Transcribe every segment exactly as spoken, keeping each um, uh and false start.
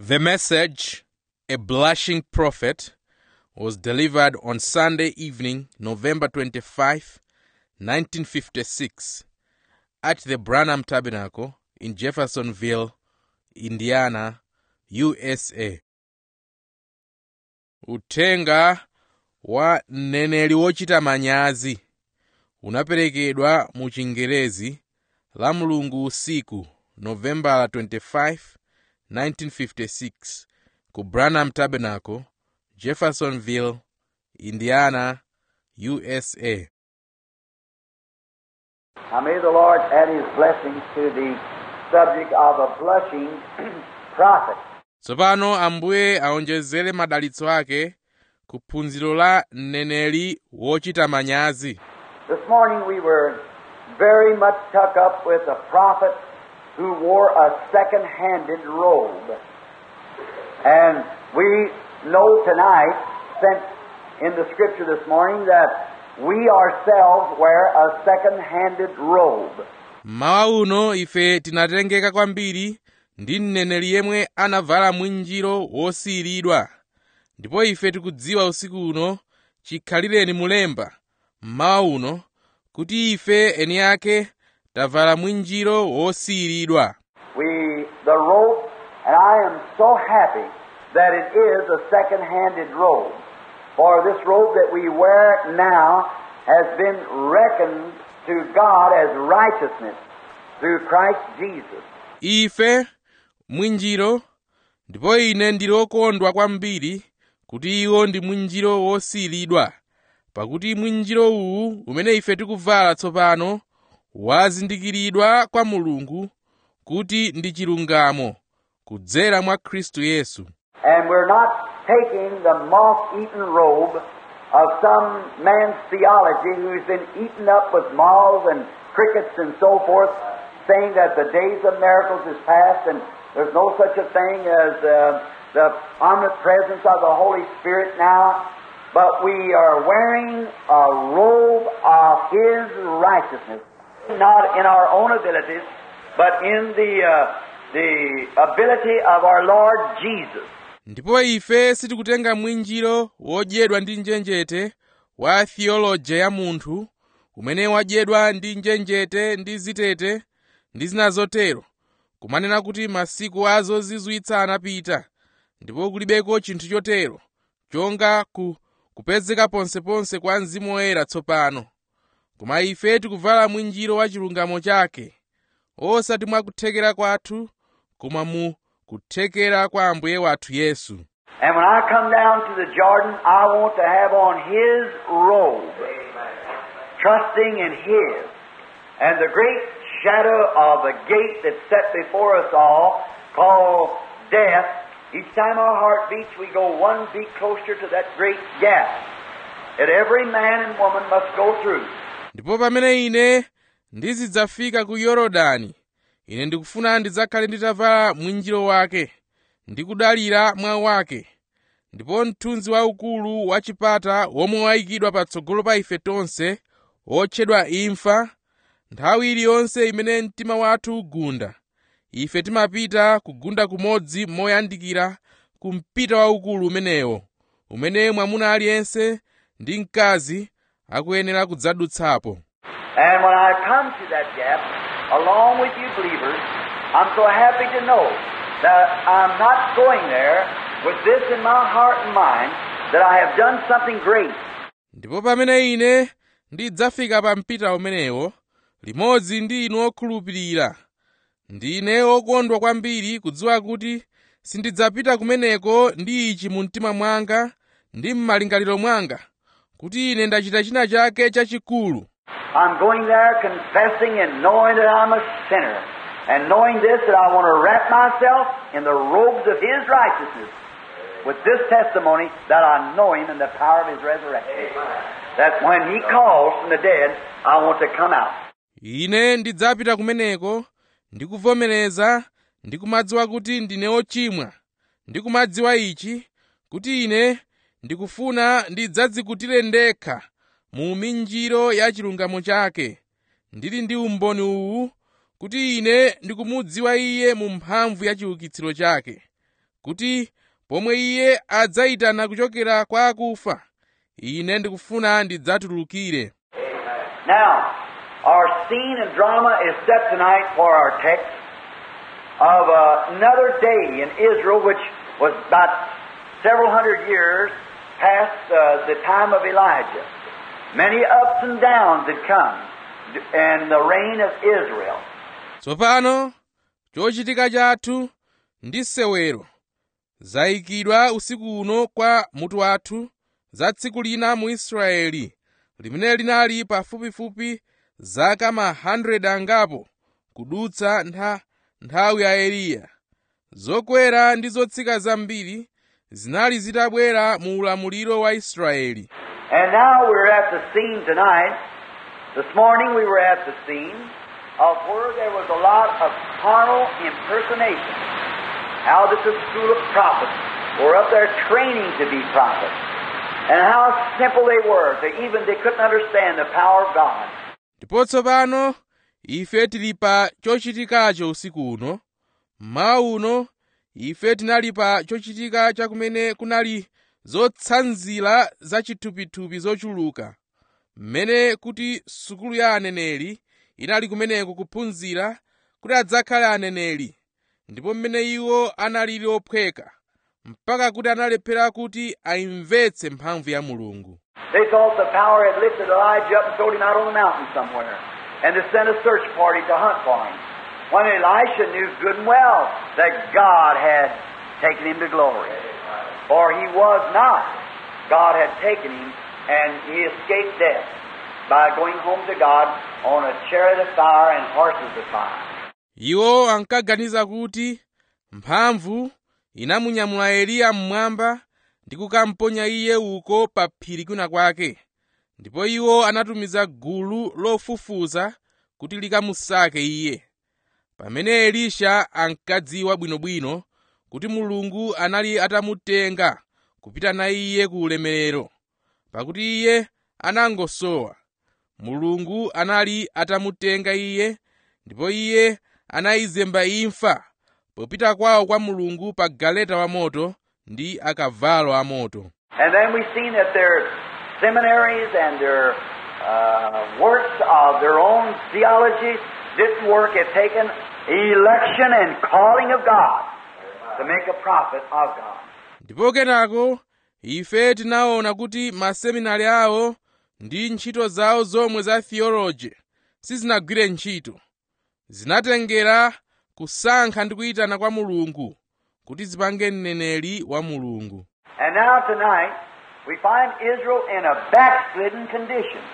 The message, A Blushing Prophet, was delivered on Sunday evening, November twenty-fifth, nineteen fifty-six, at the Branham Tabernacle in Jeffersonville, Indiana, U S A. Uthenga wa mneneri wochita manyazi unaperekedwa mu Chingerezi la Mulungu usiku, November twenty-fifth, nineteen fifty-six, ku Branham Tabernacle, Jeffersonville, Indiana, U S A. Now may the Lord add His blessings to the subject of a blushing prophet. Tsopano Ambuye aonjezere madalitso ake ku phunziro la mneneri wochita manyazi. This morning we were very much tucked up with a prophet who wore a second-handed robe. And we know tonight, since in the Scripture this morning, that we ourselves wear a second-handed robe. Mmawa uno ife tinatengeka kwambiri ndi mneneri yemwe anavala mwinjiro wosiyiridwa. Ndipo ife tikudziwa usiku uno chikhalireni mulemba mmawa uno kuti ife eni ake tavala mwinjiro wosiyiridwa. We, the robe, and I am so happy that it is a second-handed robe. For this robe that we wear now has been reckoned to God as righteousness through Christ Jesus. Ife mwinjiro, ndipo ine ndilokondwa kwambiri kuti iwo ndi mwinjiro wosiyiridwa, pakuti mwinjiro uwu umene ife tikuvala tsopano wazindikiridwa kwa Mulungu kuti ndi chilungamo kudzera mwa Khristu Yesu. And we're not taking the moth-eaten robe of some man's theology who's been eaten up with moths and crickets and so forth, saying that the days of miracles is past and there's no such a thing as uh, the omnipresence of the Holy Spirit now. But we are wearing a robe of His righteousness, not in our own abilities, but in the uh, the ability of our Lord Jesus. Ndipo ife sitikutenga mwinjiro wodyedwa ndi njenjete wa theology ya munthu umene wadyedwa ndi njenjete ndi zitete ndi zina zotero, kumanena kuti masiku azo zizwitsa anapita, ndipo kulibeko chinthu chotero chonga ku kupezeka ponseponse kwa Mzimu Woyera tsopano. Koma ife tikuvala mwinjiro wa chilungamo chake, osati mwa kuthekera kwathu, koma mu kuthekera kwa Ambuye wathu Yesu. And when I come down to the Jordan, I want to have on His robe, trusting in His. And the great shadow of the gate that's set before us all, called death, each time our heart beats, we go one beat closer to that great gap that every man and woman must go through. Ndipo pamene ine ndizidzafika ku Yorodani, ine ndikufuna ndidzakhale nditavala mwinjiro wake, ndikudalira mwa wake, ndipo mthunzi waukulu wa chipata womwe wayikidwa patsogolo pa ife tonse, wotchedwa imfa. Nthawi iliyonse imene mtima wathu ugunda, ife timapita kugunda kumodzi moyandikira ku mpita waukulu umenewo, umene mwamuna aliyense ndi mkazi akuyenera kudzadutsapo. And when I come to that gap, along with you believers, I'm so happy to know that I'm not going there with this in my heart and mind, that I have done something great. Ndipo pamene ine ndidzafika pa mpita umenewo, limodzi ndi inu okhulupirira, ndine okondwa kwambiri kudziwa kuti sindidzapita kumeneko ndi ichi mu mtima mwanga ndi m'malingaliro mwanga, kuti ine ndachita china chake chachikulu. I'm going there confessing and knowing that I'm a sinner, and knowing this, that I want to wrap myself in the robes of His righteousness, with this testimony that I know Him and the power of His resurrection. That when He calls from the dead, I want to come out. Ine ndidzapita kumeneko ndikuvomereza ndikumadziwa kuti ndine ochimwa, ndikumadziwa ichi kuti ine ndikufuna ndidzadzikutire ndekha mu minjiro ya chilungamo chake, ndili ndi umboni uwu kuti ine ndikumudziwa Iye mu mphamvu ya chiukitsiro chake, kuti pomwe iye adzayitana kuchokera kwa akufa, ine ndikufuna ndidzatulukire. Now, our scene and drama is set tonight for our text of uh, another day in Israel, which was about several hundred years past uh, the time of Elijah. Many ups and downs had come in the reign of Israel. Tsopano chochitika chathu ndi sewero zayikidwa usiku uno kwa mutu wathu za tsiku lina mu Israeli limene linali pafupifupi zaka ma hundred angapo kudutsa ntha, nthawi ya Eliya. Zokwera ndi zotsika zambiri zinali zitabwera mu ulamuliro wa Israeli. And now we're at the scene tonight. This morning we were at the scene of where there was a lot of carnal impersonation. How that the school of prophets were up there training to be prophets. And how simple they were. They even they couldn't understand the power of God. Ndipo tsopano ife tili pa chochitikacho usiku uno. Mmawa uno ife tinali pa chochitika chakumene kunali zotsanzira za chithupithupi zochuluka, mmene kuti sukulu ya aneneri inali kumeneko kuphunzira kuti adzakhale aneneri, ndipo mmene iwo analili ophweka mpaka kuti analephera kuti aimvetse mphamvu ya Mulungu. They thought the power had lifted Elijah up and thrown him out on the mountain somewhere, and to send a search party to hunt for him. When Elisha knew good and well that God had taken him to glory. For he was not. God had taken him, and he escaped death by going home to God on a chariot of fire and horses of fire. Iwo ankaganiza kuti mphamvu inamunyamula Eliya mmwamba ndi kukamponya iye uko pa phiri kwina kwake, ndipo iwo anatumiza gulu lofufuza kuti likamusake iye. Pamene Elisha ankadziwa bwinobwino kuti Mulungu anali atamutenga kupita na iye ku ulemerero, pakuti iye anangosowa. Mulungu anali atamutenga iye, ndipo iye anayizemba imfa popita kwawo kwa Mulungu pa galeta wa moto ndi akavalo a moto. And then we've seen that their seminaries and their uh, works of their own theology didn't work at taking election and calling of God to make a prophet of God. Ndipo kenako ife tinaona kuti maseminari awo ndi ntchito zawo zomwe za theology sizinagwire ntchito. Zinatengera kusankha ndi kuyitana kwa Mulungu kuti zipange mneneri wa Mulungu. And now tonight we find Israel in a backslidden condition.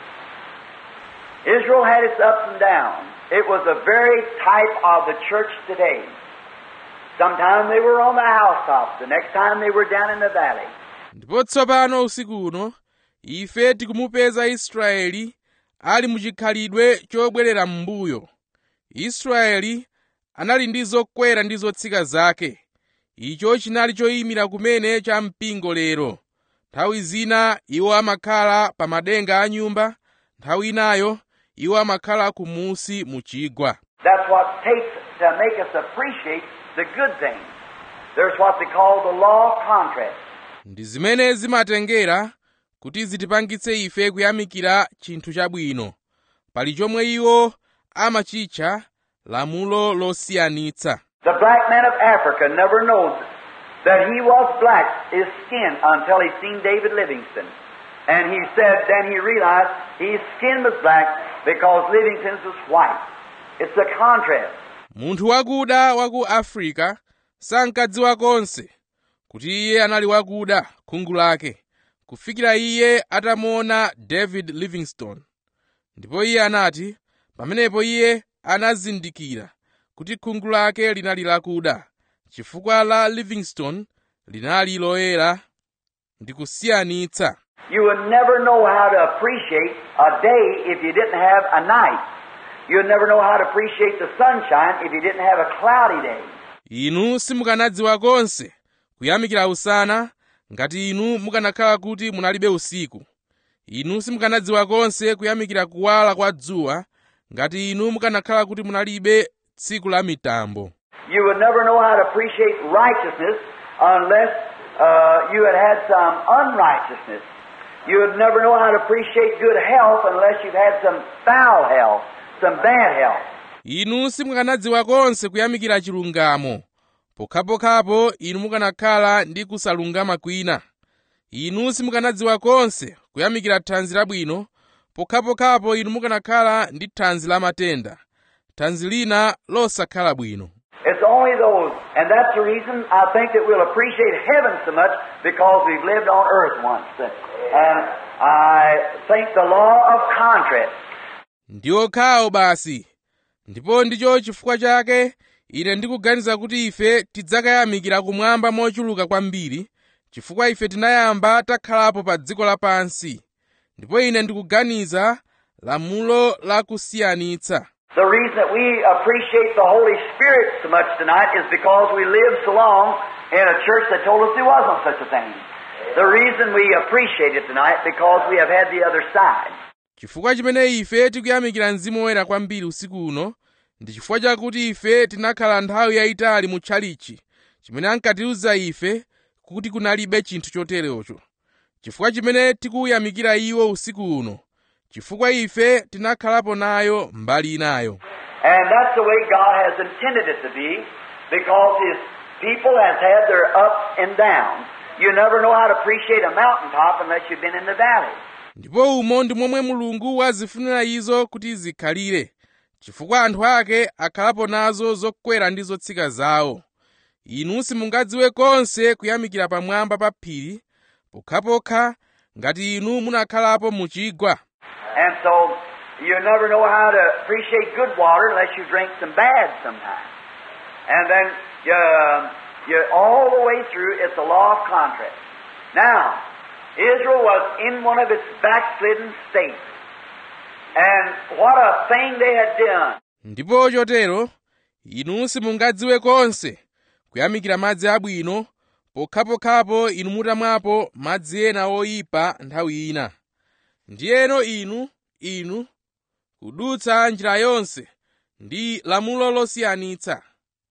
Israel had its ups and downs. It was a very type of the church today. Sometime they were on the housetops, the next time they were down in the valley. Ndipo tsopano usiku uno ife tikumupeza Israeli ali muchikhalidwe chobwerera m'mbuyo. Israeli anali ndi zokwera ndi zotsika zake. Icho chinali choyimira kumene cha mpingo lero. Nthawi zina iwo amakhala pa madenga a nyumba, nthawi inayo iwo amakhala kumusi mu chigwa. That's what takes to make us appreciate the good things. There's what they call the law of contrast. Ndi zimene zimatengera kuti zitipangitse ife kuyamikira chinthu chabwino. Pali chomwe iwo amachitcha lamulo losiyanitsa. The black man of Africa never knows that he was black, his skin, until he seen David Livingstone. And he said, then he realized his skin was black because Livingstone's was white. It's a contrast. Munthu wakuda wa ku Africa sankadziwa konse kuti iye anali wakuda khungu lake, kufikira iye atamuona David Livingstone. Ndipo iye anati, pamenepo iye anazindikira kuti khungu lake linali lakuda, chifukwa la Livingstone linali loyera ndi kusiyanitsa. You would never know how to appreciate a day if you didn't have a night. You'd never know how to appreciate the sunshine if you didn't have a cloudy day. Inu simukanadziwa konse kuyamikira usana ngati inu mukanakhala kuti munalibe usiku. Inu simukanadziwa konse kuyamikira kuwala kwa dzuwa ngati inu mukanakhala kuti munalibe tsiku la mitambo. You would never know how to appreciate righteousness unless uh, you had had some unrighteousness. You would never know how to appreciate good health unless you've had some foul health, some bad health. Inu simukanadziwa konse kuyamikira chilungamo. Pokhapokhapo inu mukanakhala ndi kusalungama kwina. Inu simukanadziwa konse kuyamikira thanzi labwino. Pokhapokhapo inu mukanakhala ndi thanzi la matenda, thanzi lina losakhala bwino. It's only those, and that's the reason I think that we'll appreciate heaven so much, because we've lived on earth once. And I think the law of contrast. Ndiwo khawo basi. Ndipo ndicho chifukwa chake ine ndikuganiza kuti ife tidzakayamikira kumwamba mochuluka kwambiri, chifukwa ife tinayamba takhalapo pa dziko lapansi. Ndipo ine ndikuganiza lamulo la kusiyanitsa. The reason that we appreciate the Holy Spirit so much tonight is because we lived so long in a church that told us there wasn't such a thing. The reason we appreciate it tonight because we have had the other side. Chifukwa chimene ife tikuyamikira Mzimu Woyera kwambiri usiku uno ndi chifukwa chakuti ife tinakhala nthawi yayitali mu tchalichi chimene ankatiuza ife kuti kunalibe chinthu choterocho. Chifukwa chimene tikuyamikira iwo usiku uno, chifukwa ife tinakhalapo nayo mbali inayo. And that's the way God has intended it to be, because His people has had their ups and downs. You never know how to appreciate a mountaintop unless you've been in the valley. Ndipo umo ndi momwe Mulungu wazifunira izo kuti zikhalire, chifukwa anthu ake akhalapo nazo zokwera ndi zotsika zawo. Inu simungadziwe konse kuyamikira pamwamba pa phiri pokhapokha ngati inu munakhalapo mu chigwa. And so you never know how to appreciate good water unless you drink some bad sometimes. And then you, you all the way through, it's the law of contrast. Now, Israel was in one of its backslidden states. And what a thing they had done. Ndipo chotero, inu simungadziwe konse kuyamikira madzi abwino pokhapokhapo inu mutamwapo madzi ena oyipa nthawi ina. Ndiyeno inu, inu, kudutsa njira yonse ndi lamulo losiyanitsa.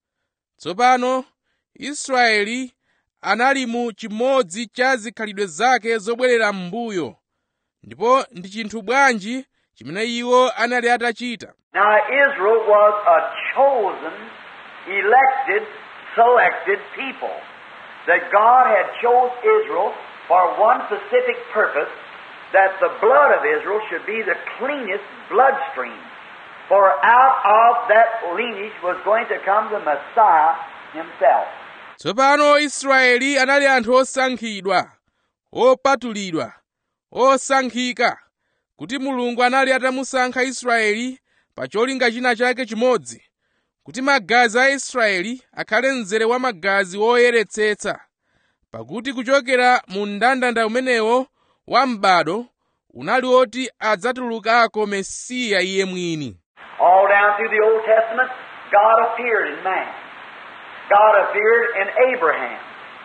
Tsopano, Israeli anali mu chimodzi cha zikhalidwe zake zobwerera m'mbuyo. Ndipo ndi chinthu bwanji chimene iwo anali atachita. Now Israel was a chosen, elected, selected people. That God had chose Israel for one specific purpose, that the blood of Israel should be the cleanest bloodstream. For out of that lineage was going to come the Messiah himself. Tsopano Israeli anali anthu osankhidwa, opatulidwa, osankhika, kuti Mulungu anali atamusankha Israeli pa cholinga china chake chimodzi, kuti magazi a Israeli akhale mzere wa magazi woyeretsetsa, pakuti kuchokera mu mndandanda umenewo wa m'bado unali oti adzatulukako Mesiya iye mwini. All down through the Old Testament, God appeared in man. God appeared in Abraham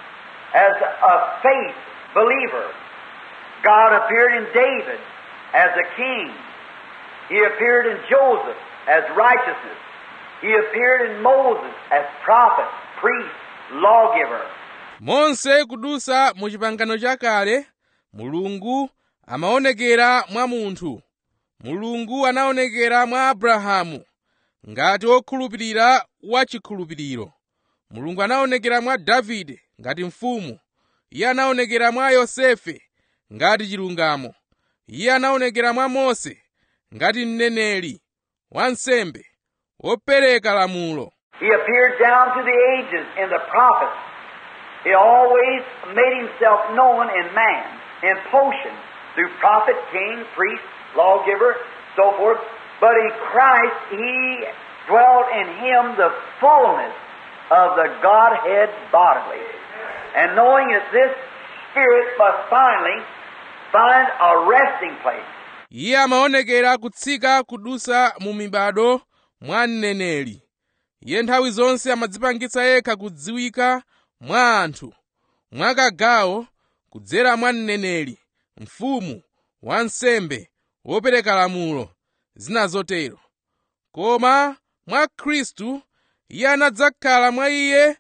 as a faith believer. God appeared in David as a king. He appeared in Joseph as righteousness. He appeared in Moses as prophet, priest, lawgiver. Monse kudusa mu chipangano chakale, Mulungu amaonekera mwa munthu. Mulungu anaonekera mwa Abrahamu ngati wokhulupirira wa chikhulupiriro. Mulungu anaonekera mwa Davide ngati mfumu. Iye anaonekera mwa Yosefe ngati chilungamo. Iye anaonekera mwa Mose ngati mneneri, wansembe, wopereka lamulo. He appeared down to the ages in the prophets. He always made himself known in man, in potion, through prophet, king, priest, lawgiver, so forth. But in Christ, he dwelt in him the fullness of the Godhead bodily. And knowing that this Spirit must finally find a resting place. Iye amaonekera kutsika kudusa mu mibado mwa mneneri. Iye nthawi zonse amadzipangitsa yekha kudziwika mwa anthu, mwa kagawo kudzera mwa mneneri, mfumu, wansembe, wopereka lamulo, zina zotero. Koma mwa Khristu, iye anadzakhala mwa iye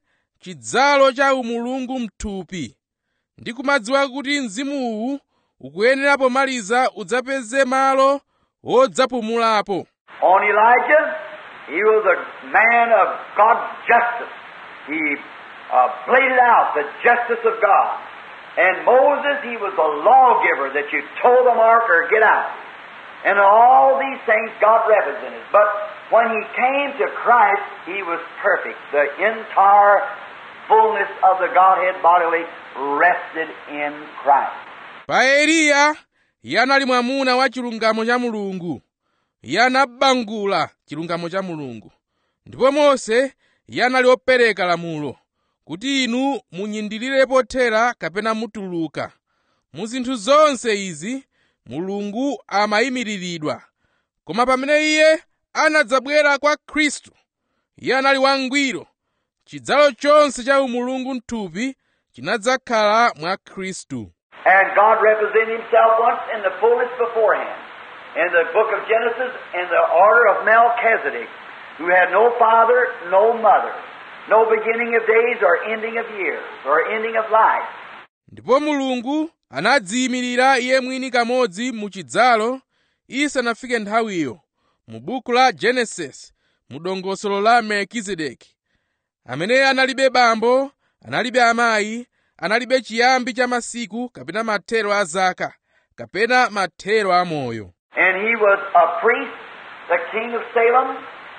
chidzalo cha umulungu mthupi, ndi kumadziwa kuti mzimuwu ukuyenera pomaliza udzapeze malo wodzapumulapo. On Elijah, he was a man of God's justice. He uh, played out the justice of God. And Moses, he was a lawgiver that you toe the mark or get out. And all these things God represented. But when he came to Christ, he was perfect. The entire fullness of the Godhead bodily rested in Christ. Pa Eliya, iye anali mwamuna wa chilungamo cha Mulungu. Iye anabangula chilungamo cha Mulungu. Ndipo Mose, iye anali opereka lamulo, kuti inu munyindirire pothera kapena mutuluka. Mu zinthu zonse izi, Mulungu amayimiriridwa. Koma pamene iye anadzabwera kwa Khristu, iye anali wangwiro. Chidzalo chonse cha umulungu mthupi chinadzakhala mwa Khristu. And God represented himself once in the fullness beforehand. In the book of Genesis, in the order of Melchizedek, who had no father, no mother, no beginning of days or ending of years or ending of life. Ndipo Mulungu anadziyimirira iye mwini kamodzi mu chidzalo isanafike nthawiyo, mu buku la Genesis, mu dongosolo la Melkizedeki, amene analibe bambo, analibe amayi, analibe chiyambi cha masiku kapena mathero a zaka, kapena mathero a moyo. And he was a priest, the king of Salem,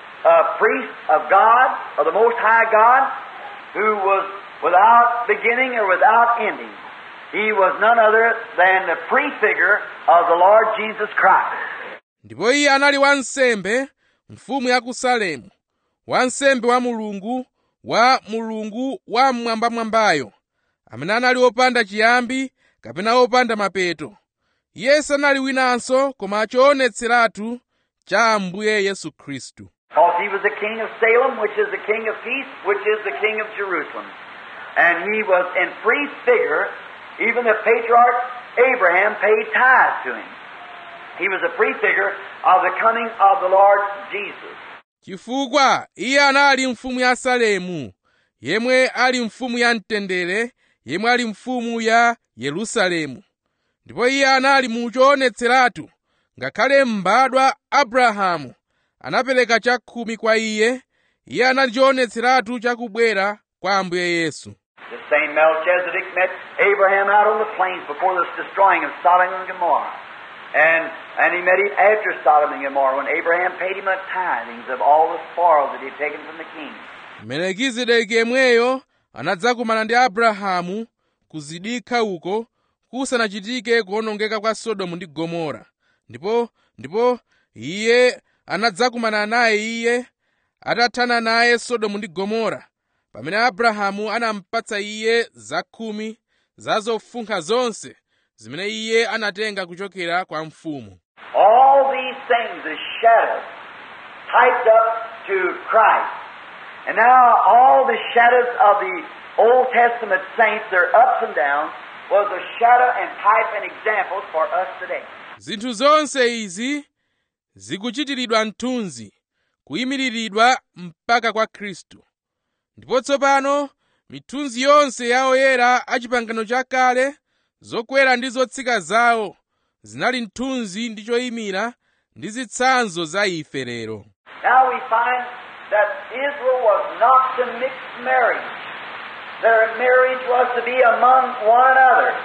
a priest of God, of the Most High God, who was without beginning or without ending. He was none other than the prefigure of the Lord Jesus Christ. Ndipo iye anali wansembe, mfumu ya ku Salemu, wansembe wa Mulungu, wa Mulungu wa mmwambamwambayo, amene anali wopanda chiyambi kapena wopanda mapeto. Iye sanali winanso koma choonetseratu cha Ambuye Yesu Khristu. Because he was the king of Salem, which is the king of peace, which is the king of Jerusalem. And he was in free figure. Even the patriarch Abraham paid tithes to him. He was a prefigure of the coming of the Lord Jesus. Chifukwa iye anali mfumu ya Salemu, yemwe ali mfumu ya mtendere, yemwe ali mfumu ya Yerusalemu. Ndipo iye anali mu choonetseratu, ngakhale mbadwa Abrahamu anapereka chakhumi kwa iye, iye anali choonetseratu chakubwera kwa Ambuye Yesu. The same Melchizedek met Abraham out on the plains before the destroying of Sodom and Gomorrah. And, and he met him after Sodom and Gomorrah when Abraham paid him a tithings of all the spoils that he had taken from the king. Melkizedeki yemweyo anadzakumana ndi Abrahamu kuzidikha uko kusanachitike kuonongeka kwa Sodomu ndi Gomora. Ndipo ndipo iye anadzakumana naye iye atathana naye Sodomu ndi Gomora, pamene Abrahamu anampatsa iye zakhumi za zofunkha zonse zimene iye anatenga kuchokera kwa mfumu. All these things is shadows typed up to Christ. And now all the shadows of the Old Testament saints, their ups and downs, was a shadow and type and examples for us today. Zinthu zonse izi zikuchitiridwa mthunzi, kuyimiriridwa mpaka kwa Khristu. Ndipo tsopano mithunzi yonse ya oyera a pangano chakale, zokwera ndi zotsika zawo, zinali mthunzi ndi choyimira ndi zitsanzo za ife lero. Now we find that Israel was not to mix marriage. Their marriage was to be among one another.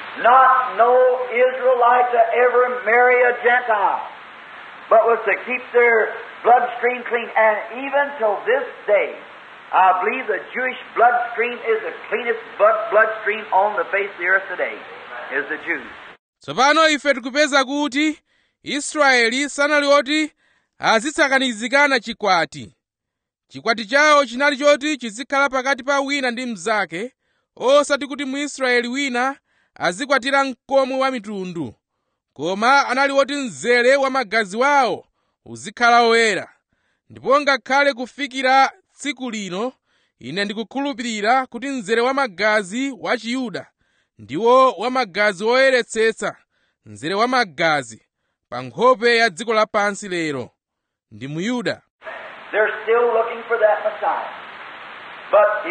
Not no Israelite to ever marry a Gentile, but was to keep their bloodstream clean. And even till this day, I believe the Jewish bloodstream is the cleanest blood bloodstream on the face of the earth today, is the Jews. Tsopano ife tikupeza kuti Israeli sanali oti azitsakanizikana chikwati. Chikwati chawo chinali choti chizikhala pakati pa wina ndi mnzake, osati kuti Mwisraeli wina azikwatira mkomwe wa mitundu, koma anali oti mzere wa magazi wawo uzikhala oyera. Ndipo ngakhale kufikira tsiku lino, ine ndikukhulupirira kuti mzere wa magazi wa Chiyuda ndiwo wa magazi oyeretsetsa, mzere wa magazi pa nkhope ya dziko lapansi lero ndi Muyuda. They're still looking for that Messiah. But his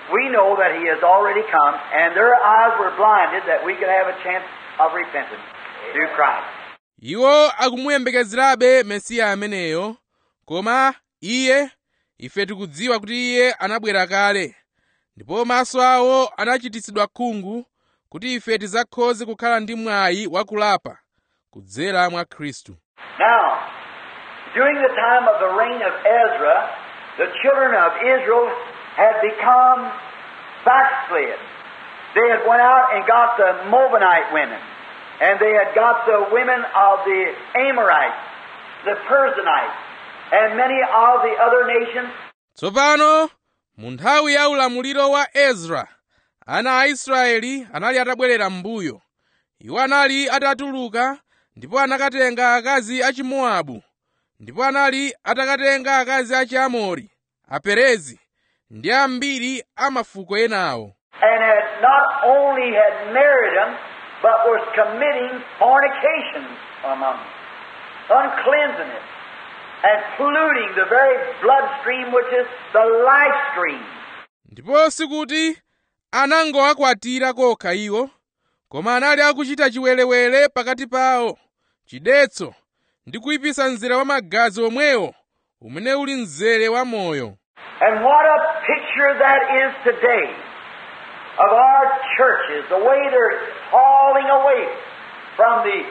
we know that He has already come, and their eyes were blinded that we could have a chance of repentance through Christ. Iwo akumuyembekezerabe Mesiya ameneyo, koma Iye, ife tikudziwa kuti Iye anabwera kale, ndipo maso awo anachititsidwa khungu kuti ife tidzakhoze kukhala ndi mwayi wakulapa kudzera mwa Khristu. Now, during the time of the reign of Ezra, the children of Israel had become backslid. They had went out and got the Moabite women, and they had got the women of the Amorites, the Perizzites, and many of the other nations. Tsopano, mu nthawi ya ulamuliro wa Ezra, ana a Israeli anali atabwerera m'mbuyo. Iwo anali atatuluka, ndipo anakatenga akazi a Chimoabu, ndipo anali atakatenga akazi a Chiamori, Aperezi, ndi ambiri a mafuko enawo. And had not only had married them, but was committing fornication among them, uncleansing it, and polluting the very bloodstream which is the life stream. Ndipo sikuti anangowakwatira kokha iwo, koma anali akuchita chiwelewele pakati pawo, chidetso, ndi kuyipisa mzere wa magazi omwewo, umene uli mzere wa moyo. And what a picture that is today of our churches, the way they're falling away from the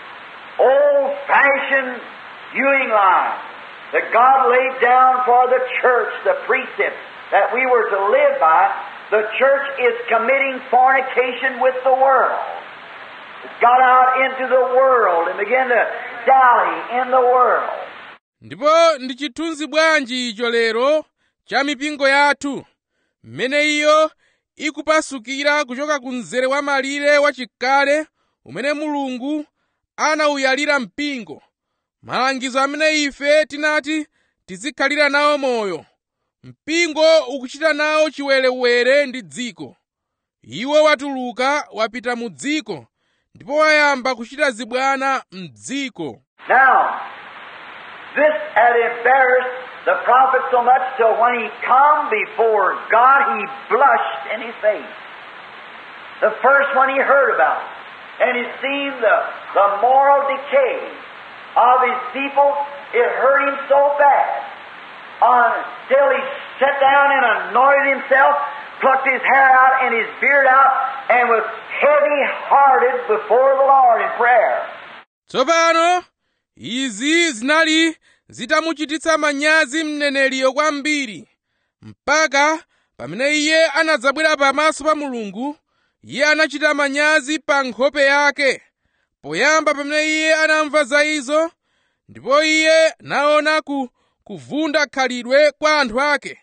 old-fashioned viewing line that God laid down for the church, the precepts that we were to live by. The church is committing fornication with the world. It's got out into the world and began to dally in the world. Ndipo ndi chithunzi bwanji icho lero cha mipingo yathu, mmene iyo ikupasukira kuchoka ku mzere wa malire wachikale umene Mulungu anawuyalira mpingo, malangizo amene ife tinati tizikhalira nawo moyo. Mpingo ukuchita nawo chiwerewere ndi dziko. Iwo watuluka wapita mu dziko, ndipo wayamba kuchita zibwana m'dziko. Now, this had embarrassed the prophet so much till when he come before God, he blushed in his face. The first one he heard about it. And he seen the, the moral decay of his people. It hurt him so bad until he sat down and anointed himself, plucked his hair out and his beard out, and was heavy-hearted before the Lord in prayer. Tsopano, izi zinali zitamuchititsa manyazi mneneriyo kwambiri, mpaka pamene iye anadzabwera pamaso pa Mulungu, iye anachita manyazi pa nkhope yake, poyamba pamene iye anamva za izo, ndipo iye naona ku kuvunda khalidwe kwa anthu ake.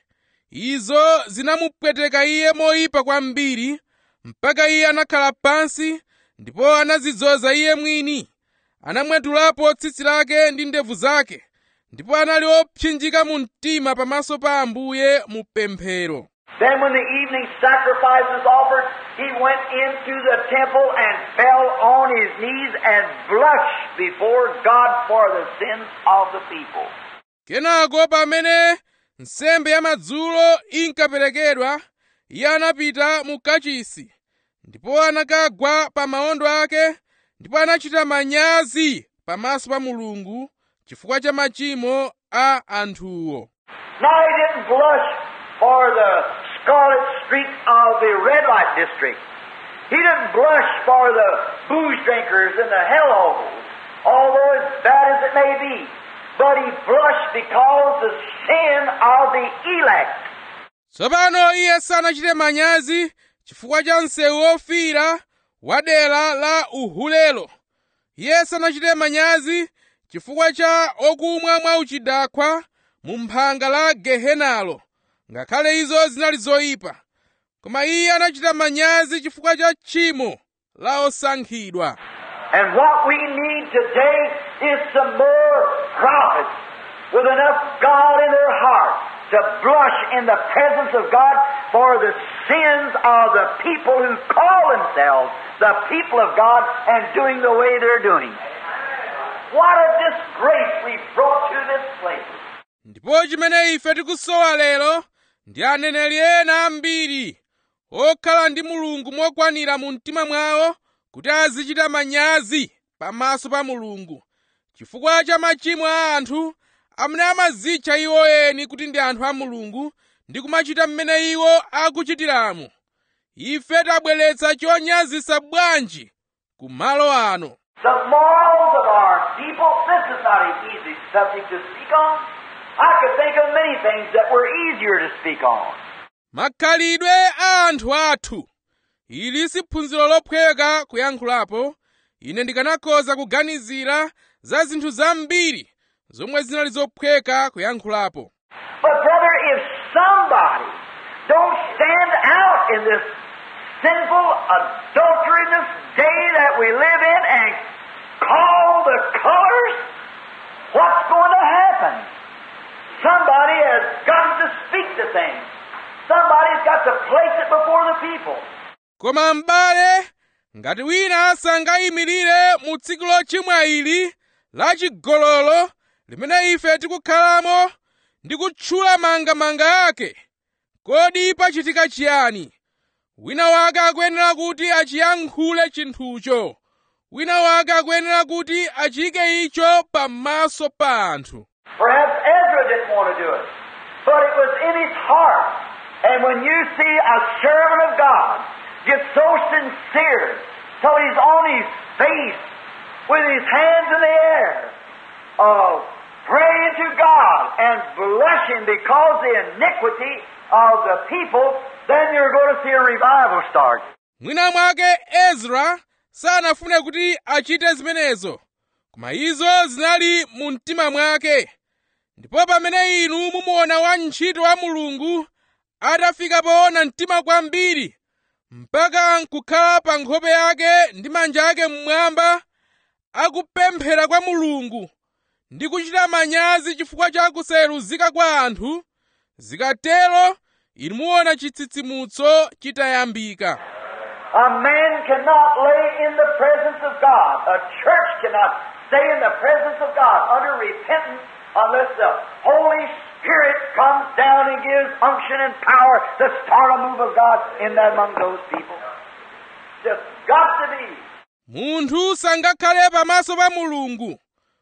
Izo zinamupweteka iye moyipa kwambiri, mpaka iye anakhala pansi, ndipo anazidzoza iye mwini. Anamwetulapo tsitsi lake ndi ndevu zake, ndipo anali opsinjika mu mtima pamaso pa Ambuye mu pemphero. Then when the evening sacrifice was offered, he went into the temple and fell on his knees and blushed before God for the sins of the people. Kenako pamene nsembe ya madzulo inkaperekedwa, iye anapita mu kachisi, ndipo anakagwa pa maondo ake, ndipo anachita manyazi pamaso pa Mulungu chifukwa cha machimo a anthuwo. Now he didn't blush for the scarlet streak of the red light district. He didn't blush for the booze drinkers and the hellholes, although as bad as it may be. But he blushed because the sin of the elect. Tsopano iye sanachite manyazi chifukwa cha msewu wofira wa dera la uhulelo. Iye sanachite manyazi chifukwa cha okumwa mwauchidakwa mu mphanga la Gehenalo, ngakhale izo zinali zoyipa. Koma iye anachita manyazi chifukwa cha tchimo la osankhidwa. And what we need today is some more prophets with enough God in their heart to blush in the presence of God for the sins of the people who call themselves the people of God and doing the way they're doing. What a disgrace we brought to this place. Ndipo chimene ife tikusowa lero ndi aneneri ena ambiri okhala ndi Mulungu mokwanira mu mtima mwawo kuti azichita manyazi pamaso pa Mulungu chifukwa cha machimo a anthu amene amazitcha iwo eni kuti ndi anthu a Mulungu ndi kumachita mmene iwo akuchitiramo. Ife tabweretsa chonyazisa bwanji ku malo ano. The morals of our people, this is not an easy subject to speak on. I could think of many things that were easier to speak on. Makhalidwe a anthu athu. Ili si phunziro lophweka kuyankhulapo. Ine ndikanakhoza kuganizira za zinthu zambiri zomwe zinali zophweka kuyankhulapo. But brother, if somebody don't stand out in this sinful, adulterous day that we live in and call the colors, what's going to happen? Somebody has got to speak the thing. Somebody's got to place it before the people. Koma m'bale, ngati wina sangayimirire mu tsiku lochimwa ili la chigololo limene ife tikukhalamo ndi kutchula mangamanga ake, kodi pachitika chiyani? Wina wake akuyenera kuti achiyankhule chinthucho. Wina wake akuyenera kuti achike icho pamaso pa anthu. Perhaps Ezra didn't want to do it, but it was in his heart. And when you see a servant of God get so sincere till he's on his face with his hands in the air, uh, praying to God and blushing because of the iniquity of the people, then you're going to see a revival start. Mwina mwake Ezra sanafune kuti achite zimenezo, koma izo zinali mu mtima mwake. Ndipo pamene inu mumuona wantchito wa Mulungu atafika poona mtima kwambiri mpaka nkukhala pa nkhope yake ndi manja ake mmwamba akupemphera kwa Mulungu ndi kuchita manyazi chifukwa cha kuseruzika kwa anthu, zikatero inu muona chitsitsimutso chitayambika. A man cannot lay in the presence of God. A church cannot stay in the presence of God under repentance unless the Holy Spirit comes down and gives unction and power to start a move of God in that among those people. Just got to be. Munthu sangakhale pamaso pa Mulungu.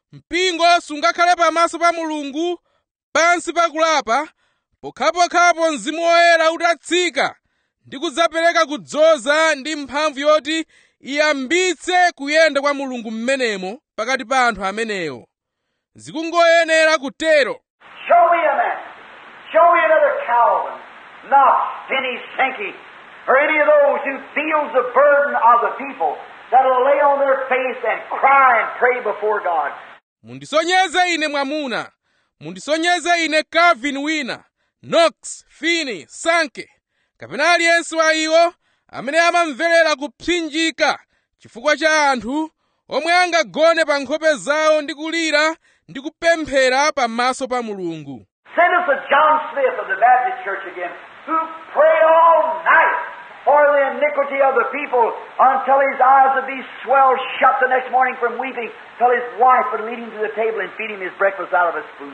Mpingo sungakhale pamaso pa Mulungu pansi pakulapa pokhapokhapo Mzimu Woyera utatsika ndi kudzapereka kudzoza ndi mphamvu yoti iyambitse kuyenda kwa Mulungu mmenemo pakati pa anthu amenewo. Zikungoyenera kutero. Show me a man. Show me another Calvin, Knox, Finney, Sankey, or any of those who feels the burden of the people that'll lay on their face and cry and pray before God. Mundisonyeze ine mwamuna. Mundisonyeze ine Calvin wina, Knox, Finney, Sankey, kapena aliyense wa iwo amene amamverera kupsinjika chifukwa cha anthu omwe angagone pa nkhope zawo ndi kulira ndi kupemphera pamaso pa Mulungu. Send us a John Smith of the Baptist Church again, who prayed all night for the iniquity of the people until his eyes would be swelled shut the next morning from weeping, till his wife would lead him to the table and feed him his breakfast out of a spoon.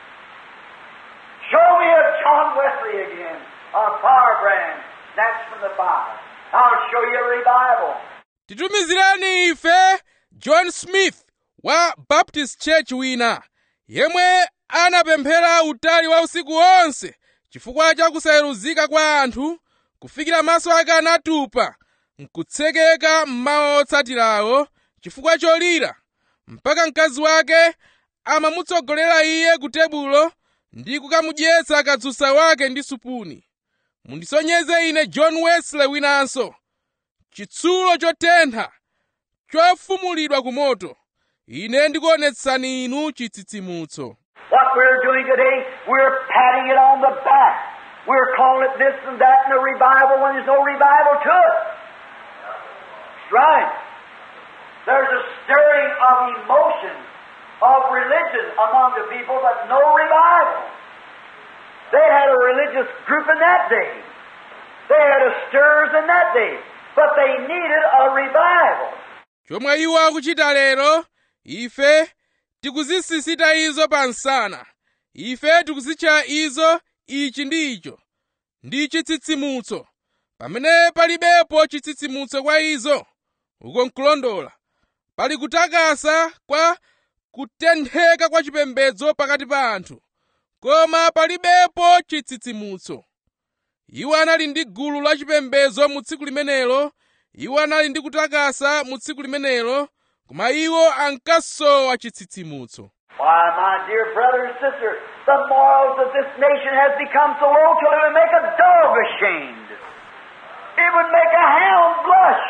Show me a John Wesley again, a firebrand snatched from the fire. I'll show you a revival. Titumizirani ife John Smith wa Baptist Church wina, yemwe anapemphera utali wa usiku wonse chifukwa cha kusaweruzika kwa anthu, kufikira maso ake anatupa nkutsekeka mmawa otsatirawo chifukwa cholira, mpaka mkazi wake amamutsogolera iye ku tebulo ndi kukamudyetsa kadzusa wake ndi supuni. Mundisonyeze ine John Wesley winanso, chitsulo chotentha chofumulidwa ku moto. Ine ndikuonetsani inu chitsitsimutso. What we're doing today, we're patting it on the back. We're calling it this and that and a revival when there's no revival to it. That's right. There's a stirring of emotion, of religion among the people, but no revival. They had a religious group in that day. They had a stirs in that day, but they needed a revival. Chomwe iwo akuchita lero, ife tikuzisisita izo pansana. Ife tikuzitcha izo ichi ndi icho, ndi chitsitsimutso. Pamene palibepo chitsitsimutso kwa izo, uko nkulondola, pali kutakasa kwa kutentheka kwa chipembedzo pakati pa anthu, koma palibepo chitsitsimutso. Iwo anali ndi gulu la chipembedzo mu tsiku limenelo, iwo anali ndi kutakasa mu tsiku limenelo, koma iwo ankasowa chitsitsimutso. Why, my dear brother and sister, the morals of this nation has become so low till it would make a dog ashamed. It would make a hound blush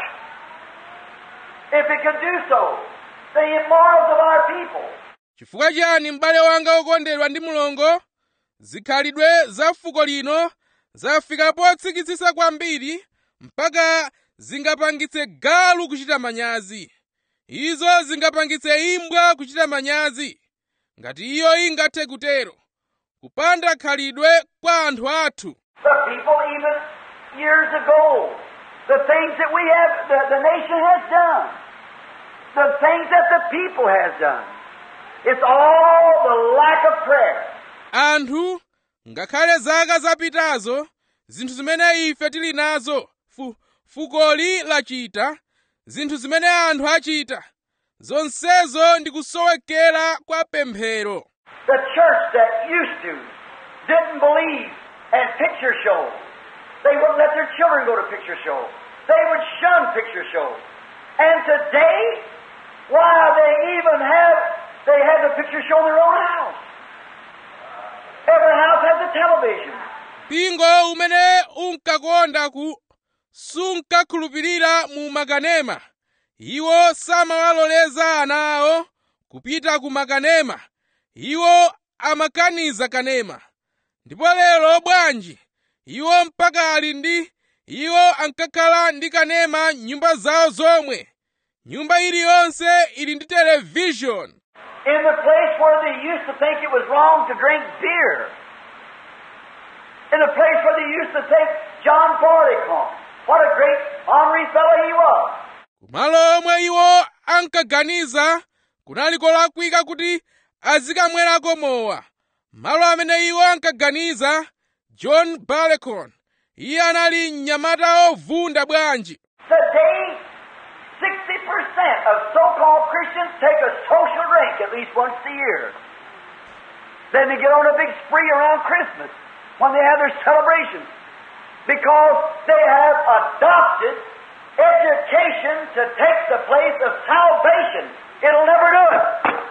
if it could do so. The immorals of our people. Chifukwa chani m'bale wanga wokondedwa ndi mulongo, zikhalidwe za fuko lino zafika potsikitsitsa kwambiri mpaka zingapangitse galu kuchita manyazi. Izo zingapangitse imbwa kuchita manyazi. Ngati iyo ingathe kutero, kupanda khalidwe kwa anthu athu. The people even years ago, the things that we have, the, the nation has done, the things that the people has done, it's all the lack of prayer. Anthu, ngakhale zaka zapitazo, zinthu zimene ife tili nazo, fu, fukoli lachita, zinthu zimene anthu achita, zonsezo ndi kusowekera kwa pemphero. The church that used to didn't believe in picture shows. They wouldn't let their children go to picture shows. They would shun picture shows. And today, why, they even have, they have the picture show in their own house. Every house has a television. Pingo umene unkakonda ku sunkakhulupirira mu makanema. Iwo samawaloleza ana awo kupita ku makanema. Iwo amakaniza kanema. Ndipo lero bwanji, iwo mpaka ali ndi, iwo ankakhala ndi kanema nyumba zawo zomwe. Nyumba iliyonse ili ndi television. In the place where they used to think it was wrong to drink beer. In the place where they used to think John Barleycorn, what a great honorary fellow he was. Kumalo omwe iwo ankaganiza kunali kolakwika kuti azikamwerako mowa. Malo amene iwo ankaganiza John Barleycorn, iye anali mnyamata ovunda bwanji. Today, sixty percent of so-called Christians take a social drink at least once a year. Then they get on a big spree around Christmas when they have their celebrations, because they have adopted education to take the place of salvation. It'll never do it.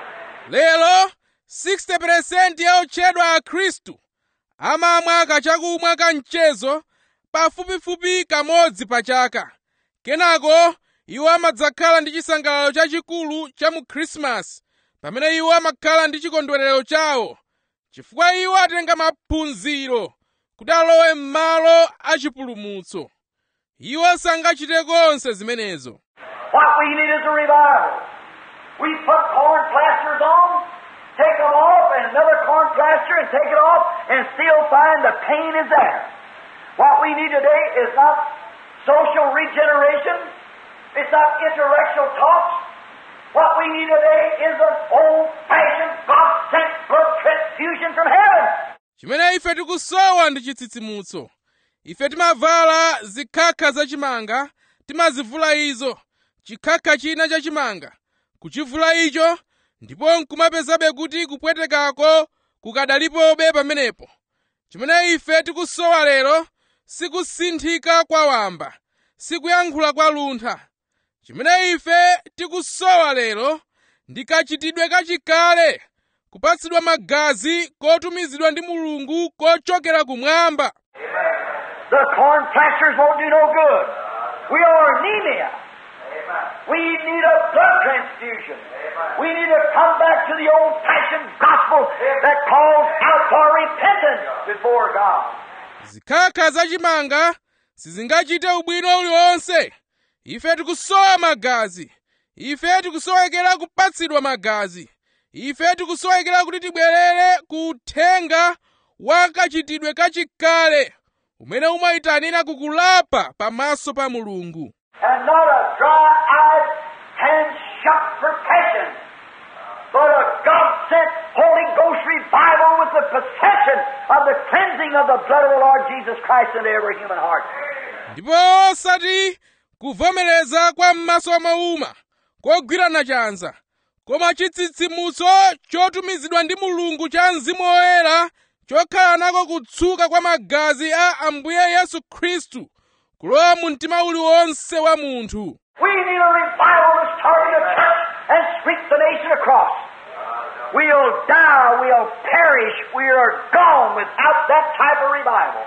Lero, sixty percent ya otchedwa a Khristu amamwa kachakumwa ka mchezo pafupifupi kamodzi pa chaka. Kenako, iwo amadzakhala ndi chisangalalo chachikulu cha mu Krismasi, pamene iwo amakhala ndi chikondwerero chawo, chifukwa iwo atenga maphunziro kuti alowe m'malo achipulumutso. Iwo sangachite konse zimenezo. What we need is a revival. We put corn plasters on, take them off, and another corn plaster and take it off, and still find the pain is there. What we need today is not social regeneration. It's not intellectual talks. What we need today is an old-fashioned, God-sent blood transfusion from heaven. Chimene ife tikusowa ndi chitsitsimutso. Ife timavala zikhakha zachimanga, timazivula izo, chikhakha china chachimanga, kuchivula icho, ndipo nkumapezabe kuti kupwetekako kukadalipobe pamenepo. Chimene ife tikusowa lero, sikusinthika kwa wamba, sikuyankhula kwa luntha. Chimene ife tikusowa lero, ndi kachitidwe kachikale, kupatsidwa magazi kotumizidwa ndi Mulungu kochokera kumwamba. The corn plasters won't do no good. We are anemia. We need a blood transfusion. We need to come back to the old-fashioned gospel that calls out for repentance before God. Zikhakha zachimanga sizingachite ubwino uliwonse. Ife tikusowa magazi. Ife tikusowekera kupatsidwa magazi. Ife tikusowekera kuti tibwerere ku uthenga wa kachitidwe kachikale umene umayitanira kukulapa pamaso pa Mulungu. And not a dry-eyed, hand-shot profession, but a God-sent Holy Ghost revival with the possession of the cleansing of the blood of the Lord Jesus Christ into every human heart. Ndipo osati kuvomereza kwa m'maso amauma kogwirana chanza, koma chitsitsimutso chotumizidwa ndi Mulungu cha Mzimu Woyera chokhala nako kutsuka kwa magazi a Ambuye Yesu Khristu kulowa mu mtima uliwonse wa munthu. We need a revival to start in the church and sweep the nation across. We'll die, we'll perish, we are gone without that type of revival.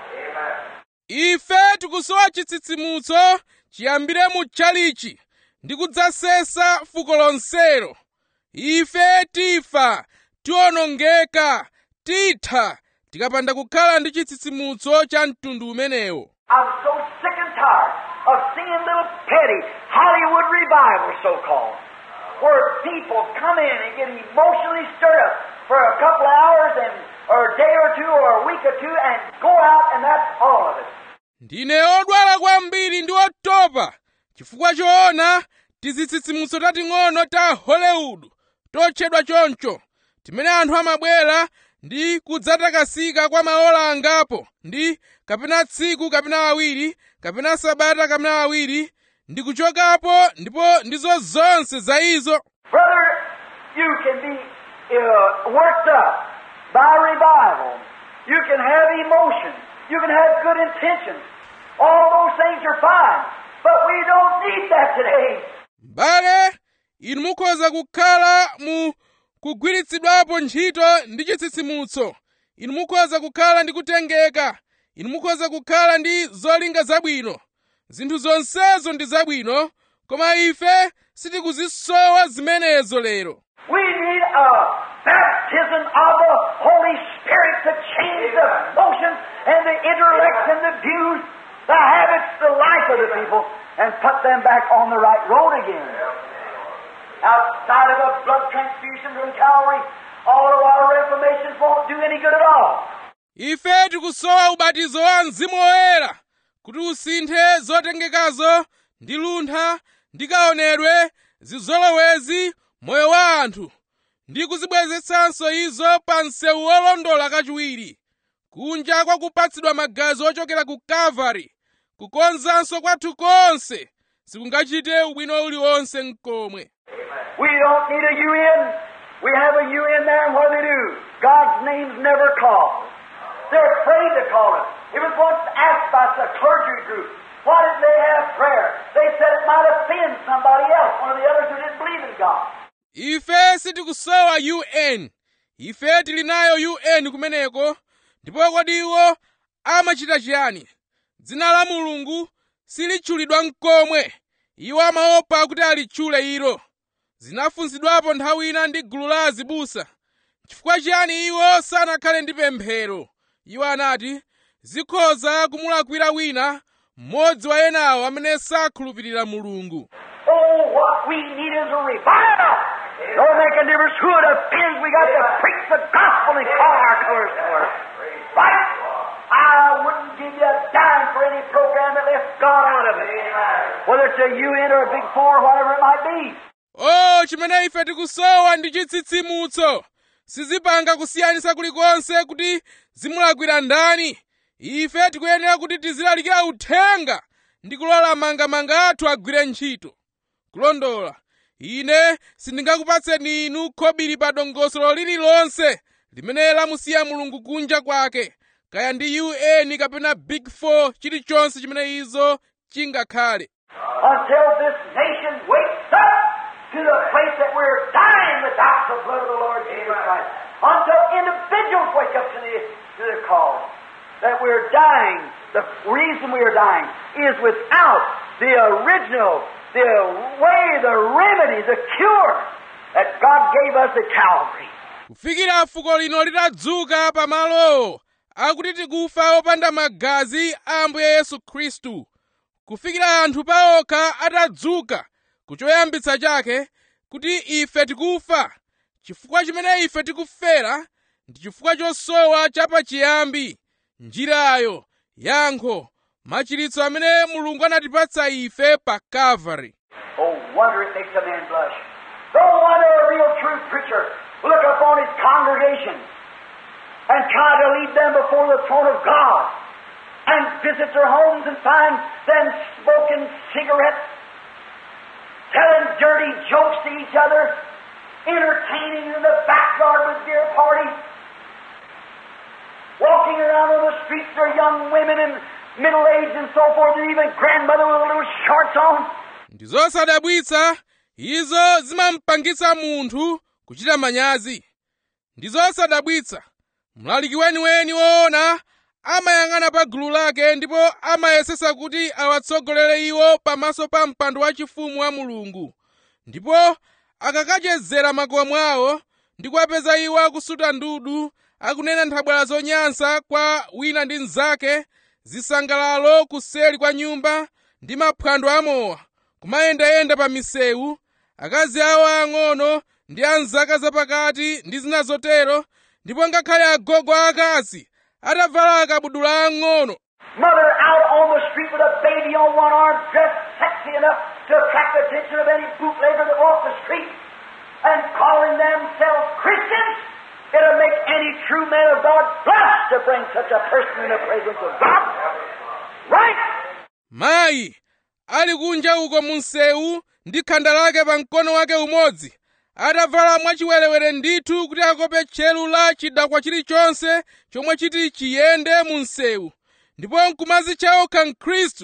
Ife tikusowa chitsitsimutso chiyambire mu tchalichi ndi kudzasesa fuko lonselo. Ife tifa, tionongeka, titha, tikapanda kukhala ndi chitsitsimutso cha mtundu umenewo. I'm so sick and tired of seeing little petty Hollywood revivals, so-called, where people come in and get emotionally stirred up for a couple of hours and or a day or two or a week or two and go out and that's all of it. Ndine odwala kwambiri ndi otopa chifukwa choona tizitsitsimutso tating'ono ta Hollywood totchedwa choncho timene anthu amabwera ndi kudzatakasika kwa maola angapo ndi kapena tsiku kapena awiri kapena sabata kapena awiri ndi kuchokapo ndipo ndizo zonse za izo. Brother, you can be uh, worked up by revival. You can have emotion. You can have good intentions. All those things are fine. But we don't need that today. Mbale, inu mukhoza kukhala mu kugwiritsidwapo ntchito ndi chitsitsimutso. Inu mukhoza kukhala ndi kutengeka. Inu mukhoza kukhala ndi zolinga zabwino. Zinthu zonsezo ndi zabwino, koma ife sitikuzisowa zimenezo lero. We need a baptism of the Holy Spirit to change the emotions and the intellects and the views, the habits, the life of the people, and put them back on the right road again. Outside of a blood transfusion from Calvary, all of our reformations won't do any good at all. Ife tikusowa ubatizo wa Mzimu Woyera kuti usinthe zotengekazo ndi luntha ndi kaonedwe zizolowezi moyo wa anthu ndi kuzibwezetsanso izo pa msewu wolondola kachiwiri kunja kwa kupatsidwa magazi ochokera ku Calvary. Kukonzanso kwathu konse sikungachite ubwino uliwonse n'komwe. We don't need a U N. We have a U N there, and what do they do? God's name's never called. They're afraid to call it. It was once asked by a clergy group, why did they have prayer? They said it might offend somebody else, one of the others who didn't believe in God. Ife sitikusowa U N. Ife tili nayo U N kumeneko, ndipo kodi iwo amachita chiyani? Dzina la Mulungu silitchulidwa n'komwe. Iwo amaopa kuti alitchule ilo. Zinafunsidwapo nthawi ina ndi gulu la azibusa. Chifukwa chiyani iwo sanakhale ndi pemphero? Iwo anati, zikhoza kumulakwira wina, mmodzi wa enawo amene sakhulupirira Mulungu. Oh, what we need is a revival. Don't make a difference who it offends. We got to preach the gospel and call our colors for it. Right? I wouldn't give you a dime for any program that left God out of it. Whether it's a U N or a Big Four or whatever it might be. Oh, chimene ife tikusowa ndi chitsitsimutso. Sizipanga kusiyanisa kulikonse kuti zimulakwira ndani. Ife tikuyenera kuti tizilalikira uthenga ndi kulola mangamanga athu agwire ntchito. Kulondola, ine sindingakupatseni inu khobiri pa dongosolo lililonse limene lamusiya Mulungu kunja kwake, kaya ndi U N kapena Big Four chilichonse chimene izo chingakhale. Until this nation wakes up to the place that we're dying without the blood of the Lord Jesus Christ. Until individuals wake up to the, to the call that we're dying. The reason we are dying is without the original, the way, the remedy, the cure that God gave us at Calvary. Kufikira fuko lino litadzuka pamalo akuti tikufa opanda magazi a Ambuye Yesu Khristu. Kufikira anthu paokha atadzuka kuchoyambitsa chake kuti ife tikufa. Chifukwa chimene ife tikufera ndi chifukwa chosowa chapachiyambi, njirayo, yankho, machiritso amene Mulungu anatipatsa ife pa Calvary. Oh, wonder it makes a man blush. No wonder a real true preacher look upon his congregation and try to lead them before the throne of God and visit their homes and find them smoking cigarettes, telling dirty jokes to each other, entertaining in the backyard with beer parties, walking around on the streets, there are young women and middle-aged and so forth, and even grandmother with little shorts on. Ndizosadabwitsa, izo zimampangitsa munthu kuchita manyazi. Ndizosadabwitsa, mlaliki weniweni woona amayang'ana pa gulu lake ndipo amayesesa kuti awatsogolere iwo pamaso pa mpando wachifumu wa Mulungu. Ndipo akakachezera makomo awo ndi kuwapeza iwo akusuta ndudu, akunena nthabwala zonyansa kwa wina ndi mnzake, zisangalalo kuseri kwa nyumba ndi maphwando amowa, kumayendayenda pa misewu, akazi awo ang'ono ndi anzaka zapakati ndi zina zotero, ndipo ngakhale agogo akazi atavala akabudula ang'ono. Mother out on the street with a baby on one arm, dressed sexy enough to attract the attention of any bootlegger that walks the street, and calling themselves Christians. It'll make any true man of God blush to bring such a person in the presence of God. Right? Mayi ali kunja uko munsewu ndi khanda lake pa mkono wake umodzi, atavala mwachiwerewere ndithu kuti akope tcheru la chidakwa chilichonse chomwe chiti chiyende munsewu, ndipo nkumazitcha okha Mkhristu.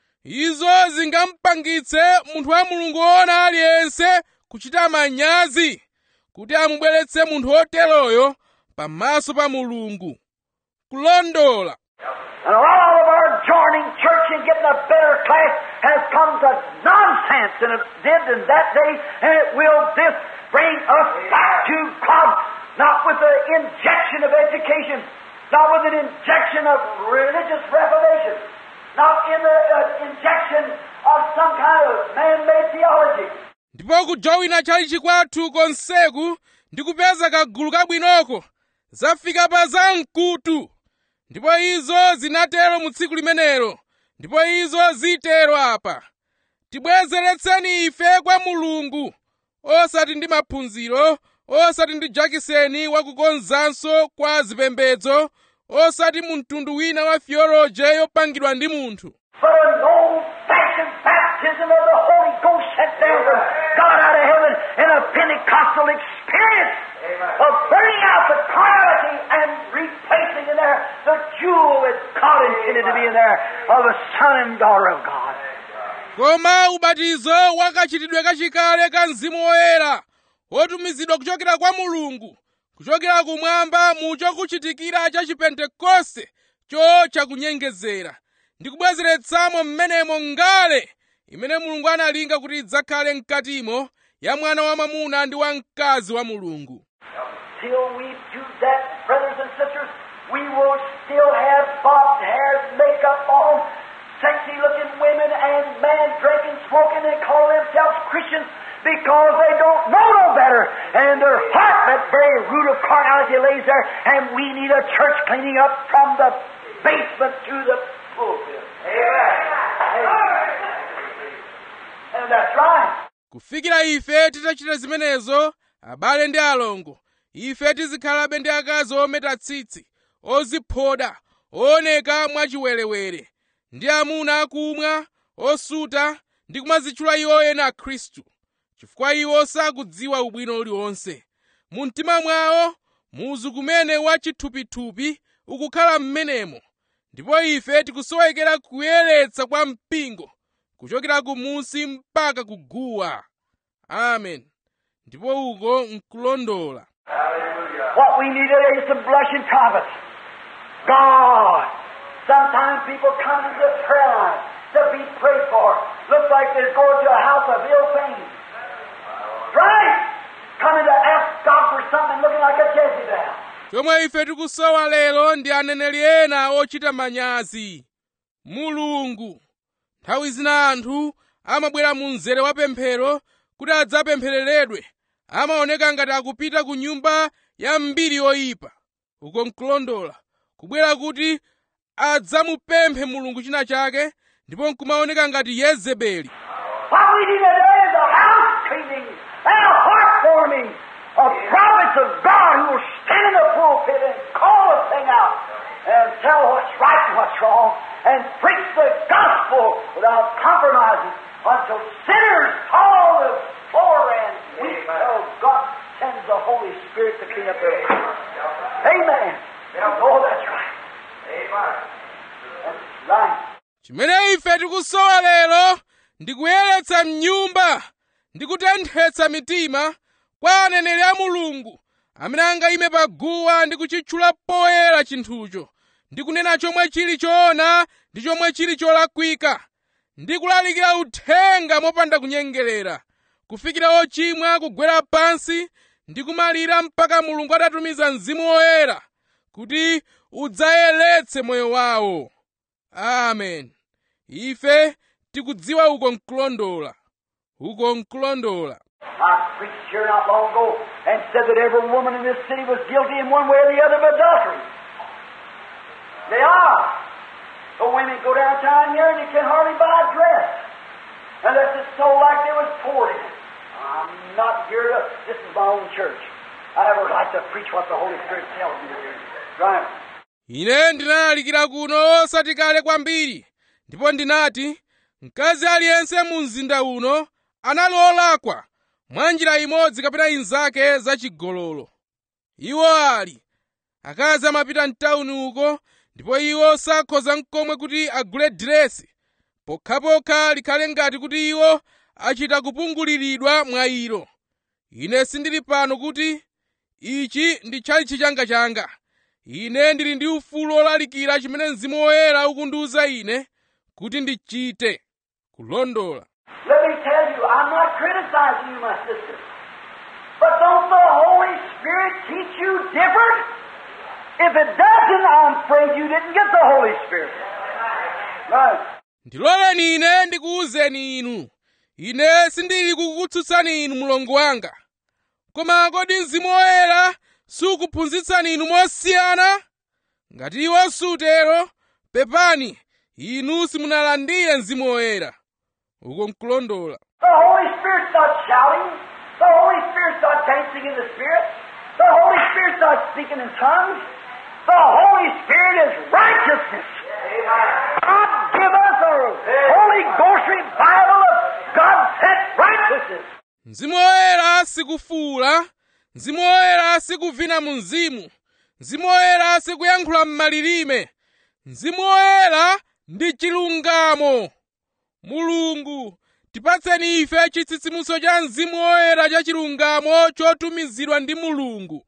Izo zingampangitse munthu wa Mulungu woona aliyense kuchita manyazi kuti amubweretse munthu woteroyo pamaso pa Mulungu. Kulondola. And all of our joining church and getting a better class has come to nonsense, and it did in that day, and it will this bring us back to God, not with the injection of education, not with an injection of religious reformation, not in the uh, injection of some kind of man-made theology. Ndipo kujowina chalichi kwathu konseku ndi kupeza kagulu kabwinoko zafika pa zamkutu. Ndipo izo zinatero mu tsiku limenelo, ndipo izo zitero apa. Tibwezeretseni ife kwa Mulungu, osati ndi maphunziro, osati ndi jakiseni wakukonzanso kwa zipembedzo, osati mu mtundu wina wa theology yopangidwa ndi munthu. But an old-fashioned baptism of the Holy Ghost sent down from God out of heaven in a Pentecostal experience of burning out the carnality and replacing in there the jewel that God intended to be in there of the Son and daughter of God. Koma ubatizo wakachitidwe kachikale ka Mzimu Woyera, wotumizidwa kuchokera kwa Mulungu, kuchokera kumwamba mu chokuchitikira cha Chipentekoste cho chakunyengezera, ndi kubwezeretsamo mmenemo ngale imene Mulungu analinga kuti idzakhale mkatimo ya mwana wa mwamuna ndi wa mkazi wa Mulungu. Till we do that, brothers and sisters, we will still have bobbed hairs, makeup on, sexy-looking women, and men drinking, smoking, and call themselves Christians because they don't know no better. And their heart, that very root of carnality, lays there, and we need a church cleaning up from the basement to the pulpit. Amen. And that's right. Kufikira ife titachita zimenezo, abale ndi alongo, ife tizikhalabe ndi akazi ometa tsitsi, oziphoda, ooneka mwachiwerewere, ndi amuna akumwa, osuta, ndi kumazitchula iwo ena Khristu, chifukwa iwo sakudziwa ubwino uliwonse. Mu mtima mwawo, muzu kumene wa chithupithupi ukukhala mmenemo, ndipo ife tikusowekera kuyeretsa kwa mpingo, kuchokera kumunsi mpaka kuguwa. Amen. Ndipo uko nkulondola. What we need today is some blushing prophets. God. Sometimes people come to the prayer line to be prayed for. Looks like they're going to a house of ill fame. Right? Coming to ask God for something looking like a Jezebel. Chomwe ife tikusowa lero ndi aneneri ena ochita manyazi. Mulungu. Nthawi zina anthu amabwera mu mzere wa pemphero kuti adzapemphereredwe. Amaoneka ngati akupita ku nyumba ya mbiri yoyipa. Uko nkulondola. Kubwera kuti adzamupemphe Mulungu china chake, ndipo nkumaoneka ngati Yezebeli. What we need today is a house cleaning and a heart warming of prophets of God who will stand in the pulpit and call a thing out and tell what's right and what's wrong and preach the gospel without compromising until sinners fall on the floor and weep till God sends the Holy Spirit to clean up their lives. Amen. Oh, that's right. Amen. That's right. Chimene ife tikusowa lero ndi kuyeretsa mnyumba ndi kutenthetsa mitima kwa aneneri a Mulungu amene angayime paguwa ndi kuchitchula poyera chinthucho ndi kunena chomwe chili choona ndi chomwe chili cholakwika ndi kulalikira uthenga mopanda kunyengerera kufikira ochimwa kugwera pansi ndi kumalira mpaka Mulungu atatumiza Mzimu Woyera kuti udzayeretse moyo wawo. Amen. Ife tikudziwa uko nkulondola. Uko nkulondola. I preached here not long ago and said that every woman in this city was guilty in one way or the other of adultery. They are. The women go downtown here and they can hardly buy a dress unless it's sold like they was poured in it. I'm not here to, this is my own church. I never like to preach what the Holy Spirit tells me to do. Right. Ine ndinalalikira kuno osati kale kwambiri, ndipo ndinati, mkazi aliyense mu mzinda uno anali olakwa mwa njira imodzi kapena inzake zachigololo. Iwo ali, akazi amapita mtawuni uko, ndipo iwo sakhoza n'komwe kuti agule diresi, pokhapokha likhale ngati kuti iwo achita kupunguliridwa mwa ilo. Ine sindili pano kuti ichi ndi tchalitchi changa. Ine ndili ndi ufulu olalikira chimene Mzimu Woyera ukundiwuza ine kuti ndichite. Kulondola. Let me tell you, I'm not criticizing you, my sister. But don't the Holy Spirit teach you different? If it doesn't, I'm afraid you didn't get the Holy Spirit. Right. Ndiloleni ine ndikuwuzeni inu. Ine sindili kukutsutsani inu mlongo wanga. Koma kodi Mzimu Woyera sukuphunzitsani inu mosiyana? Ngati iwo sutero, pepani, inu simunalandire Mzimu Woyera. Uko nkulondola. The Holy Spirit's not shouting. The Holy Spirit's not dancing in the Spirit. The Holy Spirit's not speaking in tongues. The Holy Spirit is righteousness. God give us a Holy Ghost revival of God-sent righteousness. Mzimu Woyera sikufuula, Mzimu Woyera sikuvina mu mzimu, Mzimu Woyera sikuyankhula m'malilime, Mzimu Woyera ndi chilungamo. Mulungu, tipatseni ife chitsitsimutso cha Mzimu Woyera cha chilungamo chotumizidwa ndi Mulungu.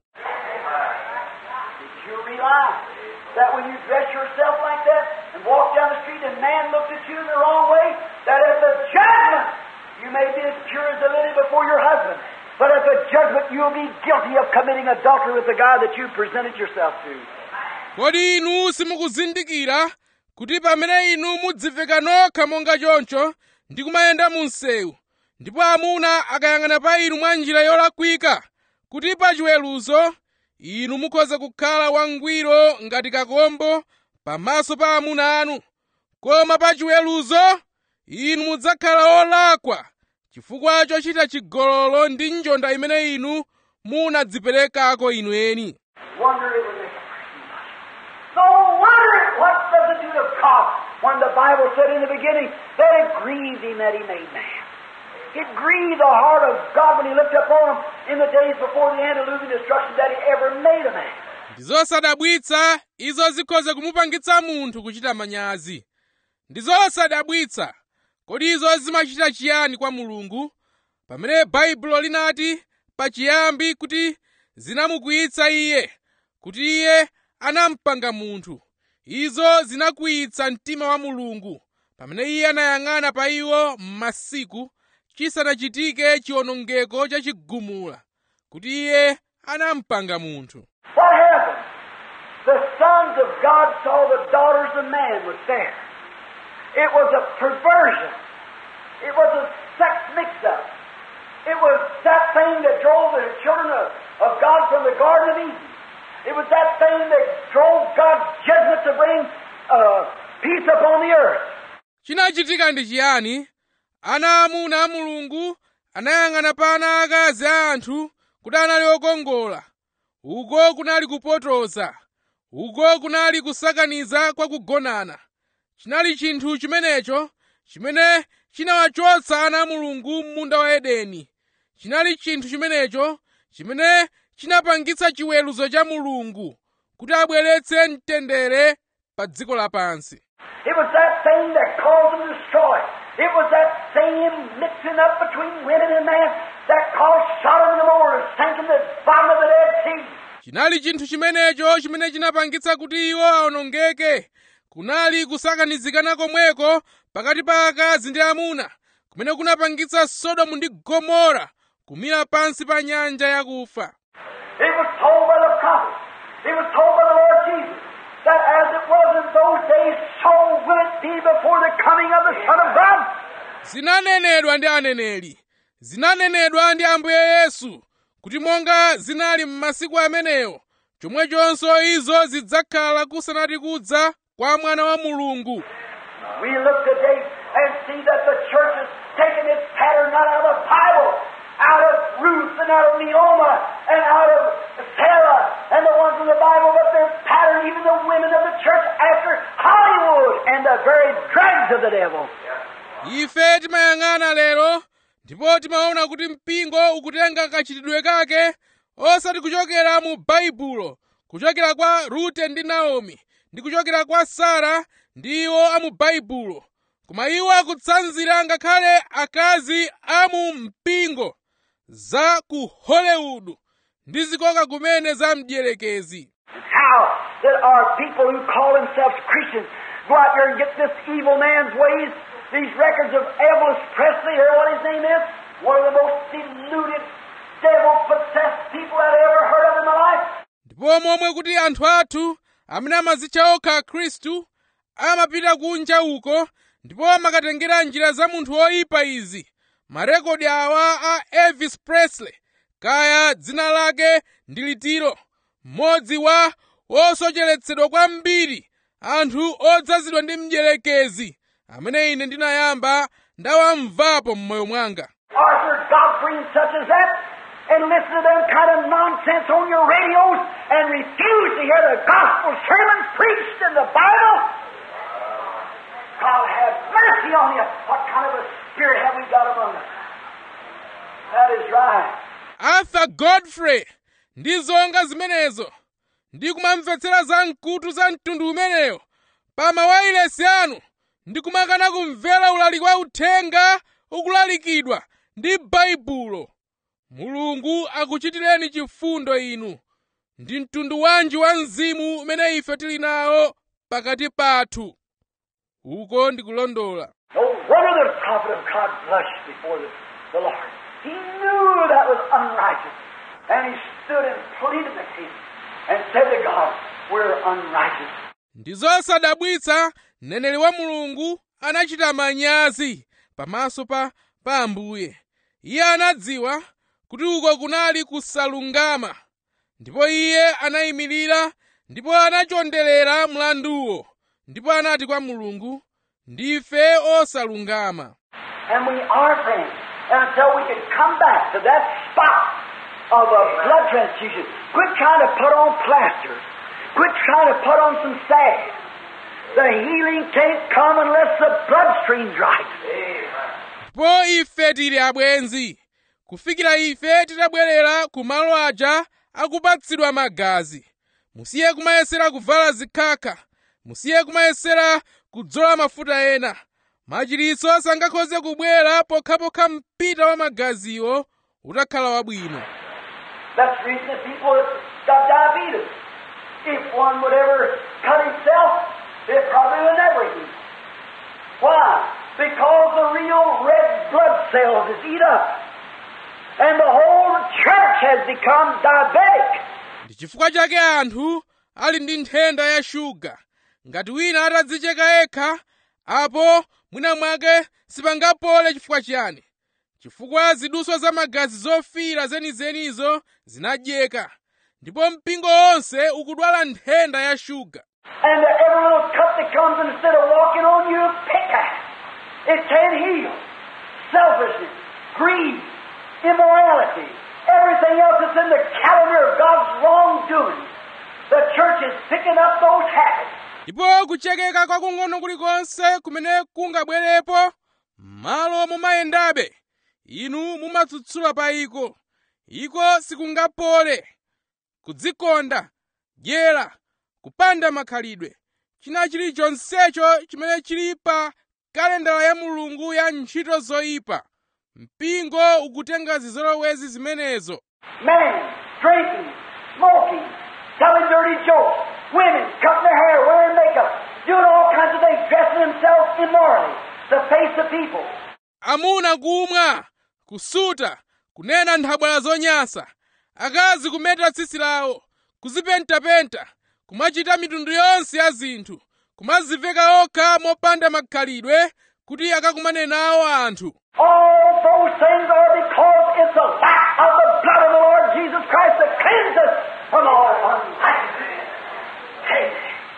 Did you realize that when you dress yourself like that and walk down the street and man looks at you in the wrong way, that at the judgment you may be as pure as a lily before your husband, but at the judgment you'll be guilty of committing adultery with the guy that you presented yourself to. Kodi inu simukuzindikira kuti pamene inu mudziveka nokha monga choncho ndi kumayenda mu msewu, ndipo amuna akayang'ana pa inu mwa njira yolakwika, kuti pa chiweruzo inu mukhoza kukhala wangwiro ngati kakombo pamaso pa amuna anu, koma pa chiweruzo inu mudzakhala olakwa chifukwa chochita chigololo ndi njonda imene inu munadziperekako inu eni. Wonder it would make a person blush. No wonder what does it do to God when the Bible said in the beginning that it grieved him that he made man. It grieved the heart of God when he looked upon him in the days before the antediluvian destruction that he ever made a man. Ndizosadabwitsa izo zikhoza kumupangitsa munthu kuchita manyazi. Ndizosadabwitsa kodi izo zimachita chiyani kwa Mulungu pamene Baibulo linati pachiyambi kuti zinamukwiyitsa iye, kuti iye anampanga munthu. Izo zinakwiyitsa mtima wa Mulungu pamene iye anayang'ana pa iwo m'masiku chisanachitike chiwonongeko chachigumula, kuti iye anampanga munthu. What happened? The sons of God saw the daughters of man was there. It was a perversion. It was a sex mix-up. It was that thing that drove the children of, of God from the Garden of Eden. It was that thing that drove God's judgment to bring uh, peace upon the earth. Chinachitika ndi chiyani? Ana amuna a Mulungu anayang'ana pa ana akazi a anthu kuti anali okongola, uko kunali kupotoza, uko kunali kusakaniza kwa kugonana. Chinali chinthu chimenecho chimene chinawachotsa ana a Mulungu m'munda wa Edeni. Chinali chinthu chimenecho chimene chinapangitsa chiweruzo cha Mulungu kuti abweretse mtendere pa dziko lapansi. It was that thing that caused them to destroy. It was that same mixing up between women and men that caused Sodom and Gomorrah to sink in the bottom of the Dead Sea. Chinali chinthu chimenecho chimene chinapangitsa kuti iwo awonongeke. Kunali kusakanizikana komweko pakati pa akazi ndi amuna, kumene kunapangitsa Sodomu ndi Gomora kumira pansi pa nyanja yakufa. It was told by the prophet, it was told by the Lord Jesus, that as it was in those days, so will it be before the coming of the Son of God. Zinanenedwa ndi aneneri, zinanenedwa ndi Ambuye Yesu, kuti monga zinali m'masiku amenewo, chomwechonso izo zidzakhala kusanati kudza kwa Mwana wa Mulungu. We look today and see that the church has taken its pattern not out of the Bible, out of Ruth and out of Naomi and out of Sarah and the ones in the Bible, but their pattern, even the women of the church, after Hollywood and the very dregs of the devil. Ife timayang'ana lero ndipo timaona kuti mpingo ukutenga kachitidwe kake osati kuchokera mu Baibulo, kuchokera kwa Rute ndi Naomi, ndi kuchokera kwa Sara ndi iwo a mu Baibulo, koma iwo akutsanzira ngakhale akazi a mu mpingo za ku Hollywood ndi zikoka kumene za mdierekezi. How that our people who call themselves Christians go out there and get this evil man's ways, these records of Elvis Presley, or what his name is, one of the most deluded, devil-possessed people I've ever heard of in my life. Ndipo momwe kuti anthu athu amene amazitcha okha Khristu amapita kunja uko ndipo amakatengera njira za munthu woyipa izi, marekodi awa a Elvis Presley, kaya dzina lake ndi Litiro, mmodzi wa osocheretsedwa kwambiri, anthu odzazidwa ndi mdierekezi amene ine ndinayamba ndawamvapo m'moyo mwanga. Arthur Godfrey and such as that, and listen to them kind of nonsense on your radios and refuse to hear the gospel sermons preached in the Bible. God have mercy on you. What kind of a spirit have we got among us? That is right. Arthur Godfrey ndi zonga zimenezo, ndi kumamvetsera za mkutu za mtundu umeneyo pa mawayilesi anu, ndi kumakana kumvera ulaliki wa uthenga ukulalikidwa ndi Baibulo. Mulungu akuchitireni chifundo inu. Ndi mtundu wanji wa mzimu umene ife tili nawo pakati pathu. Uko ndikulondola. No wonder the prophet of God blushed before the, the Lord. He knew that was unrighteous. And he stood and pleaded the case and said to God, we're unrighteous. Ndi zosadabwitsa mneneri wa Mulungu anachita manyazi pamaso pa pa Ambuye. Iye anadziwa kuti uko kunali kusalungama, ndipo iye anayimirira ndipo anachonderera mlanduwo, ndipo anati kwa Mulungu, ndife osalungama. And we are friends. And until we can come back to that spot of a blood transfusion, quit trying to put on plaster, quit trying to put on some salve. The healing can't come unless the bloodstream's right. Po ife tili abwenzi, kufikira ife titabwerera ku malo aja akupatsidwa magazi. Musiye kumayesera kuvala zikhakha, musiye kumayesera kudzola mafuta ena. Machiritso sangakhoze kubwera pokhapokha mpita wa magaziwo utakhala wabwino. That's the reason that people have got diabetes. If one would ever cut himself, it probably would never eat. Why? Because the real red blood cells is eat up. And the whole church has become diabetic. Ndi chifukwa chake anthu ali ndi nthenda ya shuga. Ngati wina atadzicheka yekha, apo mwina mwake sipangapole chifukwa chiyani. Chifukwa ziduswa za magazi zofira zenizenizo zinadyeka, ndipo mpingo wonse ukudwala nthenda ya shuga. And every little cut that comes, and instead of walking on you, pick at it. It can't heal. Selfishness, greed, immorality, everything else that's in the calendar of God's wrongdoing, the church is picking up those habits. Ndipo kuchekeka kwakung'ono kulikonse kumene kungabwerepo, malo mumayendabe, inu mumatsutsula pa iko. Iko sikungapole, kudzikonda, dyera, kupanda makhalidwe, china chilichonsecho chimene chili pa kalendala ya Mulungu ya ntchito zoyipa. Mpingo ukutenga zizolowezi zimenezo. Men drinking, smoking, telling dirty jokes, women cutting their hair, wearing makeup, doing all kinds of things, dressing themselves immorally to face the people. Amuna kumwa, kusuta, kunena nthabwala zonyasa, akazi kumeta tsitsi lawo, kuzipentapenta, kumachita mitundu yonse ya zinthu, kumaziveka okha mopanda makhalidwe kuti akakumane nawo anthu. All those things are because it's the lack of the blood of the Lord Jesus Christ that cleanses us from all unrighteousness. Hey,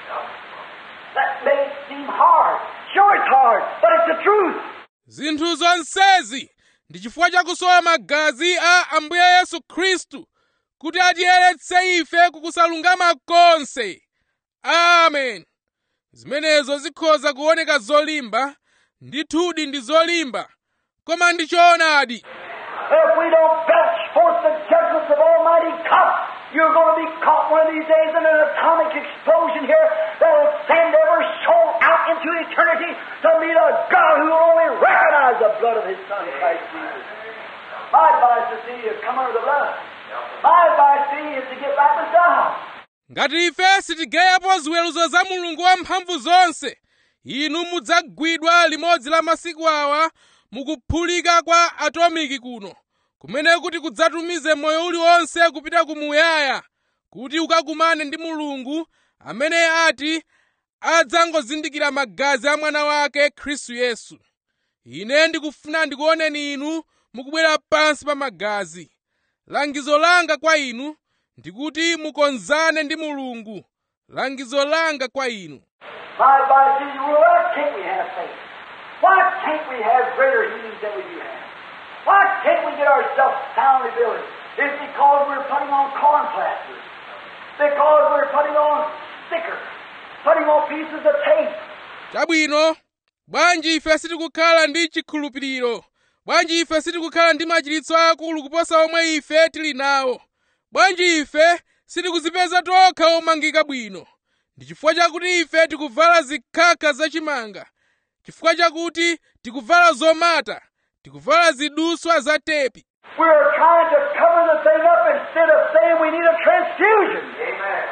that may seem hard. Sure it's hard, but it's the truth. Zinthu zonsezi ndi chifukwa chakusowa magazi a Ambuye Yesu Khristu kuti atiyeretse ife kukusalungama konse. Amen. Zimenezo zikhoza kuoneka zolimba, ndithudi ndi zolimba, koma ndi choonadi. If we don't belch forth the judgments of Almighty God, you're going to be caught one of these days in an atomic explosion here that will send every soul out into eternity to meet a God who will only recognize the blood of His Son, Christ Jesus. My advice to thee is come under the blood. My advice to thee is to get right with God. Ngati ife sitigayapo ziweruzo za Mulungu wamphamvu zonse, inu mudzagwidwa limodzi la masiku awa mukuphulika kwa atomiki kuno, kumene kuti kudzatumize moyo uliwonse kupita kumuyaya, kuti ukakumane ndi Mulungu amene ati adzangozindikira magazi a mwana wake Khristu Yesu. Ine ndikufuna ndikuoneni inu mukubwera pansi pa magazi. Langizo langa kwa inu ndikuti mukonzane ndi Mulungu. Langizo langa kwa inu. My advice to you, why can't we have faith? Why can't we have greater healings than we do have? Why can't we get ourselves soundly built? It's because we're putting on corn plasters. Because we're putting on stickers. Putting on pieces of tape. Chabwino, bwanji ife sitikukhala ndi chikhulupiriro. Bwanji ife sitikukhala ndi machiritso akulu kuposa omwe ife tili nawo. Bwanji ife sitikuzipeza tokha omangika bwino. Ndi chifukwa chakuti ife tikuvala zikhakha zachimanga. Chifukwa chakuti tikuvala zomata. Tikuvala ziduswa za tepi. We are trying to cover the thing up instead of saying we need a transfusion. Amen.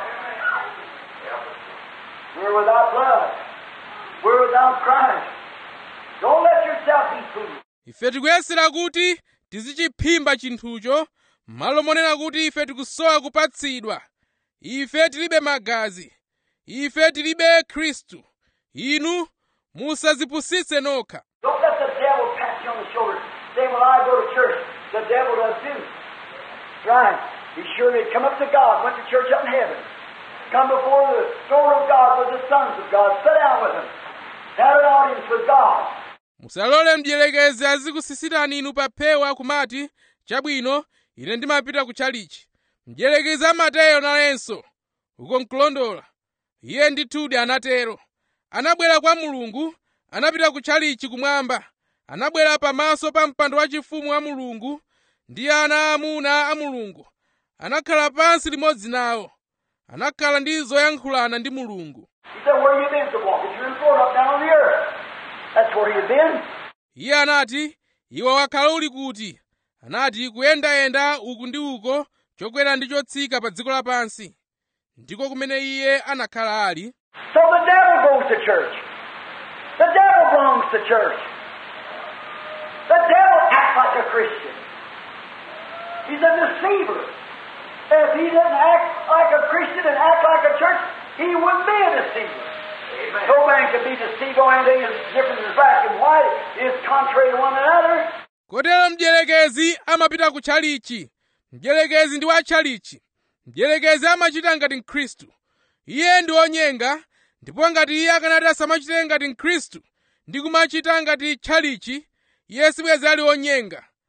We're without blood. We're without Christ. Don't let yourself be fooled. Ife tikuyesera kuti tizichiphimba chinthucho, malo monena kuti ife tikusowa kupatsidwa. Ife tilibe magazi. Ife tilibe Khristu. Inu musazipusitse nokha. Don't let the devil pat you on the shoulder. Say, well, I go to church. The devil does too. Right. Be sure to come up to God. Went to church up in heaven. Come before the throne of God with the sons of God. Sit down with them. Have an audience with God. Musalole mdierekezi azikusisitani inu papewa kumati, chabwino, ine ndimapita ku chalichi. Mdierekezi amatero nalenso. Uko nkulondola. Iye ndithudi anatero. Anabwera kwa Mulungu, anapita ku chalichi kumwamba. Anabwera pamaso pa mpando wachifumu wa Mulungu, ndi ana amuna a Mulungu. Anakhala pansi limodzi nawo. Anakhala ndi zoyankhulana ndi Mulungu. He said, where you been to walk? You're in Florida, up down on the earth. That's where you've been. Iye anati, iwe wakhala uli kuti? Anati, kuyendayenda uku ndi uko, chokwera ndi chotsika pa dziko lapansi. Ndiko kumene iye anakhala ali. So the devil goes to church. The devil belongs to church. The devil acts like a Christian. He's a deceiver. If he didn't act like a Christian and act like a church, he wouldn't be a deceiver. Amen. No man can be deceived on anything as different as black and white is contrary to one another. Kotero mdierekezi amapita ku chalichi. Mdierekezi ndi wa chalichi. Mdierekezi amachita ngati Mkhristu. Iye ndi onyenga, ndipo ngati iye akanati asamachite ngati Mkhristu ndi kumachita ngati chalichi, iye sibwezi ali onyenga. Pa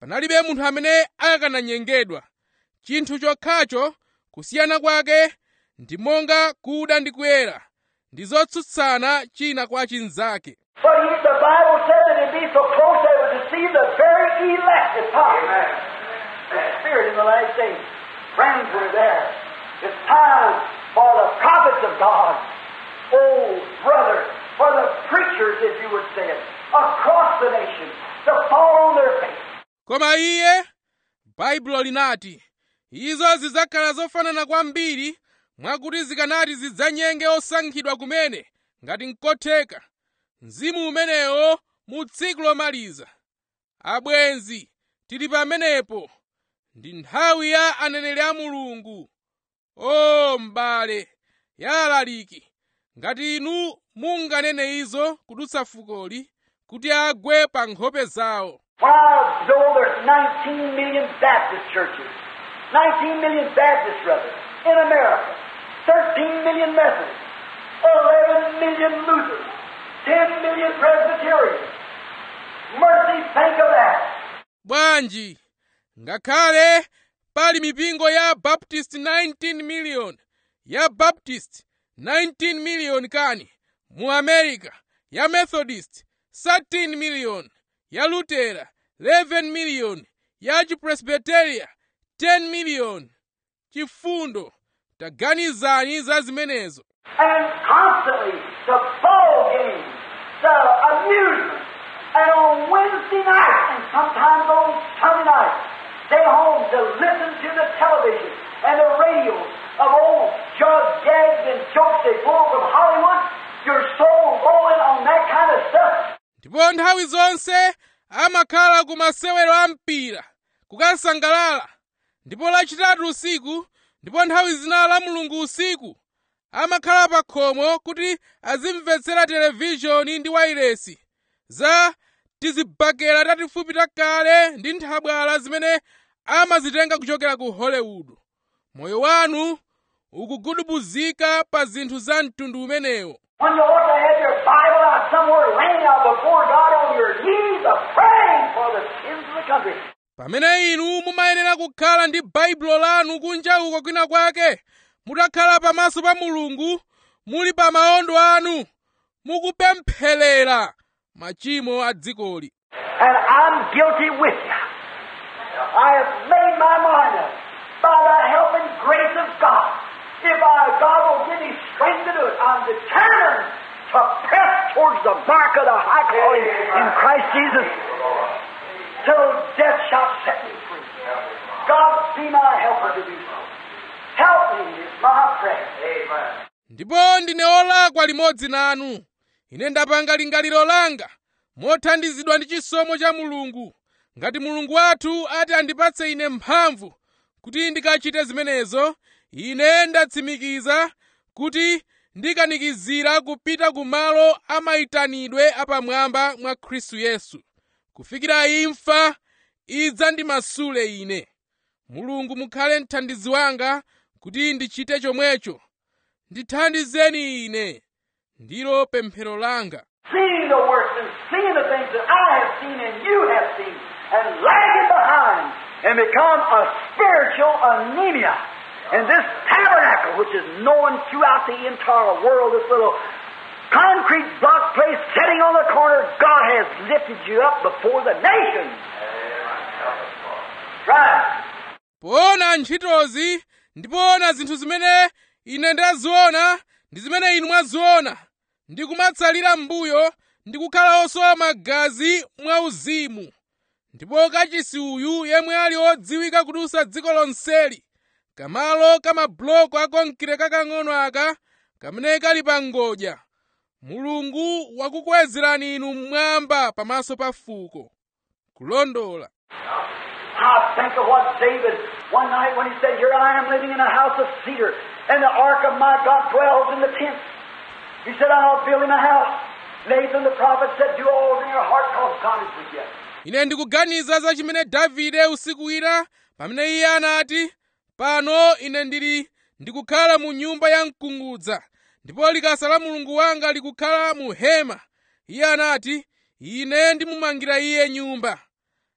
panalibe munthu amene akananyengedwa. Chinthu chokhacho kusiyana kwake ndi monga kuda ndi kuyera ndi zotsutsana china kwa chinzake. But he, the Bible said that it'd be so close they would deceive the very elect at times. The Spirit in the last days. Friends were there. It's time for the prophets of God. Oh, brother, for the preachers, if you would say it, across the nation, to fall on their face. Koma iye, Baibulo linati, izo zidzakhala zofanana kwambiri mwakuti zikanati zidzanyenge osankhidwa kumene ngati nkotheka mzimu umenewo mu tsiku lomaliza. Abwenzi, tili pamenepo, ndi nthawi ya aneneri a Mulungu. O m'bale, ya alaliki, ngati inu munganene izo kudutsa fukoli kuti agwe pa nkhope zawo. Why, though there's nineteen million Baptist churches, nineteen million Baptist brothers in America, thirteen million Methodists, eleven million Lutherans, ten million Presbyterians. Mercy, think of that. Bwanji, ngakhale pali mipingo ya Baptist nineteen million, ya Baptist nineteen million kani mu America, ya Methodist thirteen million, ya Lutera eleven million, ya Chipresbiteria ten million. Chifundo, taganizani za zimenezo. And constantly the ball games, the amusement, and on Wednesday night and sometimes on Sunday night, stay home to listen to the television and the radio of old jug gags and jokes they pull from Hollywood. Your soul rolling on that kind of stuff. Ndipo nthawi zonse amakhala ku masewero a mpira kukasangalala. Ndipo lachitatu usiku, ndipo nthawi zina la Mulungu usiku, amakhala pa khomo kuti azimvetsera televishoni ndi wailesi za tizibakera tatifupi takale ndi nthabwala zimene amazitenga kuchokera ku Hollywood. Moyo wanu ukugudubuzika pa zinthu za mtundu umenewo. When you ought to have your Bible out somewhere laying out before God on your knees, a praying for the sins of the country. Pamene inu mumayenera kukhala ndi Baibulo lanu kunja uko kwina kwake, mutakhala pamaso pa Mulungu, muli pa maondo anu, mukupempherera machimo a dzikoli. And I'm guilty with you. I have made my mind up by the help and grace of God. If I, God will give me strength to do it, I'm determined to press towards the mark of the high calling in Christ Jesus till death shall set me free. God be my helper to do so. Help me is my prayer. Amen. Ndipo ndine olakwa limodzi nanu. Ine ndapanga lingaliro langa mothandizidwa ndi chisomo cha Mulungu. Ngati Mulungu wathu ati andipatse ine mphamvu kuti ndikachite zimenezo, ine ndatsimikiza kuti ndikanikizira kupita ku malo amayitanidwe apamwamba mwa Khristu Yesu, kufikira imfa idzandimasule ine. Mulungu mukhale mthandizi wanga kuti ndichite chomwecho. Ndithandizeni ine, ndilo pemphero langa. Seeing the works and seeing the things that I have seen and you have seen, and lagging behind, and become a spiritual anemia. And this tabernacle, which is known throughout the entire world, this little concrete block place sitting on the corner, God has lifted you up before the nations. Right. Poona ntchitozi, ndipoona zinthu zimene ine ndaziona, ndi zimene inu mwaziona, ndi kumatsalira m'mbuyo, ndi kukhala osowa magazi mwauzimu. Ndipo kachisi uyu yemwe ali odziwika kudutsa dziko lonseli, kamalo kamabuloko akonkire kakang'ono aka kamene kali pa ngodya. Mulungu wakukwezerani inu mmwamba pamaso pa fuko. Kulondola. I think of what David, one night when he said, "Here I am living in a house of cedar, and the ark of my God dwells in the tent." He said, "I'll build him a house." Nathan the prophet said, "Do all in your heart, because God is with you." Ine ndikuganiza za chimene Davide usiku wina pamene iye anati, "Pano ine ndili ndikukhala mu nyumba ya mkungudza, ndipo likasa la Mulungu wanga likukhala mu hema." Iye anati, "Ine ndimumangira iye nyumba."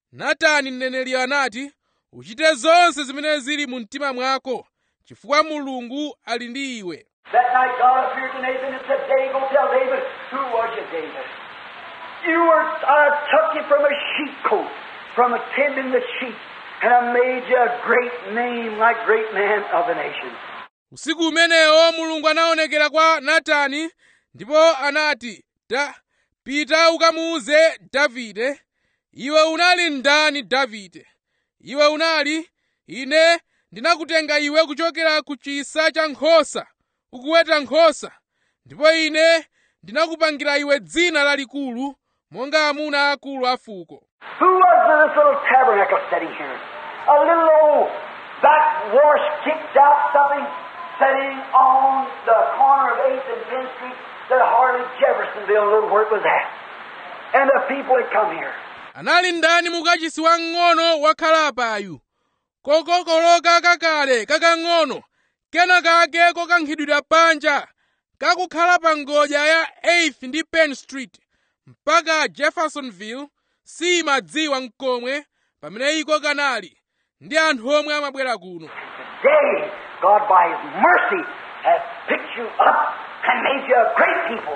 Natani mneneri anati, uchite zonse zimene zili mu mtima mwako, chifukwa Mulungu ali ndi iwe. That night God appeared to Nathan and said, "David, go tell David, who was you, David? You were, I took you from a sheep cote, from attending the sheep, and I made you a great name like great man of the nation." Usiku umenewo Mulungu anaonekera kwa Natani ndipo anati, da, pita ukamuuze Davide, iwe unali ndani Davide? Iwe unali, ine ndinakutenga iwe kuchokera ku chisa cha nkhosa, ukuweta nkhosa, ndipo ine ndinakupangira iwe dzina lalikulu, monga amuna akulu a fuko. Who was this little tabernacle sitting here? A little old backwash kicked out something sitting on the corner of eighth and tenth Street that Harley Jeffersonville knew where it was at. And the people had come here. Anali ndani mukachisi wang'ono wakhala payu, kokokoloka kakale kakang'ono, kena kake kokankhidwira panja, kakukhala pa ngodya ya eighth ndi Penn Street, mpaka Jeffersonville simadziwa mkomwe pamene iko kanali, ndi anthu omwe amabwera kuno. Today, God by His mercy has picked you up and made you a great people.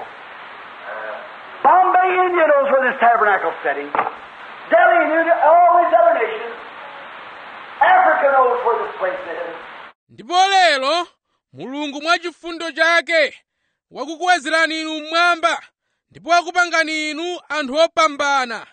Bombay, India knows where this tabernacle is sitting. Delhi knew all these other nations. Africa knows where this place is. Ndipo lero Mulungu mwa chifundo chake wakukwezerani inu mmwamba ndipo wakupangani inu anthu opambana.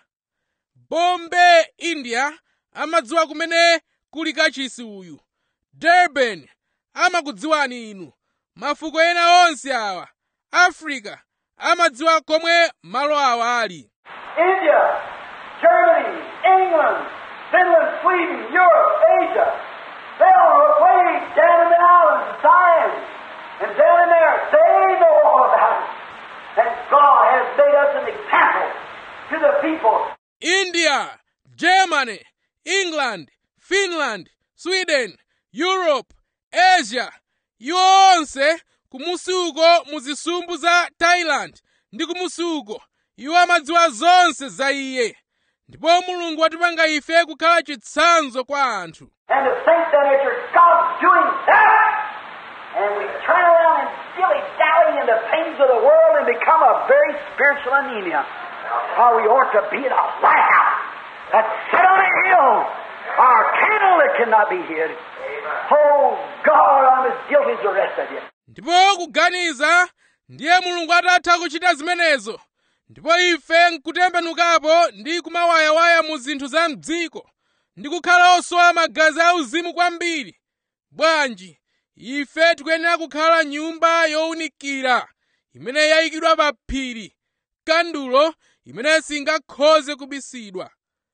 Bombay, India amadziwa kumene kuli kachisi uyu. Durban amakudziwani inu. Mafuko ena onse awa, Africa, amadziwa komwe malo awa ali. India, Germany, England, Finland, Sweden, Europe, Asia, they all are way down in the islands of Zion. And down in there, they know all about it. And God has made us an example to the people. India, Germany, England, Finland, Sweden, Europe, Asia, iwo onse kumusi uko muzisumbu za Thailand ndi kumusi uko, iwo amadziwa zonse za Iye. Ndipo Mulungu watipanga ife kukhala chitsanzo kwa anthu. And to think that after God's doing that, and we turn around and dilly-dally in the things of the world and become a very spiritual anemia, how we ought to be in a lighthouse that set on a hill, our candle that cannot be hid. Oh God, I'm as guilty as the rest of you. Ndipo kuganiza ndiye Mulungu atatha kuchita zimenezo, ndipo ife nkutembenukapo ndi kumawayawaya mu zinthu za mdziko ndi kukhala osowa magazi auzimu kwambiri. Bwanji, ife tikuyenera kukhala nyumba yowunikira imene yayikidwa pa phiri, kandulo imene singakhoze kubisidwa.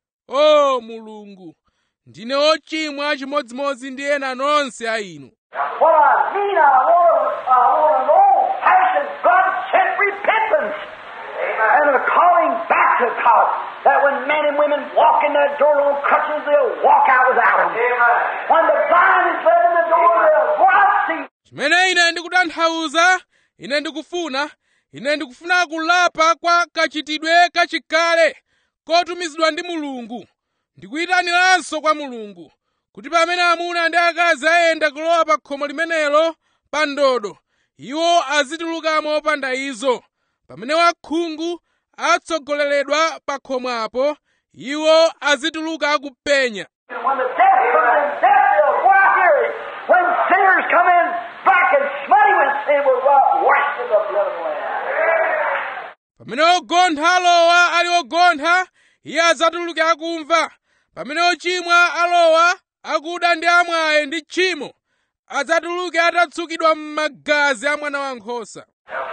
O Mulungu, ndine ochimwa chimodzimodzi ndi ena nonse a inu. What I mean, I want, I want an old-fashioned God-sent repentance. Amen. And a calling back to God, that when men and women walk in that door on crutches, they'll walk out without them. Amen. When the blind is led in the door, they'll go out see. Chimene ine ndikutanthauza, ine ndikufuna, ine ndikufuna kulapa kwa kachitidwe kachikale kotumizidwa ndi Mulungu. Ndikuyitaniranso kwa Mulungu kuti pamene amuna ndi akazi ayenda kulowa pa khomo limenelo pa ndodo, iwo azitulukamo opanda izo. Pamene wakhungu atsogoleredwa pa khomo apo, iwo azituluka akupenya. When the deaf comes in, deaf they'll go out here. When sinners come in, black and smutty with sin, will go out washed in the blood of the Lamb. Pamene ogontha alowa ali ogontha, iye adzatuluke akumva. Pamene ochimwa alowa akuda ndi amwaye ndi tchimo, adzatuluke atatsukidwa m'magazi a Mwana Wankhosa.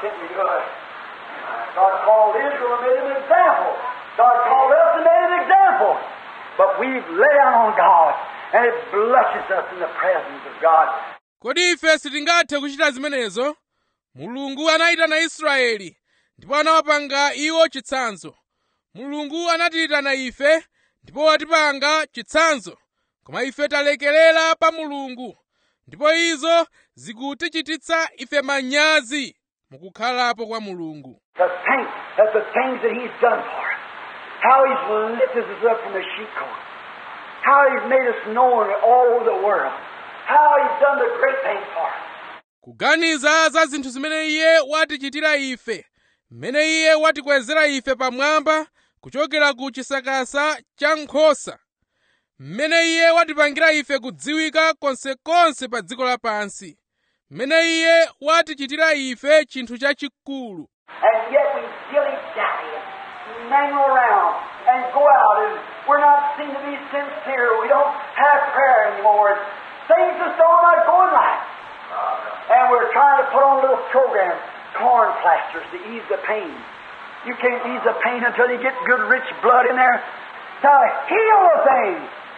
God called Israel and made an example. God called us and made an example. But we've let out on God, and it blushes us in the presence of God. Kodi ife sitingathe kuchita zimenezo? Mulungu anayitana Israeli, ndipo anawapanga iwo chitsanzo. Mulungu anatiyitana ife, ndipo watipanga chitsanzo. Koma ife talekerera pa Mulungu, ndipo izo zikutichititsa ife manyazi mukukhalapo kwa Mulungu. To think that the things that He's done for us how He's lifted us up from the sheep court, how He's made us known all over the world, how He's done the great things for us. Kuganiza za zinthu zimene Iye watichitira ife, mmene Iye watikwezera ife pamwamba kuchokera ku chisakasa cha nkhosa, mmene Iye watipangira ife kudziwika konsekonse pa dziko lapansi, mmene Iye watichitira ife chinthu chachikulu. And yet we dilly-dally and mangle around and go out, and we're not seen to be sincere. We don't have prayer anymore. Things just don't like going right. And we're trying to put on little programs, corn plasters to ease the pain. You can't ease the pain until you get good, rich blood in there to heal the thing.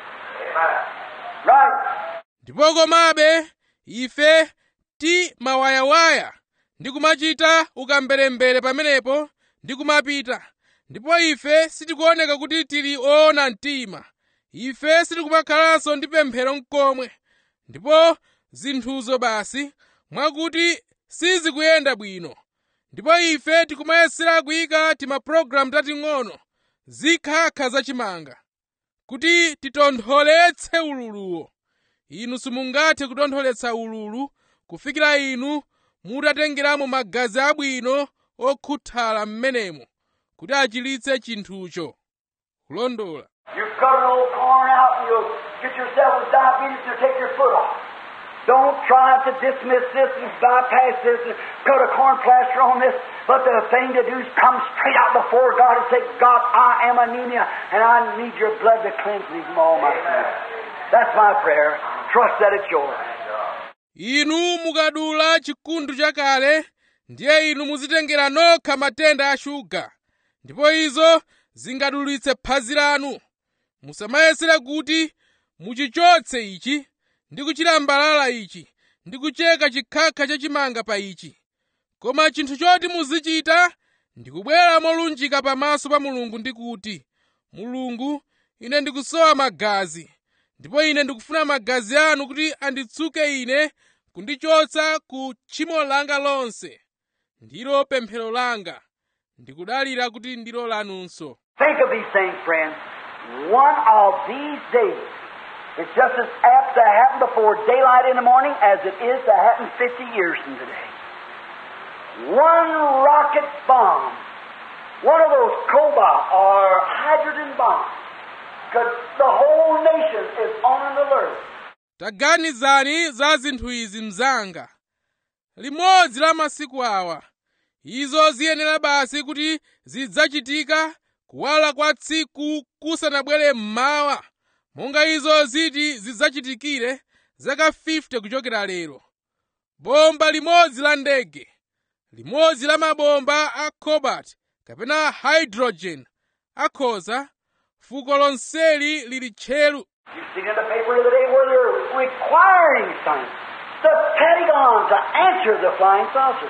Right. Ndipo komabe ife ti mawayawaya ndi kumachita ukamberembere pamenepo ndi kumapita, ndipo ife sitikuoneka kuti tili oona mtima. Ife sitikumakhalanso ndi pemphero n'komwe, ndipo zinthuzo basi mwakuti sizikuyenda bwino. Ndipo ife tikumayesera kuyika timapulogalamu tating'ono zikhakha zachimanga kuti titontholetse ululuwo. Inu simungathe kutontholetsa ululu kufikira inu mutatengeramo magazi abwino okhuthala m'menemo kuti achilitse chinthucho. Kulondola. You cut an old corn out and you'll get yourself with diabetes and take your foot off. Don't try to dismiss this and bypass this and put a corn plaster on this, but the thing to do is come straight out before God and say, God, I am anemia and I need your blood to cleanse me from all my sins. That's my prayer. Trust that it's yours. Inu mukadula chikundu chakale, ndiye inu muzitengera nokha matenda a shuga, ndipo izo zingadulitse phazi lanu. Musamayesera kuti muchichotse ichi ndi kuchilambalala ichi ndi kucheka chikhakha chachimanga pa ichi. Koma chinthu choti muzichita ndi kubwera molunjika pamaso pa Mulungu ndi kuti, Mulungu, ine ndikusowa magazi, ndipo ine ndikufuna magazi anu kuti anditsuke ine kundichotsa ku tchimo langa lonse. Ndilo pemphero langa, ndikudalira kuti ndilo lanunso. Think of these things, friends. One of these days, it's just as apt to happen before daylight in the morning as it is to happen fifty years from today. One rocket bomb, one of those cobalt or hydrogen bombs, because the whole nation is on an alert. Taganizani za zinthu izi mzanga. Limodzi la masiku awa, izo ziyenera basi kuti zidzachitika kuwala kwa tsiku kusanabwere mmawa, monga izo ziti zidzachitikire zaka fifty kuchokera lero. Bomba limodzi la ndege, limodzi la mabomba a cobalt kapena hydrogen akhoza, fuko lonseli lili tcheru. You've seen in the paper the other day where they're requiring science, the Pentagon, to answer the flying saucers.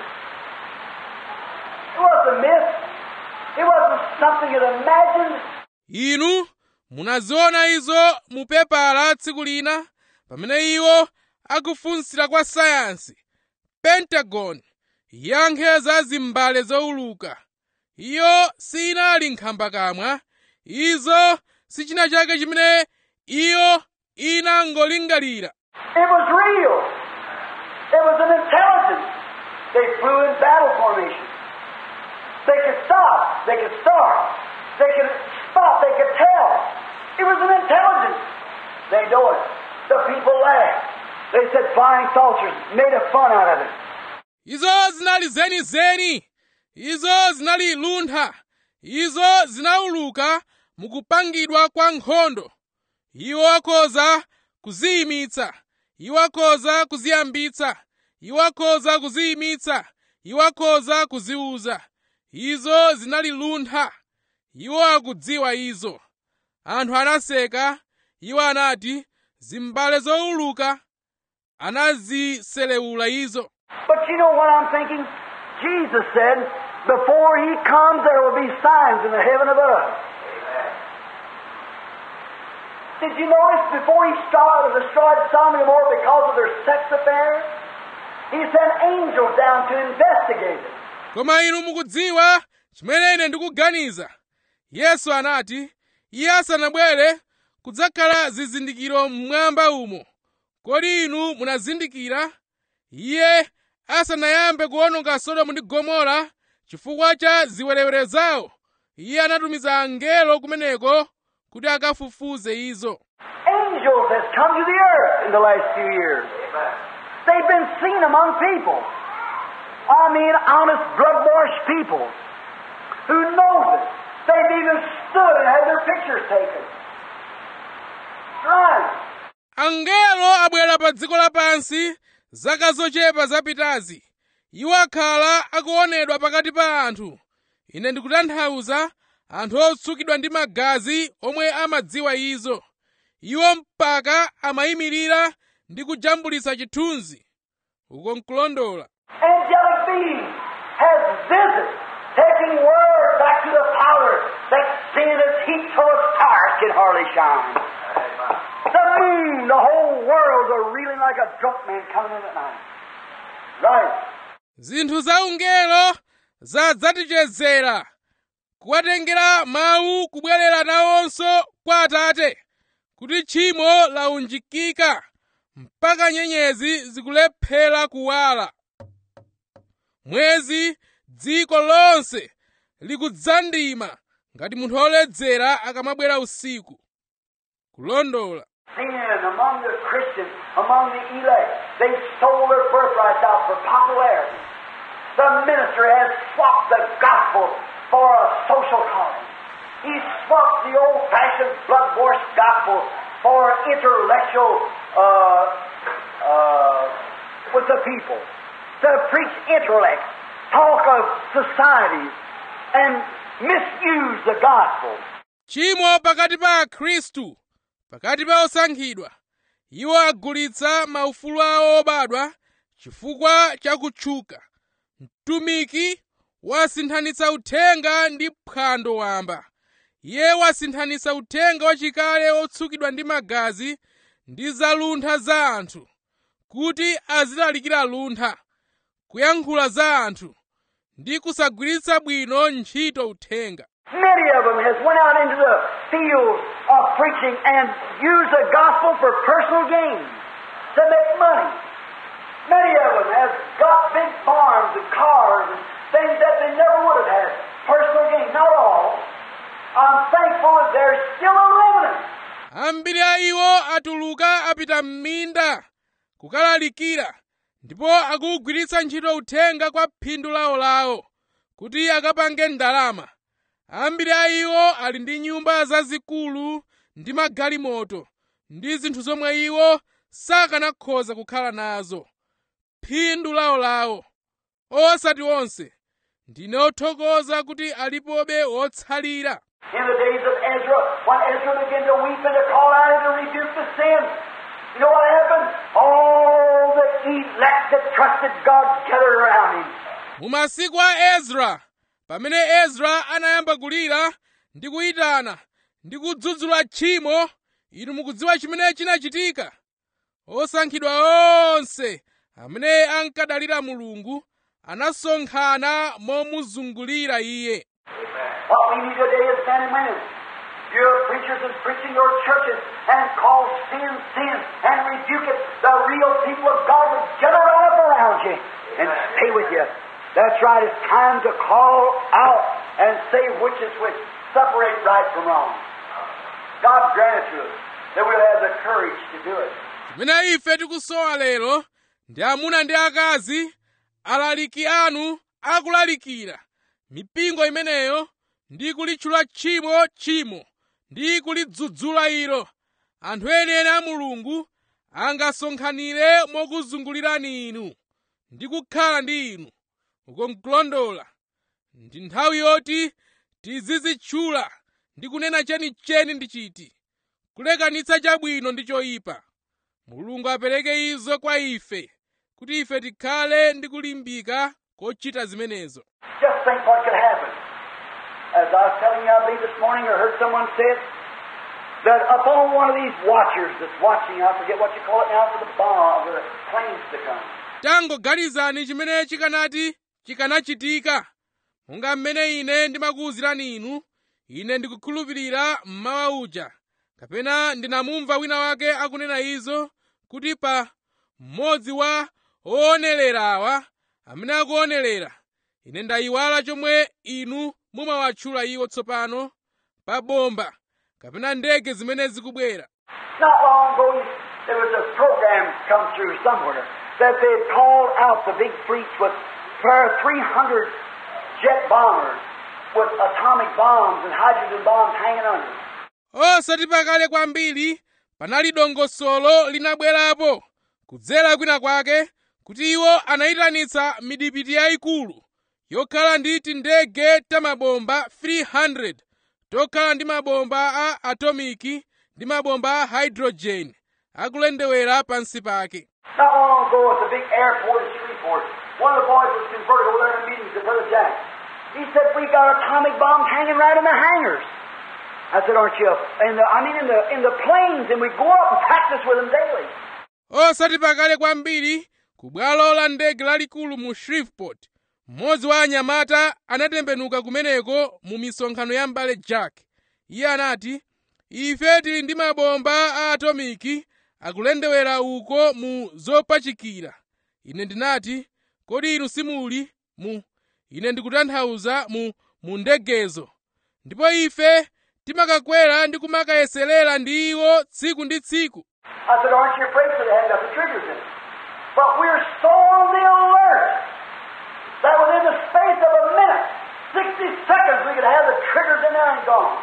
It wasn't a myth. It wasn't something you'd imagined. Inu munaziona izo mu pepala tsiku lina pamene iwo akufunsira kwa sayansi. Pentagon yankhe za zimbale zowuluka. Iyo sinali nkhambakamwa. Izo si china chake chimene iyo inangolingalira. It was real. It was an intelligence. They flew in battle formation. They could stop. They could start. They could spot. They could tell. It was an intelligence. They know it. The people laughed. They said flying saucers, made a fun out of it. Izo zinali zeni zeni. Izo zinali luntha. Izo zinauluka mukupangidwa kwa nkhondo. Iwo akhoza kuziyimitsa. Iwo akhoza kuziyambitsa. Iwo akhoza kuziyimitsa. Iwo akhoza kuziuza. Izo zinali luntha. Iwo akudziwa izo. Anthu anaseka. Iwo anati zimbale zowuluka. Anaziselewula izo. But you know what I'm thinking? Jesus said, before He comes, there will be signs in the heaven above. Did you notice before He started, destroyed Sodom and Gomorrah because of their sex affairs? He sent angels down to investigate it. Koma inu mukudziwa chimene ine ndikuganiza. Yesu anati, iye asanabwere kudzakhala zizindikiro mmwamba umo. Kodi inu munazindikira? Iye asanayambe kuwononga Sodomu ndi Gomora chifukwa cha ziwerewere zawo, iye anatumiza angelo kumeneko kuti akafufuze izo. Angels has come to the earth in the last few years. They've been seen among people. I mean, honest, blood-washed people who know it. They've even stood and had their pictures taken. Right. Angelo abwera pa dziko lapansi zaka zochepa zapitazi. Iwo akhala akuonedwa pakati pa anthu. Ine ndikutanthauza anthu otsukidwa ndi magazi omwe amadziwa izo. Iwo mpaka amayimirira ndi kujambulitsa chithunzi. Uko nkulondola. Angelic being has visited, taking word back to the power that sin is heat till the stars can hardly shine. The moon, the whole world are reeling like a drunk man coming in at night. Right. Zinthu za ungelo zadzatichezera, kuwatengera mawu kubwerera nawonso kwa Atate, kuti tchimo launjikika mpaka nyenyezi zikulephera kuwala. Mwezi, dziko lonse likudzandima ngati munthu oledzera akamabwera usiku. Kulondola. Sin among the Christians, among the elect, they stole their birthrights out for popularity. The minister has swapped the gospel for a social calling. He swapped the old-fashioned blood-washed gospel for intellectual uh, uh, with the people. To preach intellect, talk of society, and misuse the gospel. Chimo pakati pa Khristu, pakati pa osankhidwa. Iwo agulitsa maufulu awo obadwa chifukwa cha kutchuka. Mtumiki wasinthanitsa uthenga ndi phwando wamba. Iye wasinthanitsa uthenga wachikale otsukidwa ndi magazi ndi zaluntha za anthu, kuti azilalikira luntha, kuyankhula za anthu, ndi kusagwiritsa bwino ntchito uthenga. Many of them has went out into the field of preaching and used the gospel for personal gain, to make money. Many of them have got big farms and cars and things that they never would have had. Personal gain, not all. I'm thankful that there's still a remnant. Ambiri a iwo atuluka apita m'minda kukalalikira, ndipo akugwiritsa ntchito uthenga kwa phindu lawo kuti akapange ndalama. Ambiri a iwo ali ndi nyumba zazikulu ndi magalimoto ndi zinthu zomwe iwo sakanakhoza kukhala nazo. Phindu lawo. Osati onse. Ndine othokoza kuti alipobe otsalira. In the days of Ezra, when Ezra began to weep and to call out and to rebuke the sin, you know what happened? All the elect that trusted God gathered around him. Mu masiku a Ezra, pamene Ezra anayamba kulira ndi kuyitana ndi kudzudzula tchimo, inu mukudziwa chimene chinachitika. Osankhidwa onse amene ankadalira Mulungu anasonkhana momuzungulira iye. What we need today is men and women. Your preachers is preaching your churches and call sin, sin, and rebuke it. The real people of God would gather right up around you and stay with you. That's right. It's time to call out and say which is which. Separate right from wrong. God grant it to us that we'll have the courage to do it. Chimene ife tikusowa lero ndi amuna ndi akazi, alaliki anu akulalikira mipingo imeneyo ndi kulitchula tchimo tchimo ndi kulidzudzula ilo. Anthu enieni a Mulungu angasonkhanire mokuzungulirani inu ndi kukhala ndi inu. Uko nkulondola. Ndi nthawi yoti tizizitchula ndi kunena chenicheni ndi chiti, kulekanitsa chabwino ndi choyipa. Mulungu apereke izo kwa ife, kuti ife tikhale ndi kulimbika kochita zimenezo. Just think what could happen. As I was telling you, I believe this morning, I heard someone say it, that upon one of these watchers that's watching, I forget what you call it now, for the bomb, for the planes to come. Tangoganizani chimene chikanati chikanachitika. Monga mmene ine ndimakuwuzirani inu, ine ndikukhulupirira mmawa uja, kapena ndinamumva wina wake akunena izo, kuti pa mmodzi wa oonelerawa amene akuonelera, ine ndayiwala chomwe inu mumawatchula iwo tsopano, pa bomba kapena ndege zimene zikubwera. Not long ago, there was a program come through somewhere that they had called out the big fleets with three hundred jet bombers with atomic bombs and hydrogen bombs hanging under them. Osati pakale kwambiri panali dongosolo linabwerapo kudzera kwina kwake kuti iwo anayitanitsa midipiti yayikulu yokhala ndi tindege tamabomba three hundred tokhala ndi mabomba a atomiki ndi mabomba a hydrogen akulendewera pansi pake. Not long ago at the big airport in Shreveport, one of the boys was converted over there in meetings with Brother Jack. He said, "We got atomic bombs hanging right in the hangars." I said, "Aren't you? In the, I mean, in the in the planes, and we go up and practice with them daily." Osati pakale kwambiri ku bwalo la ndege lalikulu mu Shreveport, mmodzi wa anyamata anatembenuka kumeneko mu misonkhano ya m'bale Jack. Iye anati, "Ife tili ndi mabomba a atomiki akulendewera uko mu zopachikira." Ine ndinati, "Kodi inu simuli mu ine ndikutanthauza mu mu ndegezo, ndipo ife timakakwera ndi kumakayeserera ndi iwo tsiku ndi tsiku." I said, "Aren't you afraid?" So they hadn't got the triggers in it. But we're so on the alert that within the space of a minute, sixty seconds, we could have the triggers in there and gone.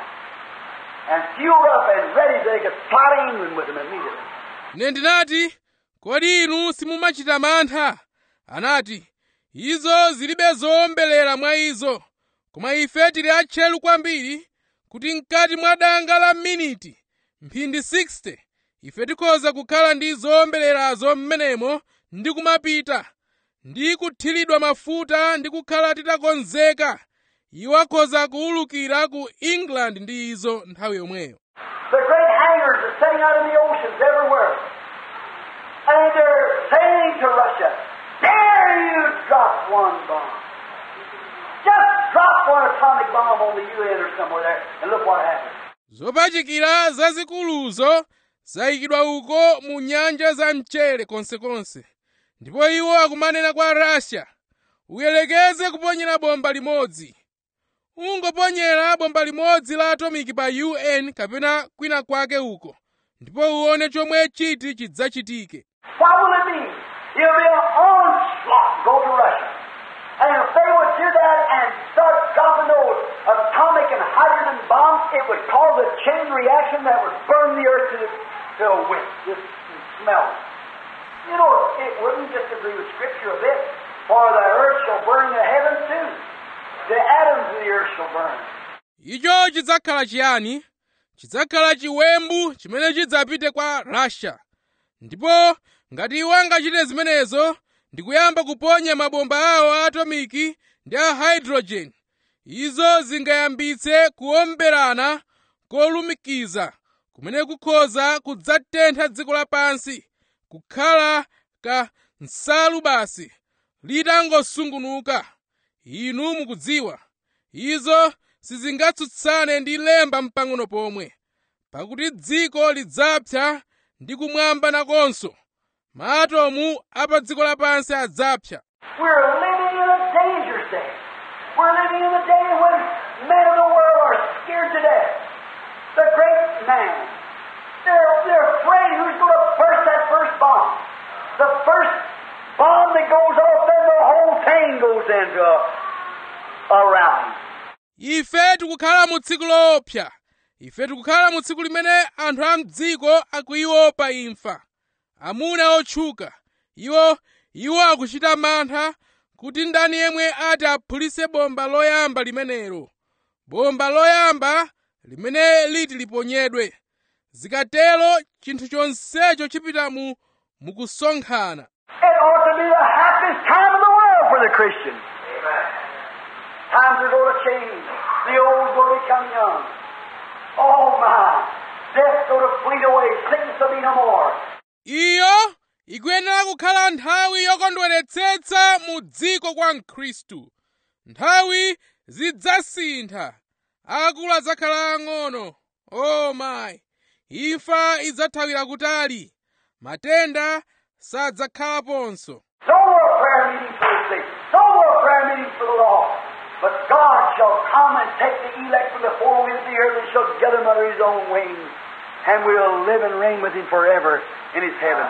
And fueled up and ready so they could fly to England with them immediately. Ine ndinati, "Kodi inu simumachita mantha?" Anati, "Izo zilibe zowombelera mwa izo, koma ife tili atcheru kwambiri kuti mkati mwa danga la miniti mphindi sixty ife tikhoza kukhala ndi zowombelerazo m'menemo ndi kumapita ndi kuthiridwa mafuta ndi kukhala titakonzeka. Iwo akhoza kuwulukira ku England ndi izo nthawi yomweyo." The great hangars are setting out in the oceans everywhere. And they're saying to Russia, "Dare you drop one bomb. Just drop one atomic bomb on the U N or somewhere there, and look what happens." Zopachikira zazikuluzo zayikidwa uko mu nyanja za mchere konsekonse, ndipo iwo akumanena kwa Russia, "Uyelekeze kuponyera bomba limodzi. Ungoponyera bomba limodzi la atomiki pa U N kapena kwina kwake uko, ndipo uone chomwe chiti chidzachitike." What will it be? It'll be an onslaught go to Russia. And if they would do that and start dropping those atomic and hydrogen bombs, it would cause a chain reaction that would burn the earth to, to a wick, just smell it. You know, it wouldn't disagree with Scripture a bit, for the earth shall burn the heavens too. The atoms of the earth shall burn. Icho chidzakhala chiyani? Chidzakhala chiwembu chimene chidzapite kwa Russia. Ndipo ngati iwo angachite zimenezo ndi kuyamba kuponya mabomba awo a atomiki ndi a hydrogen, izo zingayambitse kuomberana kolumikiza kumene kukhoza kudzatentha dziko lapansi kukhala ka nsalu basi litangosungunuka. Inu mukudziwa, izo sizingatsutsane ndi lemba mpang'ono pomwe, pakuti dziko lidzapsa ndi kumwamba nakonso. Maatomu apa dziko lapansi adzapsa. We're living in a dangerous day. We're living in a day when men of the world are scared to death. The great man. They're, they're afraid who's going to burst that first bomb. The first bomb that goes off, then the whole thing goes into a, a rally. Ife tikukhala mu tsiku loopsa. Ife tikukhala mu tsiku limene anthu a mdziko akuiopa imfa. Amuna otchuka, iwo iwo akuchita mantha kuti ndani yemwe ati aphulitse bomba loyamba limenelo. Bomba loyamba limene liti liponyedwe. Zikatero chinthu chonsecho chipita mu mukusonkhana. It ought to be the happiest time of the world for the Christian. Amen. Times are going to change. The old will become young. Oh my! Death's going to flee away. Sickness will be no more. Iyo ikuyenera kukhala nthawi yokondweretsetsa mu dziko kwa Mkhristu. Nthawi zidzasintha. akulu adzakhala ang'ono. O mayi, imfa idzathawira kutali, matenda sadzakhalaponso. No more prayer meetings for the sick. No more prayer meetings for the lost. But God shall come and take the elect from the four winds of the earth and shall gather them under His own wings. And we'll live and reign with Him forever in His heaven.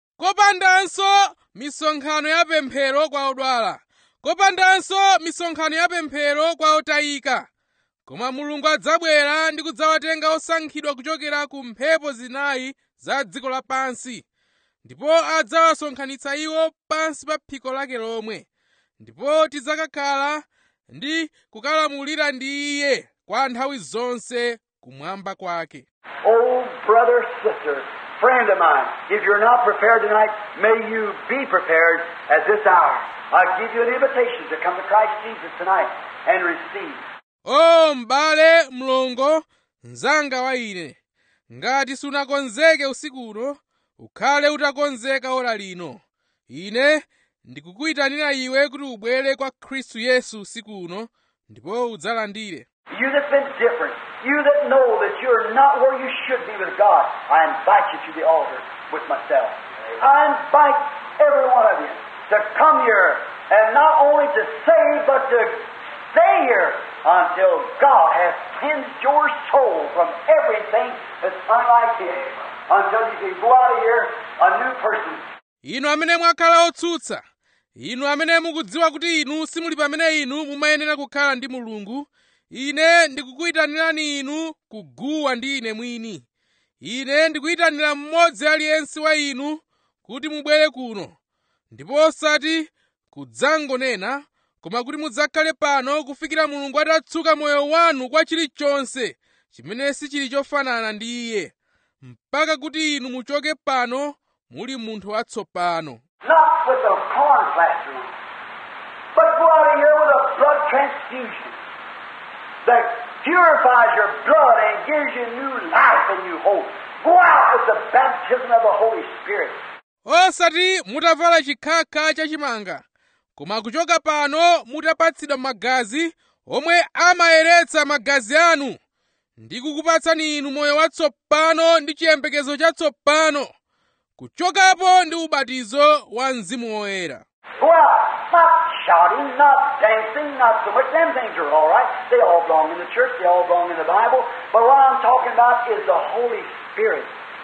Kopandanso misonkhano ya pemphero kwa odwala. Kopandanso misonkhano ya pemphero kwa otayika. Koma Mulungu adzabwera ndi kudzawatenga osankhidwa kuchokera ku mphepo zinayi za dziko lapansi. Ndipo adzawasonkhanitsa iwo pansi pa phiko lake lomwe. Ndipo tidzakakhala ndi kukalamulira ndi Iye kwa nthawi zonse kumwamba kwake. Oh, brother, sister, friend of mine, if you're not prepared tonight, may you be prepared at this hour. I give you an invitation to come to Christ Jesus tonight and receive. O m'bale mlongo, mnzanga wa ine, ngati sunakonzeke usikuno, ukhale utakonzeka ora lino. Ine ndikukuyitanira iwe kuti ubwere kwa Khristu Yesu usikuno, ndipo udzalandire. You that's been different, you that know that you're not where you should be with God, I invite you to the altar with myself. I invite every one of you to come here and not only to save, but to stay here until God has cleansed your soul from everything that's unlike Him, until you can go out of here a new person. Inu amene mwakhala otsutsa, inu amene mukudziwa kuti inu simuli pamene inu mumayenera kukhala ndi Mulungu, ine ndikukuyitanirani inu kuguwa ndi ine mwini. Ine ndikuyitanira mmodzi aliyense wa inu kuti mubwere kuno, ndipo osati kudzangonena, koma kuti mudzakhale pano kufikira Mulungu atatsuka moyo wanu kwa chilichonse chimene sichili chofanana ndi Iye, mpaka kuti inu muchoke pano muli munthu watsopano. Not with a corn plaster on, but go out of here with a blood transfusion that purifies your blood and gives you new life and new hope. Go out with the baptism of the Holy Spirit. Osati mutavala chikhakha chachimanga, koma kuchoka pano mutapatsidwa magazi omwe amayeretsa magazi anu, ndi kukupatsani inu moyo watsopano ndi chiyembekezo chatsopano, kuchokapo ndi ubatizo wa Mzimu Woyera. Go out, not shouting, not dancing, not so much. Them things are all right. They all belong in the church. They all belong in the Bible. But what I'm talking about is the Holy Spirit,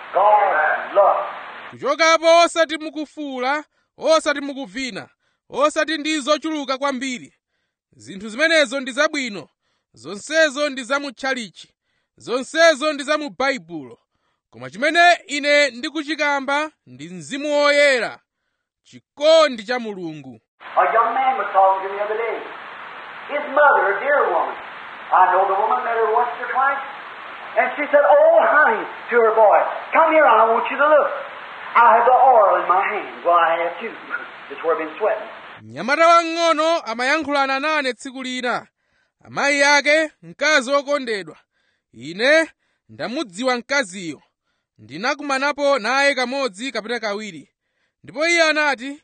God's love. Kuchokapo osati mukufuula, osati mukuvina, osati ndi zochuluka kwambiri. Zinthu zimenezo ndi zabwino, zonsezo ndi za mu tchalichi, zonsezo ndi za mu Baibulo. Koma chimene ine ndikuchikamba ndi Mzimu Woyera, chikondi cha Mulungu. A young man was talking to me the other day. His mother, a dear woman, I know the woman, met her once or twice, and she said, "Oh, honey," to her boy, "come here, I want you to look. I have the oil in my hand." Well, I have too. It's where I've been sweating. Mnyamata wang'ono amayankhulana nane tsiku lina. Amayi ake, mkazi wokondedwa. Ine ndamudziwa mkaziyo. Ndinakumanapo naye kamodzi kapena kawiri. Ndipo iye anati,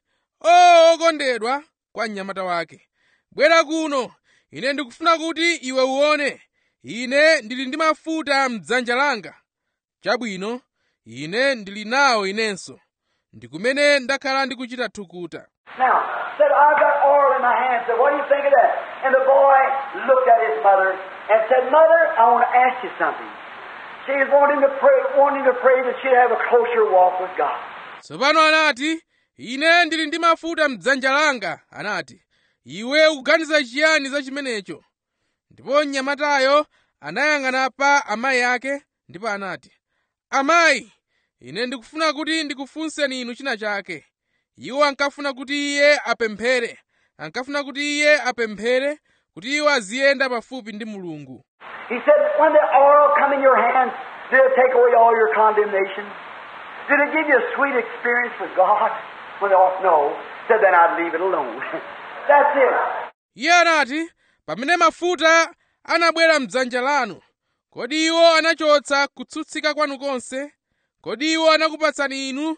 "O okondedwa," kwa mnyamata wake, "bwera kuno, ine ndikufuna kuti iwe uone. Ine ndili ndi mafuta m'dzanja langa. Chabwino, ine ndili nawo inenso. Ndi kumene ndakhala ndikuchita thukuta." Now, said, "I've got oil in my hand." Said, "What do you think of that?" And the boy looked at his mother and said, "Mother, I want to ask you something." She was wanting to pray, wanting to pray that she'd have a closer walk with God. Tsopano anati, "Ine ndili ndi mafuta m'dzanja langa," anati, "Iwe ukuganiza chiyani za chimenecho?" Ndipo mnyamatayo anayang'ana pa amayi ake ndipo anati, "Amayi, ine ndikufuna kuti ndikufunseni inu china chake." Iwo ankafuna kuti iye apemphere, ankafuna kuti iye apemphere kuti iwo aziyenda pafupi ndi Mulungu. He said, "When the oil come in your hand, did it take away all your condemnation? Did it give you a sweet experience with God?" When the oil, no. Said, "Then I'd leave it alone." That's it. Iye anati, "Pamene mafuta anabwera m'dzanja lanu, kodi iwo anachotsa kutsutsika kwanu konse? Kodi iwo anakupatsani inu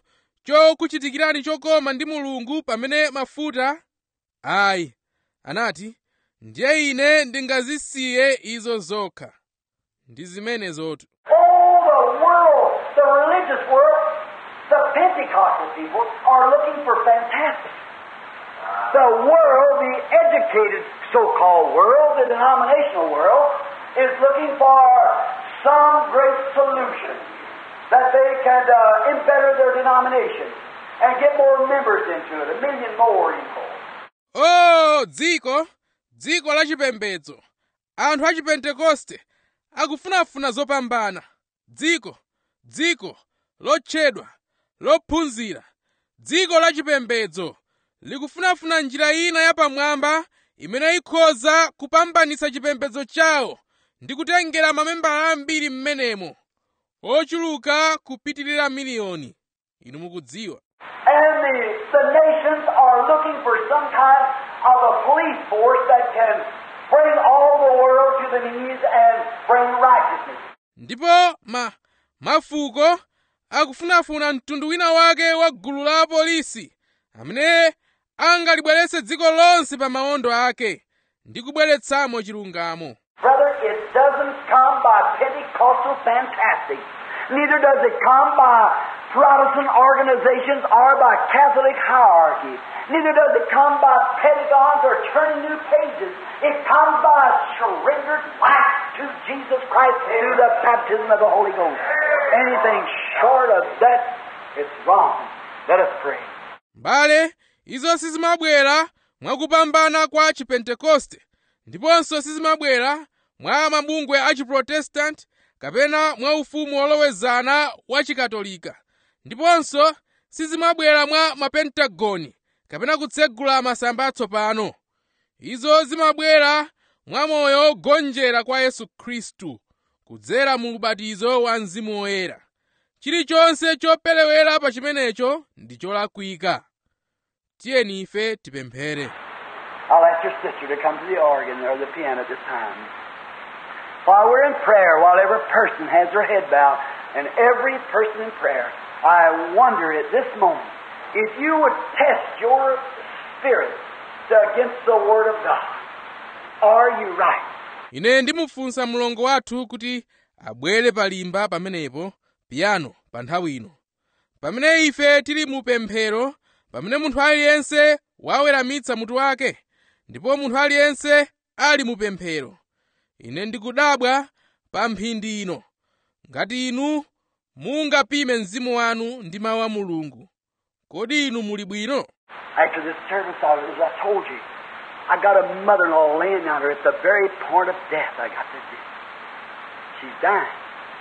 chokuchitikirani chokoma ndi Mulungu pamene mafuta?" Ayi, anati, ndiye ine ndingazisiye izo zokha. Ndi zimenezotu. Oh, the world, the religious world, the Pentecostal people are looking for fantastic. The world, the educated so-called world, the denominational world, is looking for some great solution that they can uh, embetter their denomination and get more members into it, a million more people. Oh, dziko, dziko la chipembedzo. Anthu a Chipentekoste akufunafuna zopambana. Dziko, dziko lotchedwa, lophunzira. Dziko la chipembedzo likufunafuna njira ina yapamwamba imene ikhoza kupambanitsa chipembedzo chawo ndi kutengera mamembala ambiri mmenemo, ochuluka kupitirira miliyoni. Inu mukudziwa. And the, the nations are looking for some kind of a police force that can bring all the world to the knees and bring righteousness. Ndipo ma, mafuko akufunafuna mtundu wina wake wa gulu la polisi amene angalibweretse dziko lonse pa mawondo ake ndi kubweretsamo chilungamo. Brother, it doesn't come by Pentecostal fantastic. Neither does it come by Protestant organizations or by Catholic hierarchy. Neither does it come by Pentagons or turning new pages. It comes by a surrendered life to Jesus Christ through the baptism of the Holy Ghost. Anything short of that, it's wrong. Let us pray. Mbale, izo sizimabwera mwakupambana kwa Chipentekoste, ndiponso sizimabwera mwa mabungwe a Chiprotestanti kapena mwa ufumu wolowezana wa Chikatolika, ndiponso sizimabwera mwa mapentagoni kapena kutsegula masamba atsopano. Izo zimabwera mwa moyo wogonjera kwa Yesu Khristu kudzera mu ubatizo wa Mzimu Woyera. Chilichonse chopelewera pa chimenecho ndi cholakwika. Tiyeni ife tipemphere. I'll ask your sister to come to the organ or the piano at this time. While we're in prayer, while every person has their head bowed, and every person in prayer, I wonder at this moment if you would test your spirit against the Word of God. Are you right? Ine ndimufunsa mlongo wathu kuti abwere palimba pamenepo piano pa nthawi ino. Pamene ife tili mu pemphero, pamene munthu aliyense waweramitsa mutu wake, ndipo munthu aliyense ali mu pemphero, ine ndikudabwa pa mphindi ino ngati inu mungapime mzimu wanu ndi mawu a Mulungu. Kodi inu muli bwino? After this service, I, as I told you, I got a mother-in-law laying down her at the very point of death. I got to do. She's dying.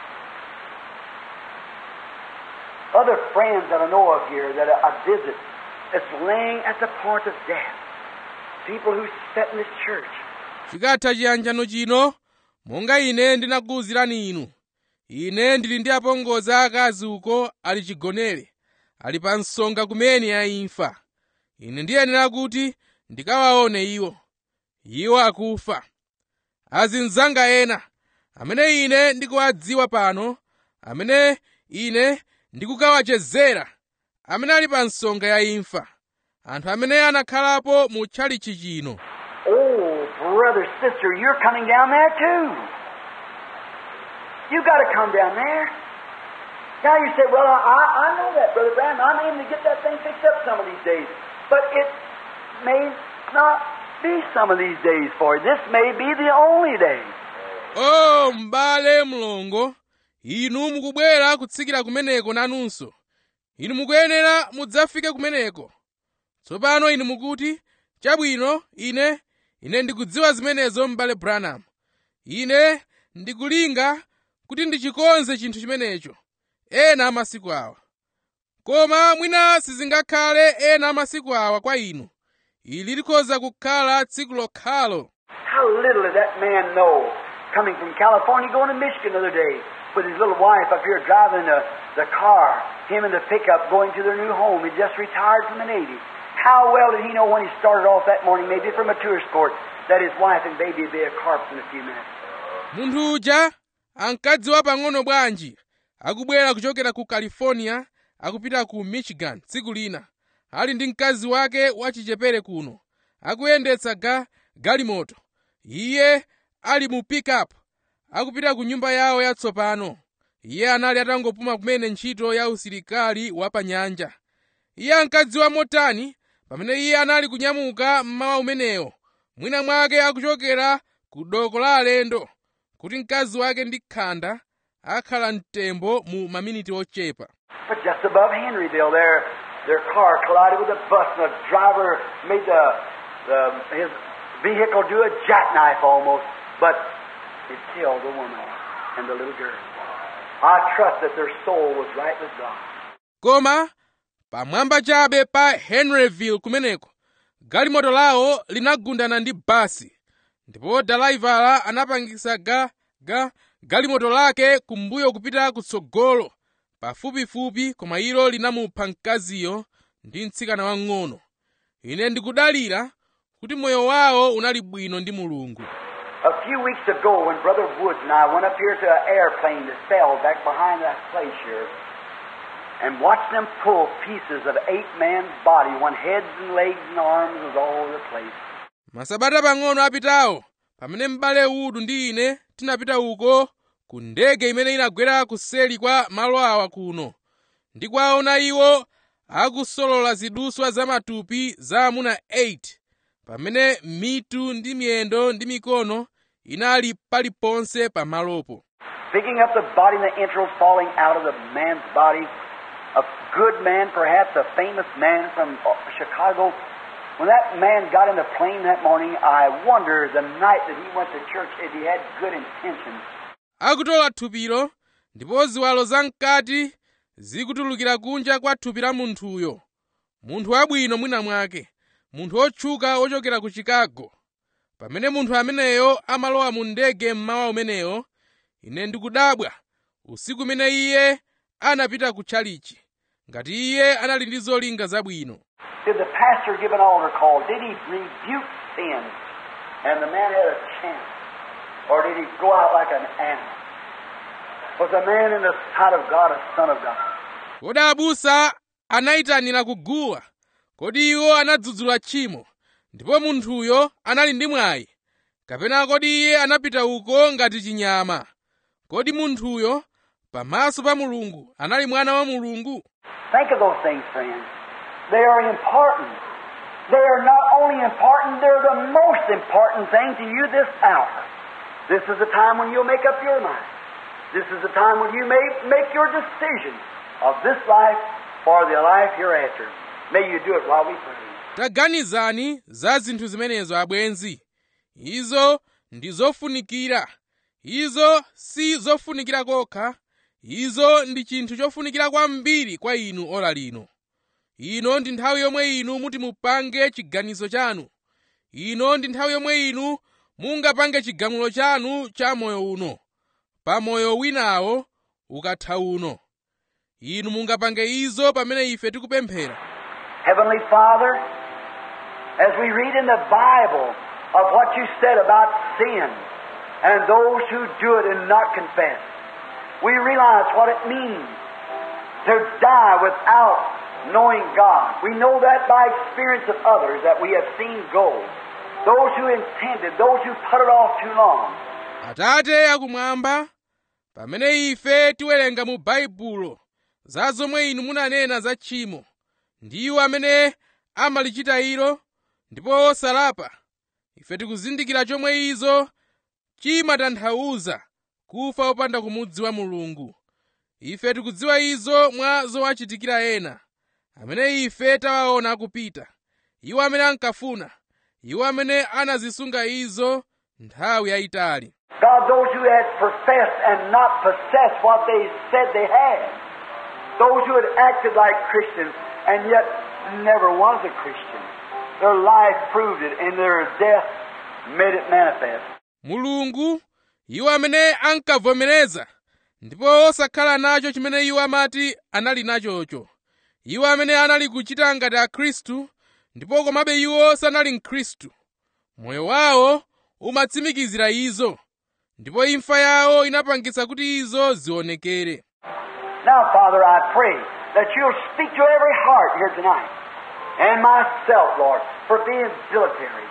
Other friends that I know of here that I visit, it's laying at the point of death. People who sit in this church. Chikatha chiyanjano chino, monga ine ndinakuwuzirani inu. Ine ndili ndi apongozi akazi uko ali chigonere, ali pa nsonga kumene ya imfa. Ine ndiyenera kuti ndikawaone iwo. Iwo akufa. Azinzanga ena, amene ine ndikuwadziwa pano, amene ine ndikukawachezera, amene ali pa nsonga ya imfa. Anthu amene anakhalapo mu tchalichi chino. Oh, brother, sister, you're coming down there too. You got to come down there. Now you say, well, I, I know that, Brother Branham. I'm aiming to get that thing fixed up some of these days. But it may not be some of these days for you. This may be the only day. Oh, m'bale mlongo, inu mukubwera kutsikira kumeneko nanunso. Inu mukuyenera mudzafike kumeneko. Tsopano inu mukuti, chabwino, ine, ine ndikudziwa zimenezo m'bale Branham. Ine ndikulinga kuti ndichikonze chinthu chimenecho ena amasiku awa. Koma mwina sizingakhale ena amasiku awa kwa inu. Ili likhoza kukhala tsiku lokhalo. How little did that man know, coming from California, going to Michigan the other day, with his little wife up here driving the, the car, him in the pickup going to their new home. He just retired from the Navy. How well did he know when he started off that morning, maybe from a tourist court, that his wife and baby would be a corpse in a few minutes? Munthu uja ankadziwa pang'ono bwanji akubwera kuchokera ku California akupita ku Michigan tsiku lina, ali ndi mkazi wake wachichepere kuno, akuyendetsa ga galimoto, iye ali mu pickup akupita ku nyumba yawo yatsopano. Iye anali atangopuma kumene ntchito ya usilikali wa pa nyanja. Iye ankadziwa motani pamene iye anali kunyamuka mmawa umenewo, mwina mwake akuchokera ku doko la alendo, kuti mkazi wake ndi khanda akhala mtembo mu maminiti ochepa. But just above Henryville, their their car collided with a bus, and the driver made the, the his vehicle do a jackknife almost, but it killed the woman and the little girl. I trust that their soul was right with God. Koma pamwamba chabe pa Henryville kumeneko, galimoto lawo linagundana ndi basi, ndipo dalaivala anapangisa ga ga galimoto lake kumbuyo kupita kutsogolo pafupifupi, koma ilo linamupha mkaziyo ndi mtsikana wang'ono. Ine ndikudalira kuti moyo wawo unali bwino ndi Mulungu. A few weeks ago, when Brother Woods and I went up here to an airplane that fell back behind that place here, and watched them pull pieces of eight men's body, when heads and legs and arms was all over the place. Masabata pang'ono apitawo, pamene m'bale Wood ndi ine tinapita uko ku ndege imene inagwera kuseli kwa malo awa kuno, ndi kwaona iwo akusolola ziduswa za matupi za amuna eight, pamene mitu ndi miyendo ndi mikono inali paliponse pamalopo. Picking up the body and the entrails falling out of the man's body, a good man, perhaps a famous man from Chicago. When that man got in the plane that morning, I wonder the night that he went to church if he had good intentions. Akutola thupilo, ndipo ziwalo zamkati zikutulukira kunja kwa thupi la munthuyo. Munthu wabwino mwina mwake, munthu otchuka ochokera ku Chicago. Pamene munthu ameneyo amalowa mu ndege mmawa umeneyo, ine ndikudabwa usiku umene iye anapita ku tchalichi, ngati iye anali ndi zolinga zabwino. Did the pastor give an altar call? Did he rebuke sin? And the man had a chance. Or did he go out like an animal? Was a man in the sight of God a son of God? Kodi abusa anayitanira kuguwa? Kodi iwo anadzudzula tchimo? Ndipo munthuyo anali ndi mwayi? Kapena kodi iye anapita uko ngati chinyama? Kodi munthuyo pamaso pa Mulungu anali mwana wa Mulungu? Think of those things, friends. They are important. They are not only important, they're the most important thing to you this hour. This is the time when you'll make up your mind. This is the time when you may make your decision of this life for the life hereafter. May you do it while we pray. Taganizani za zinthu zimenezo abwenzi. Izo ndi zofunikira. Izo si zofunikira kokha. Izo ndi chinthu chofunikira kwambiri kwa inu ora lino. Ino ndi nthawi yomwe inu muti mupange chiganizo chanu. Ino ndi nthawi yomwe inu mungapange chigamulo chanu cha moyo uno, pa moyo winawo ukatha uno. Inu mungapange izo pamene ife tikupemphera. Heavenly Father, as we read in the Bible of what you said about sin and those who do it and not confess, we realize what it means to die without knowing God. We know that by experience of others that we have seen go. Those who intended, those who put it off too long. Atate akumwamba, pamene ife tiwerenga mu Baibulo za zomwe inu munanena za tchimo, ndiwo amene amalichita ilo ndipo osalapa, ife tikuzindikira chomwe izo chimatanthauza kufa opanda kumudziwa Mulungu. Ife tikudziwa izo mwa zowachitikira ena, amene ife tawaona akupita, iwo amene ankafuna, iwo amene anazisunga izo nthawi yayitali. God, those who had professed and not possessed what they said they had. Those who had acted like Christians and yet never was a Christian. Their life proved it and their death made it manifest. Mulungu, iwo amene ankavomereza ndipo osakhala nacho chimene iwo amati anali nachocho. Iwo amene anali kuchita ngati akhristu ndipo komabe iwo sanali mkhristu. Moyo wawo umatsimikizira izo, ndipo imfa yawo inapangitsa kuti izo zionekere. Now, Father, I pray that you'll speak to every heart here tonight, and myself, Lord, for being dilatory,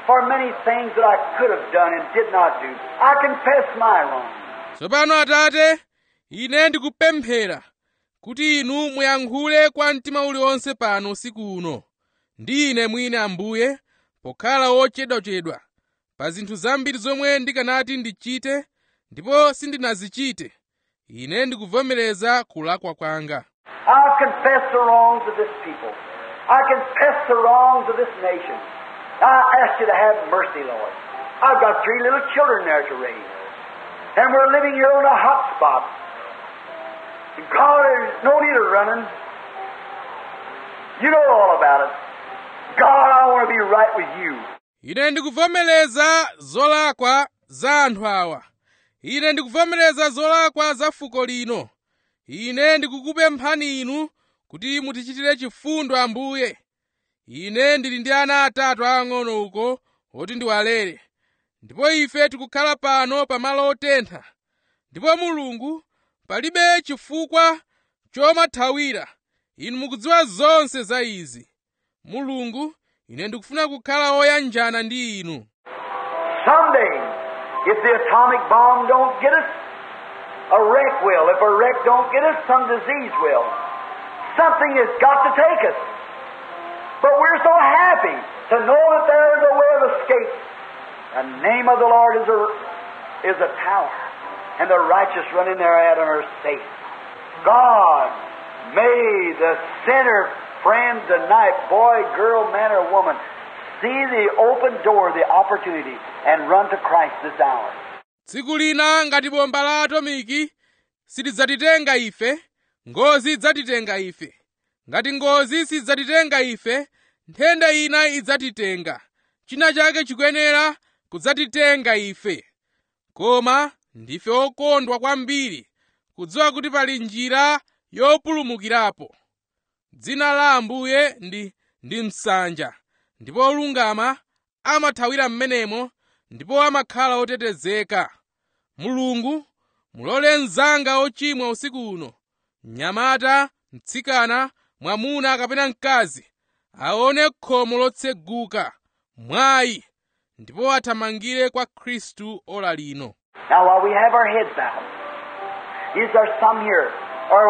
for many things that I could have done and did not do. I confess my wrongs. Tsopano Atate, ine ndikupemphera kuti inu muyankhule kwa mtima uliwonse pano usiku uno. Ndi ine mwini Ambuye, pokhala wochedwachedwa pa zinthu zambiri zomwe ndikanati ndichite ndipo sindinazichite. Ine ndikuvomereza kulakwa kwanga. I confess the wrongs of this people. I confess the wrongs of this nation. I ask you to have mercy, Lord. I've got three little children there to raise. And we're living here on a hot spot. God, there's no need of running. You know all about it. God, I want to be right with you. Ine ndikuvomereza zolakwa za anthu awa. Ine ndikuvomereza zolakwa za fuko lino. Ine ndikukupemphani inu kuti mutichitire chifundo Ambuye. Ine ndili ndi ana atatu ang'ono uko oti ndiwalere. Ndipo ife tikukhala pano pamalo otentha. Ndipo Mulungu, palibe chifukwa chomathawira. Inu mukudziwa zonse za izi. Mulungu, ine ndikufuna kukhala oyanjana ndi inu. Someday, if the atomic bomb don't get us, a wreck will. If a wreck don't get us, some disease will. Something has got to take us. But we're so happy to know that there is a way of escape. The name of the Lord is a, is a tower, and the righteous run in thereat and are safe. God, may the sinner friend tonight, boy, girl, man, or woman, see the open door, the opportunity, and run to Christ this hour. Tsiku lina ngati bomba la atomiki silidzatitenga ife, ngozi idzatitenga ife. Ngati ngozi sidzatitenga ife, nthenda ina idzatitenga. China chake chikuyenera kudzatitenga ife. Koma ndife okondwa kwambiri kudziwa kuti pali njira yopulumukirapo. Dzina la Ambuye ndi ndi msanja, ndipo olungama amathawira m'menemo ndipo amakhala otetezeka. Mulungu, mulole mnzanga ochimwa usiku uno, mnyamata, mtsikana, mwamuna kapena mkazi, aone khomo lotseguka, mwayi, ndipo athamangire kwa Khristu ora lino. Now while we have our heads bowed, is there some here, or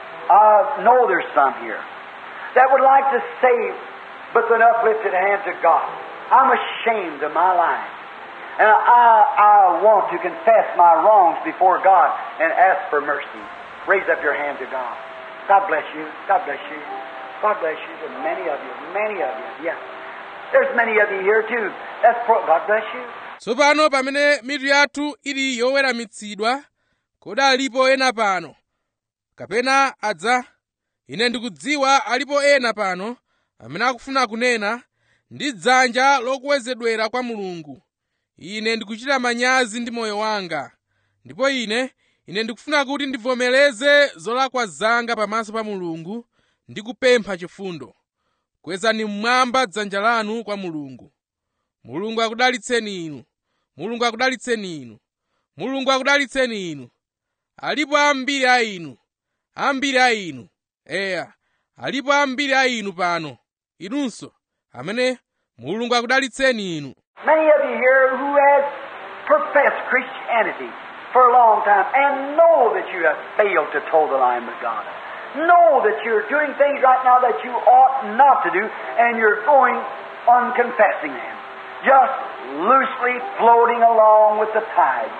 I know there's some here, that would like to say with an uplifted hand to God, I'm ashamed of my life. And I, I want to confess my wrongs before God and ask for mercy. Raise up your hand to God. God bless you. God bless you. God bless you. There's many of you. Many of you. Yes. There's many of you here too. That's pro- God bless you. Tsopano pamene mitu yathu ili yoweramitsidwa, kodi alipo ena pano? Kapena adza? Ine ndikudziwa alipo ena pano amene akufuna kunena ndi dzanja lokwezedwera kwa Mulungu. Ine ndikuchita manyazi ndi moyo wanga. Ndipo ine, ine ndikufuna kuti ndivomereze zolakwa zanga pamaso pa Mulungu ndi kupempha chifundo. Kwezani mmwamba dzanja lanu kwa Mulungu. Mulungu akudalitseni inu. Mulungu akudalitseni inu. Mulungu akudalitseni inu. Alipo ambiri a inu. Ambiri a inu. Eya, alipo ambiri a inu pano. Inunso, amene Mulungu akudalitseni inu. Many of you here who has professed Christianity for a long time and know that you have failed to toe the line with God. Know that you're doing things right now that you ought not to do, and you're going on confessing them. Just loosely floating along with the tide.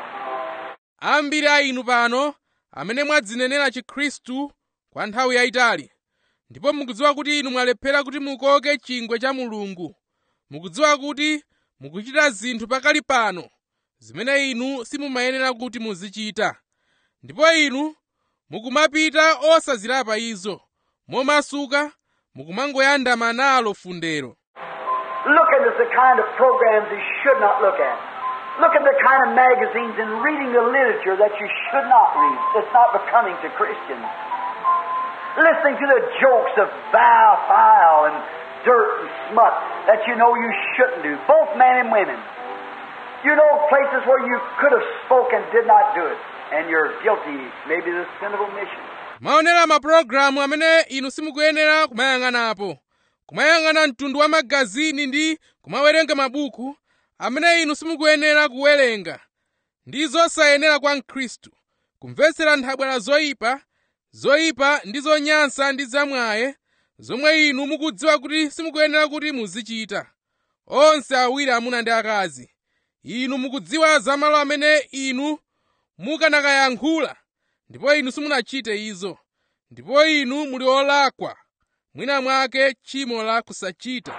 Ambiri a inu pano amene mwadzinenera Chikhristu kwa nthawi yayitali, ndipo mukudziwa kuti inu mwalephera kuti mukoke chingwe cha Mulungu. Mukudziwa kuti mukuchita zinthu pakali pano zimene inu simumayenera kuti muzichita. Ndipo inu mukumapita osazilapa izo, momasuka mukumangoyandama nalo fundero. Looking at the kind of programs you should not look at. Look at the kind of magazines and reading the literature that you should not read. It's not becoming to Christians. Listening to the jokes of vile, file, and dirt and smut that you know you shouldn't do, both men and women. You know places where you could have spoken, did not do it, and you're guilty, maybe the sin of omission. Maonera maprogramu amene inu simukuyenera kumayang'anapo. Kumayang'ana mtundu wa magazini ndi kumawerenga mabuku amene inu simukuyenera kuwerenga ndi zosayenera kwa Mkhristu, kumvetsera nthabwala zoyipa, zoyipa ndi zonyansa ndi zamwaye, zomwe inu mukudziwa kuti simukuyenera kuti muzichita. Onse awiri amuna ndi akazi, inu mukudziwa za malo amene inu mukanakayankhula, ndipo inu simunachite izo. Ndipo inu muli olakwa, mwina mwake tchimo la kusachita.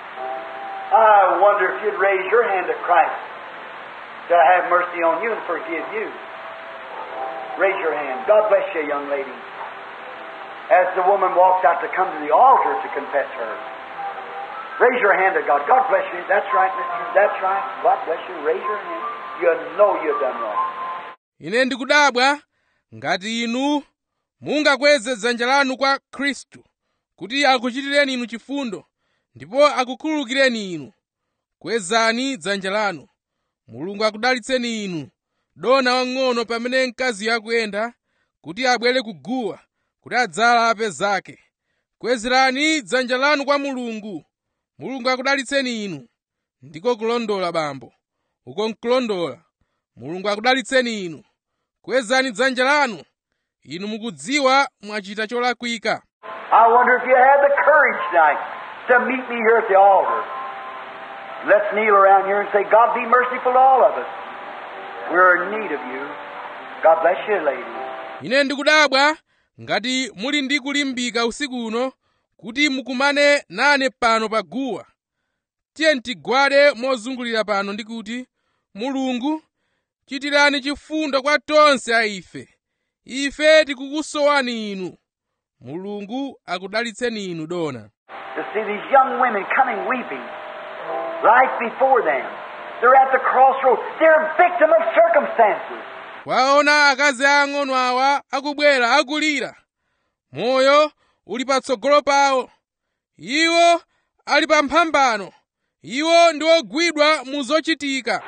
I wonder if you'd raise your hand to Christ to have mercy on you and forgive you. Raise your hand. God bless you, young lady. As the woman walks out to come to the altar to confess her, raise your hand to God. God bless you. That's right, mister. That's right. God bless you. Raise your hand. You know you've done wrong. Ine ndikudabwa ngati inu mungakweze dzanja lanu kwa Khristu kuti akuchitireni inu chifundo ndipo akukhululukireni inu. Kwezani dzanja lanu. Mulungu akudalitseni inu, dona wang'ono, pamene mkazi yakuyenda kuti abwere kuguwa kuti adzalape zake. Kwezerani dzanja lanu kwa Mulungu. Mulungu akudalitseni inu. Ndiko kulondola bambo. Uko nkulondola. Mulungu akudalitseni inu. Kwezani dzanja lanu. Inu mukudziwa mwachita cholakwika. I wonder if you had the courage tonight to meet me here at the altar. Let's kneel around here and say, God be merciful to all of us. We're in need of you. God bless you, lady. Ine ndikudabwa ngati muli ndi kulimbika usiku uno kuti mukumane nane pano paguwa. Tiye tigwade mozungulira pano ndi kuti, Mulungu, chitirani chifundo kwa tonse a ife. Ife tikukusowani inu. Mulungu akudalitseni inu, dona. To see these young women coming weeping, life before them. They're at the crossroads. They're a victim of circumstances. Waona akazi ang'ono awa akubwera akulira. Moyo uli patsogolo pawo. Iwo ali pa mphambano. Iwo ndi ogwidwa mu zochitika.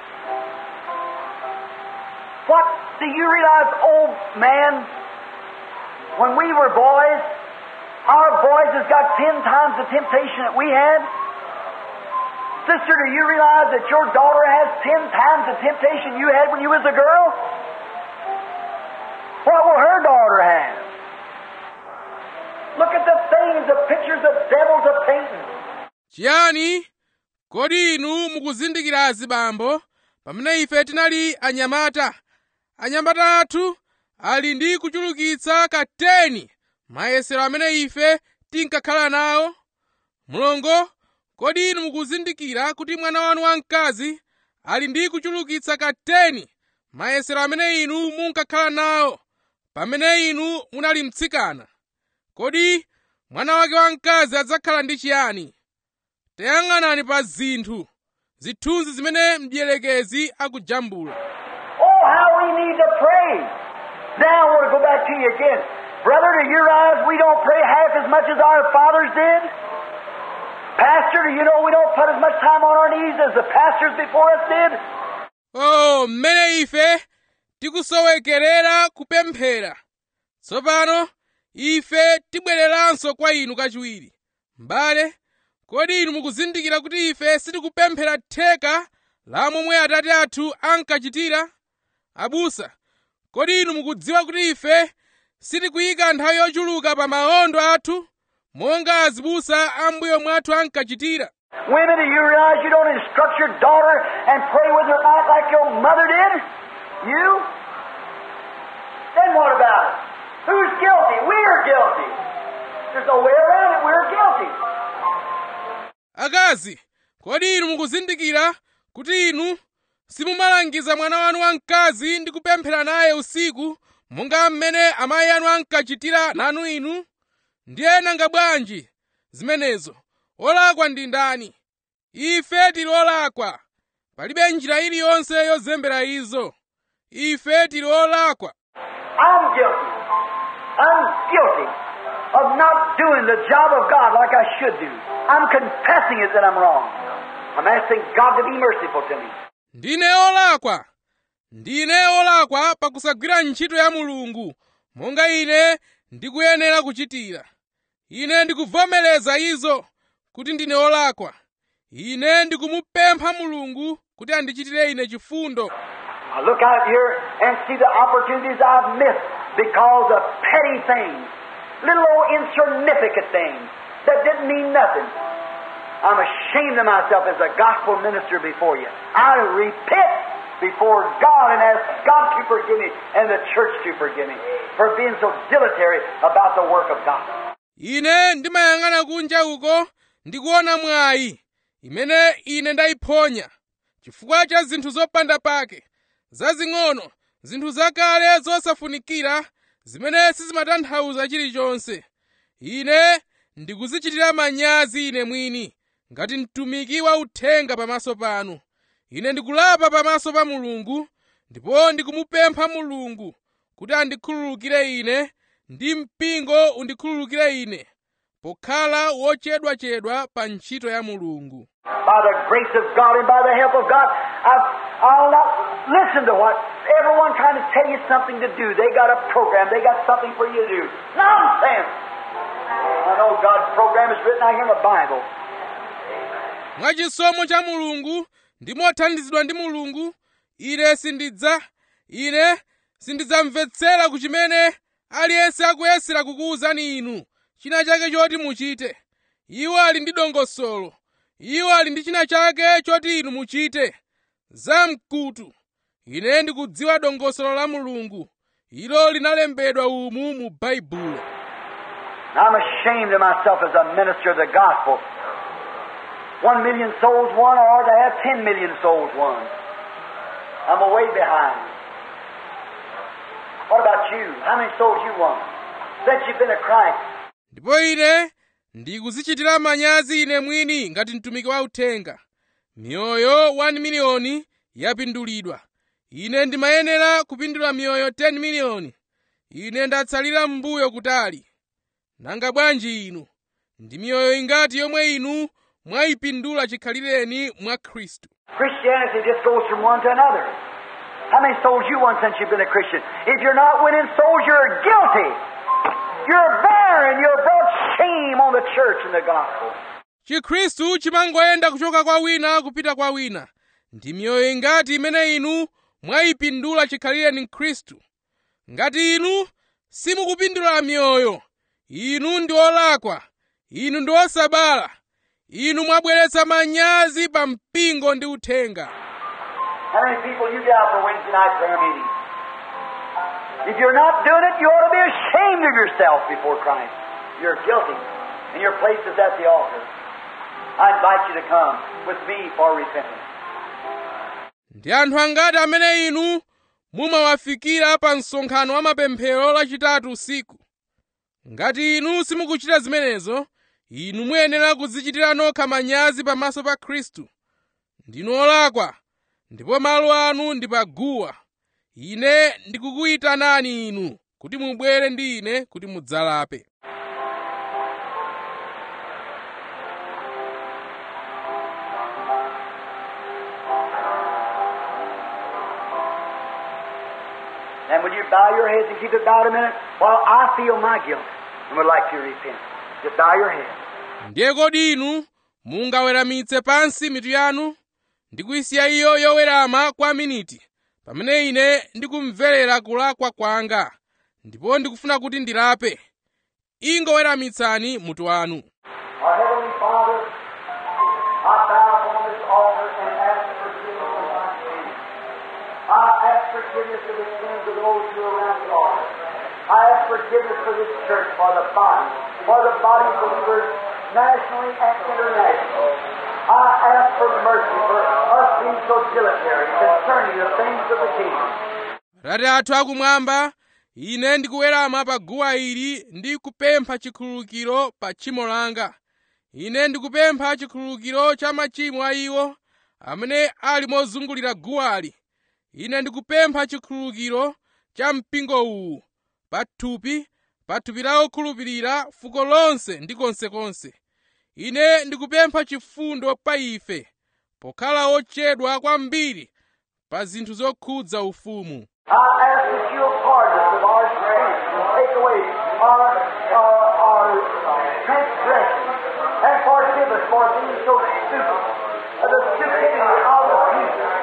What do you realize, old man, when we were boys, our boys has got ten times the temptation that we had? Sister, do you realize that your daughter has ten times the temptation you had when you was a girl? What will her daughter have? Look at the things, the pictures the devils are painting. Chiyani? Kodi inu mukuzindikira azibambo, pamene ife tinali anyamata. Anyamata athu ali ndi kuchulukitsa kateni mayesero amene ife tinkakhala nawo. Mulongo, kodi inu mukuzindikira kuti mwana wanu wamkazi ali ndi kuchulukitsa kateni mayesero amene inu munkakhala nawo pamene inu munali mtsikana? Kodi mwana wake wamkazi adzakhala ndi chiyani? Tayang'anani pa zinthu, zithunzi zimene mdierekezi akujambula. Oh, how we need to pray. Now I want to go back to you again. Brother, do you realize we don't pray half as much as our fathers did? Pastor, do you know we don't put as much time on our knees as the pastors before us did? Oh, mmene ife tikusowekerera kupemphera. Tsopano ife tibwereranso kwa inu kachiwiri. M'bale, kodi inu mukuzindikira kuti ife sitikupemphera theka la momwe atate athu ankachitira? Abusa, kodi inu mukudziwa kuti ife sitikuyika nthawi yochuluka pa maondo athu monga azibusa a mbuyo mwathu ankachitira? Women, do you realize you don't instruct your daughter and pray with her night like your mother did? You? Then what about it? Who's guilty? We're guilty. There's no way around it. We're guilty. Akazi, kodi inu mukuzindikira kuti inu simumalangiza mwana wanu wamkazi ndi kupemphera naye usiku monga mmene amayi anu ankachitira nanu inu? Ndiye nanga bwanji zimenezo? Olakwa ndi ndani? Ife tili olakwa. Palibe njira iliyonse yozembera izo. Ife tili olakwa. I'm guilty. I'm guilty of not doing the job of God like I should do. I'm confessing it that I'm wrong. I'm asking God to be merciful to me. Ndine olakwa. Ndine olakwa pakusagwira ntchito ya Mulungu monga ine ndikuyenera kuchitira. Ine ndikuvomereza izo kuti ndine olakwa. Ine ndikumupempha Mulungu kuti andichitire ine chifundo. I look out here and see the opportunities I've missed because of petty things, little old insignificant things that didn't mean nothing. I'm ashamed of myself as a gospel minister before you. I repent before God and ask God to forgive me and the church to forgive me for being so dilatory about the work of God. Ine ndimayang'ana kunja uko ndikuona mwayi imene ine ndayiphonya chifukwa cha zinthu zopanda pake, zazing'ono, zinthu zakale zosafunikira zimene sizimatanthauza chilichonse. Ine ndikuzichitira manyazi ine mwini ngati mtumiki wa uthenga pamaso panu. Ine ndikulapa pamaso pa Mulungu ndipo ndikumupempha Mulungu kuti andikhululukire ine ndi mpingo undikhululukire ine pokhala wochedwachedwa pa ntchito ya Mulungu. By the grace of God and by the help of God, I've, I'll not listen to what everyone trying to tell you something to do. They got a program. They got something for you to do. Nonsense! I know God's program is written out here in the Bible. Mwachisomo cha Mulungu ndi mothandizidwa ndi Mulungu, ine sindidza, ine sindidzamvetsera ku chimene aliyense akuyesera kukuwuzani inu china chake choti muchite. Iwo ali ndi dongosolo. Iwo ali ndi china chake choti inu muchite. Zamkutu. Ine ndikudziwa dongosolo la Mulungu. Ilo linalembedwa umu mu Baibulo. I'm ashamed of myself as a minister of the gospel. One million souls won, or to have ten million souls won. I'm way behind. What about you? How many souls you won since you've been a Christ? Ndipo ine ndikuzichitira manyazi ine mwini ngati mtumiki wa uthenga. Mioyo one miliyoni yapindulidwa. Ine ndimayenera kupindula mioyo ten miliyoni. Ine ndatsalira m'mbuyo kutali. Nanga bwanji inu? Ndi mioyo ingati yomwe inu mwayipindula chikhalireni mwa Khristu? Christianity just goes from one to another. How many souls you won since you've been a Christian? If you're not winning souls, you're guilty. You're barren. You're brought shame on the church and the gospel. Chikhristu chimangoyenda kuchoka kwa wina kupita kwa wina. Ndi mioyo ingati imene inu mwayipindula chikhalireni Khristu. Ngati inu simukupindula mioyo, inu ndi olakwa, inu ndi osabala, inu mwabweretsa manyazi pa mpingo ndi uthenga. How many people you get out for Wednesday night prayer meeting? If you're not doing it, you ought to be ashamed of yourself before Christ. You're guilty, and your place is at the altar. I invite you to come with me for repentance. Ndi anthu angati amene inu mumawafikira pa msonkhano wa mapemphero lachitatu usiku. Ngati inu simukuchita zimenezo, inu muyenera kudzichitira nokha manyazi pamaso pa Khristu. Ndinu olakwa, ndipo malo anu ndi paguwa. Ine ndikukuyitanani inu kuti mubwere ndi ine kuti mudzalape. And will you bow your heads and keep it bowed a minute while I feel my guilt and would like to repent? Just bow your head. Ndiye kodi inu mungaweramitse pansi mitu yanu ndi kuyisiya iyo yowerama kwa miniti pamene ine ndikumverera kulakwa kwanga ndipo ndikufuna kuti ndilape. Ingoweramitsani mutu wanu. Our Heavenly Father, I bow upon this altar and ask forgiveness of my sins. I ask forgiveness of the sins of those who are around the altar. I ask forgiveness for this church, for the body, for the body of believers nationally and internationally. I ask for mercy for us being so dilatory concerning the things of the kingdom. Atate athu akumwamba, ine ndikuwerama pa guwa ili ndi kupempha chikhululukiro pa tchimo langa. Ine ndikupempha chikhululukiro cha machimo a iwo amene ali mozungulira guwali. Ine ndikupempha chikhululukiro cha mpingo uwu pathupi, pathupi la okhulupirira fuko lonse ndi konsekonse. Ine ndikupempha chifundo pa ife pokhala ochedwa kwambiri pa zinthu zokhudza ufumu. I ask that you will pardon us of our sins and take away our, our, our transgressions and forgive us for being so stupid, of the stupidity of the people.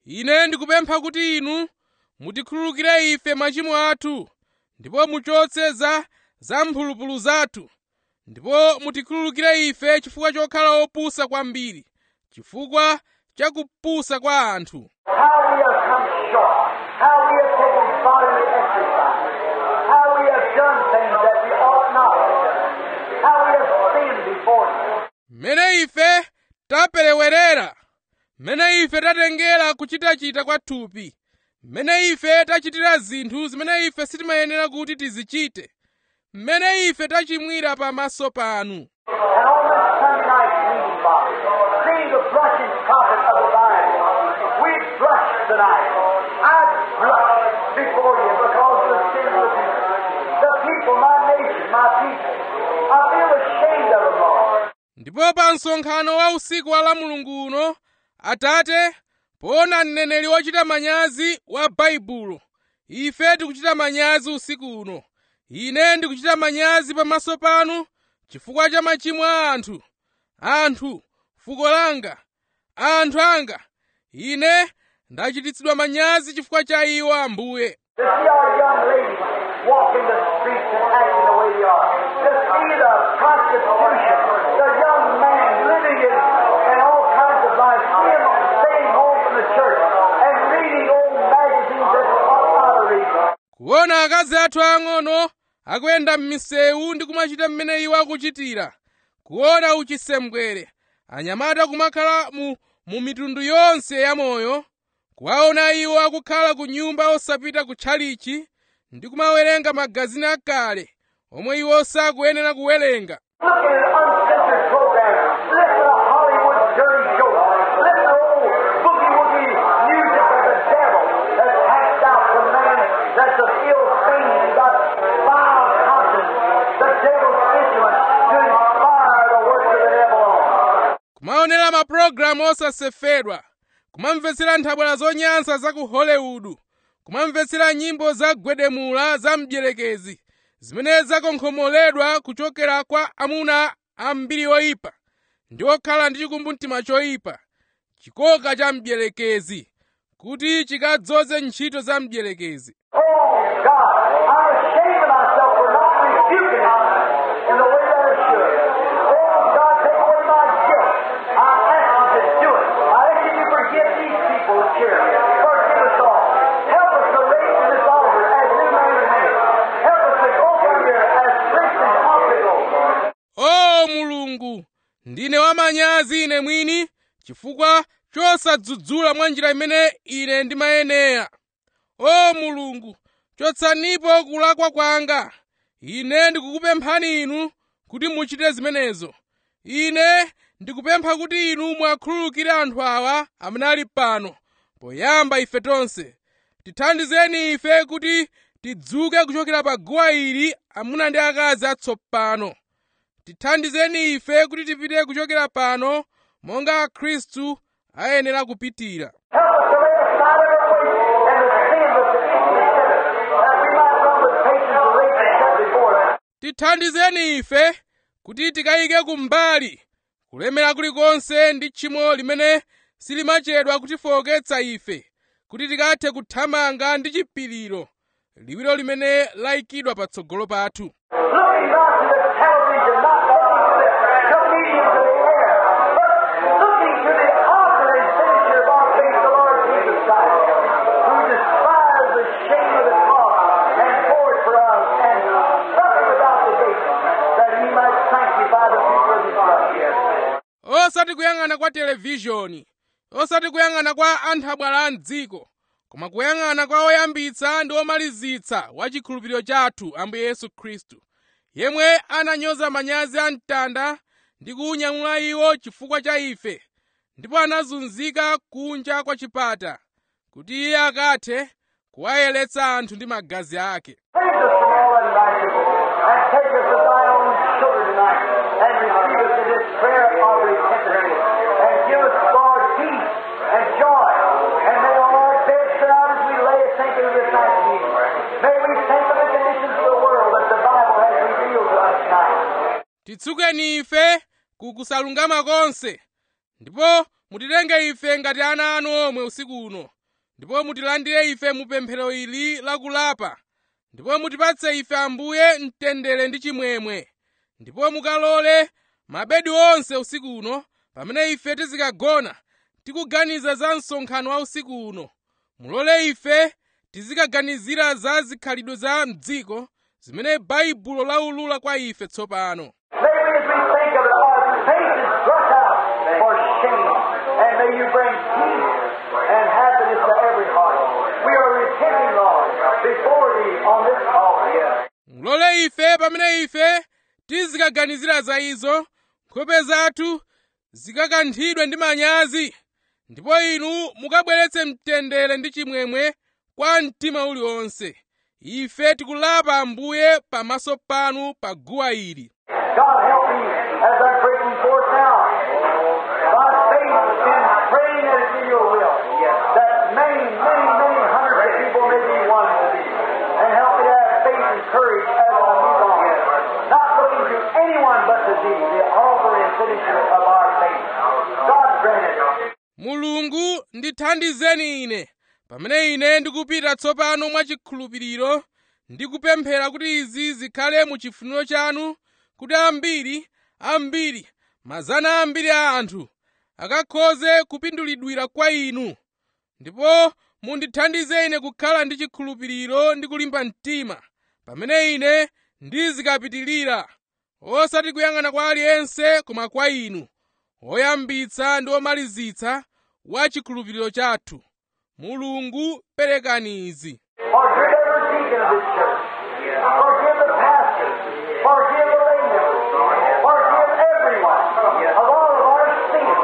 ine ndikupempha kuti inu mutikhululukire ife machimo athu, ndipo muchotse za zamphulupulu zathu, ndipo mutikhululukire ife chifukwa chokhala opusa kwambiri, chifukwa cha kupusa kwa anthu. How we have come short, how we have taken bodily exercise, how we have done things that we ought not have done, how we have sinned before you. Mmene ife taperewerera, mmene ife tatengera kuchitachita kwa thupi, mmene ife tachitira zinthu zimene ife sitimayenera kuti tizichite, mmene ife tachimwira pamaso panu. And on this Sunday night reading box, seeing the blushing prophet of the Bible, we blush tonight. I blush before you because of the sin of the people. The people, my nation, my people. I feel ashamed of them all. Ndipo pa msonkhano wa usiku wa la Mulungu uno, Atate, poona mneneri wochita manyazi wa Baibulo, ife tikuchita manyazi usiku uno. Ine ndikuchita manyazi pamaso panu chifukwa cha machimo a anthu, anthu, fuko langa, anthu anga. Ine ndachititsidwa manyazi chifukwa cha iwo, Ambuye. To see our young ladies walking the streets and acting the way they are. To see the prostitution, the young man living in, in all kinds of life, see him staying home from the church and reading old magazines that ought not to read. Kuona akazi athu ang'ono akuyenda m'misewu ndi kumachita mmene iwo akuchitira, kuona uchisembwere, anyamata kumakhala mu, mu mitundu yonse ya moyo, kuwaona iwo akukhala ku nyumba osapita kutchalichi ndi kumawerenga magazini akale omwe iwo sakuyenera kuwerenga. Look at an uncensored program. Listen to Hollywood dirty jokes. Listen to old boogie-woogie music of the devil that's hacked out from man that's of ill fame and got vile conscience. The devil's instrument to inspire the works of the devil on. Kumaonera mapulogalamu osasefedwa, kumamvetsera nthabwala zonyansa za ku Hollywood, kumamvetsera nyimbo zagwedemula za mdierekezi, zimene zakonkhomoledwa kuchokera kwa amuna ambiri oyipa ndi okhala ndi chikumbumtima choyipa, chikoka cha mdierekezi, kuti chikadzoze ntchito za mdierekezi. Oh God, I'm ashamed of myself for not rebuking it in the way that it should. Oh God, take away my guilt. I ask you to do it. I ask you to forgive these people here. Forgive us all. Help us to raise this altar as new man and man. Help us to go from here as priests and prophets. O Mulungu, ndine wamanyazi ine mwini chifukwa chosadzudzula mwa njira imene ine ndimayenera. O Mulungu, chotsanipo kulakwa kwanga. Ine ndikukupemphani inu kuti muchite zimenezo. Ine ndikupempha kuti inu mwakhululukire anthu awa amene ali pano. Poyamba ife tonse, tithandizeni ife kuti tidzuke kuchokera pa guwa ili, amuna ndi akazi atsopano. Tithandizeni ife kuti tipite kuchokera pano monga Akhristu ayenera kupitira. Help us to lay aside every weight and the sin that's the easily set us, that we might run with patience the race that's set before us. Tithandizeni ife kuti tikayike kumbali kulemera kulikonse ndi tchimo limene silimachedwa kutifowoketsa ife, kuti tikathe kuthamanga ndi chipiriro liwiro limene layikidwa patsogolo pathu. Looking not to the television, not looking to the comedians of the air, but looking to the author and finisher of our faith, the Lord Jesus Christ, who despised the shame of the cross and bore it for us and suffered without the gate, that he might sanctify the people of his blood. Osati kuyang'ana kwa televishoni, osati kuyang'ana kwa anthabwala a m'dziko, koma kuyang'ana kwa oyambitsa ndi omalizitsa wa chikhulupiriro chathu, Ambuye Yesu Khristu, yemwe ananyoza manyazi a mtanda ndi kuunyamula iwo chifukwa cha ife, ndipo anazunzika kunja kwa chipata, kuti iye akathe kuwayeretsa anthu ndi magazi ake. Save us from all unrighteousness, and take us as thy own children tonight, and receive us in this prayer of repentance, and give us, Lord, peace and joy, and may on our beds tonight as we lay a thinking of this night's meeting, may we think of the conditions of the world that the Bible has revealed to us tonight. Titsukeni ife ku kusalungama konse, ndipo mutilenge ife ngati ana anu omwe usiku uno, ndipo mutilandire ife mu pemphero ili lakulapa, ndipo mutipatse ife Ambuye mtendere ndi chimwemwe, ndipo mukalole mabedi onse usiku uno pamene ife tizikagona tikuganiza za msonkhano wa usiku uno. Mulole ife tizikaganizira za zikhalidwe za mdziko zimene Baibulo laulula kwa ife tsopano. Lately, as we think of it, our faith is struck out for shame, and may you bring peace and happiness to every heart. We are repenting, Lord, before Thee on this altar. Mulole ife pamene ife tizikaganizira za izo, nkhope zathu zikakanthidwe ndi manyazi, ndipo Inu mukabweretse mtendere ndi chimwemwe kwa mtima uliwonse. Ife tikulapa Ambuye pamaso panu pa guwa ili. God help me as I'm breaking forth now. By faith in praying as to Your will, that many, many, many hundreds of people may be one to Thee. And help me to have faith and courage as I move on. Not looking to anyone but to Thee, the author and finisher of our faith. God grant it. Mulungu ndithandizeni ine pamene ine ndikupita tsopano mwachikhulupiriro ndikupemphera kuti izi zikhale mu chifuniro chanu, kuti ambiri ambiri mazana ambiri a anthu akakhoze kupindulidwira kwa Inu. Ndipo mundithandize ine kukhala ndi chikhulupiriro ndi kulimba mtima pamene ine ndizikapitirira, osati kuyang'ana kwa aliyense koma kwa Inu, woyambitsa ndi womalizitsa wa chikhulupiriro chathu. Mulungu perekani izi. Forgive every deacon of this church. Forgive the pastor. Forgive the lay members. Forgive everyone of all of our sins.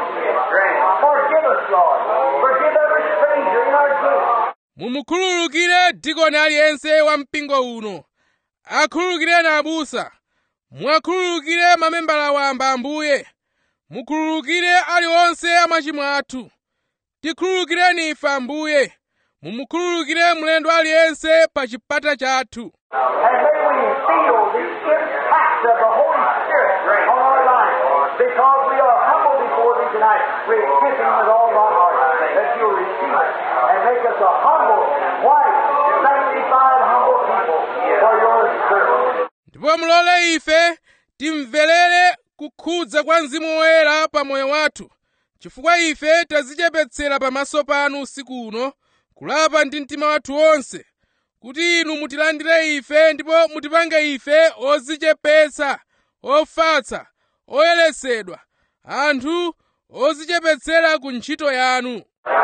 Forgive us, Lord. Forgive every stranger in our gates. Mumukhululukire dikoni aliyense wa mpingo uno. Akhululukireni abusa. Mwakhululukire mamembala wamba Ambuye. Mukhululukire aliwonse amachimo athu. Tikhululukireni ife Ambuye. Mumukhululukire mlendo aliyense pa chipata chathu. And may we feel the impact of the Holy Spirit on our life, because we are humble before Thee tonight, repenting with all our heart that You'll receive it and make us a humble, white, sanctified, humble people for Your service. Ndipo mulole ife timverere kukhudza kwa Mzimu Woyera pa moyo wathu, chifukwa ife tadzichepetsera pamaso panu usiku uno, kulapa ndi mtima wathu wonse, kuti Inu mutilandire ife ndipo mutipange ife odzichepetsa, ofatsa, oyeretsedwa, anthu odzichepetsera ku ntchito yanu.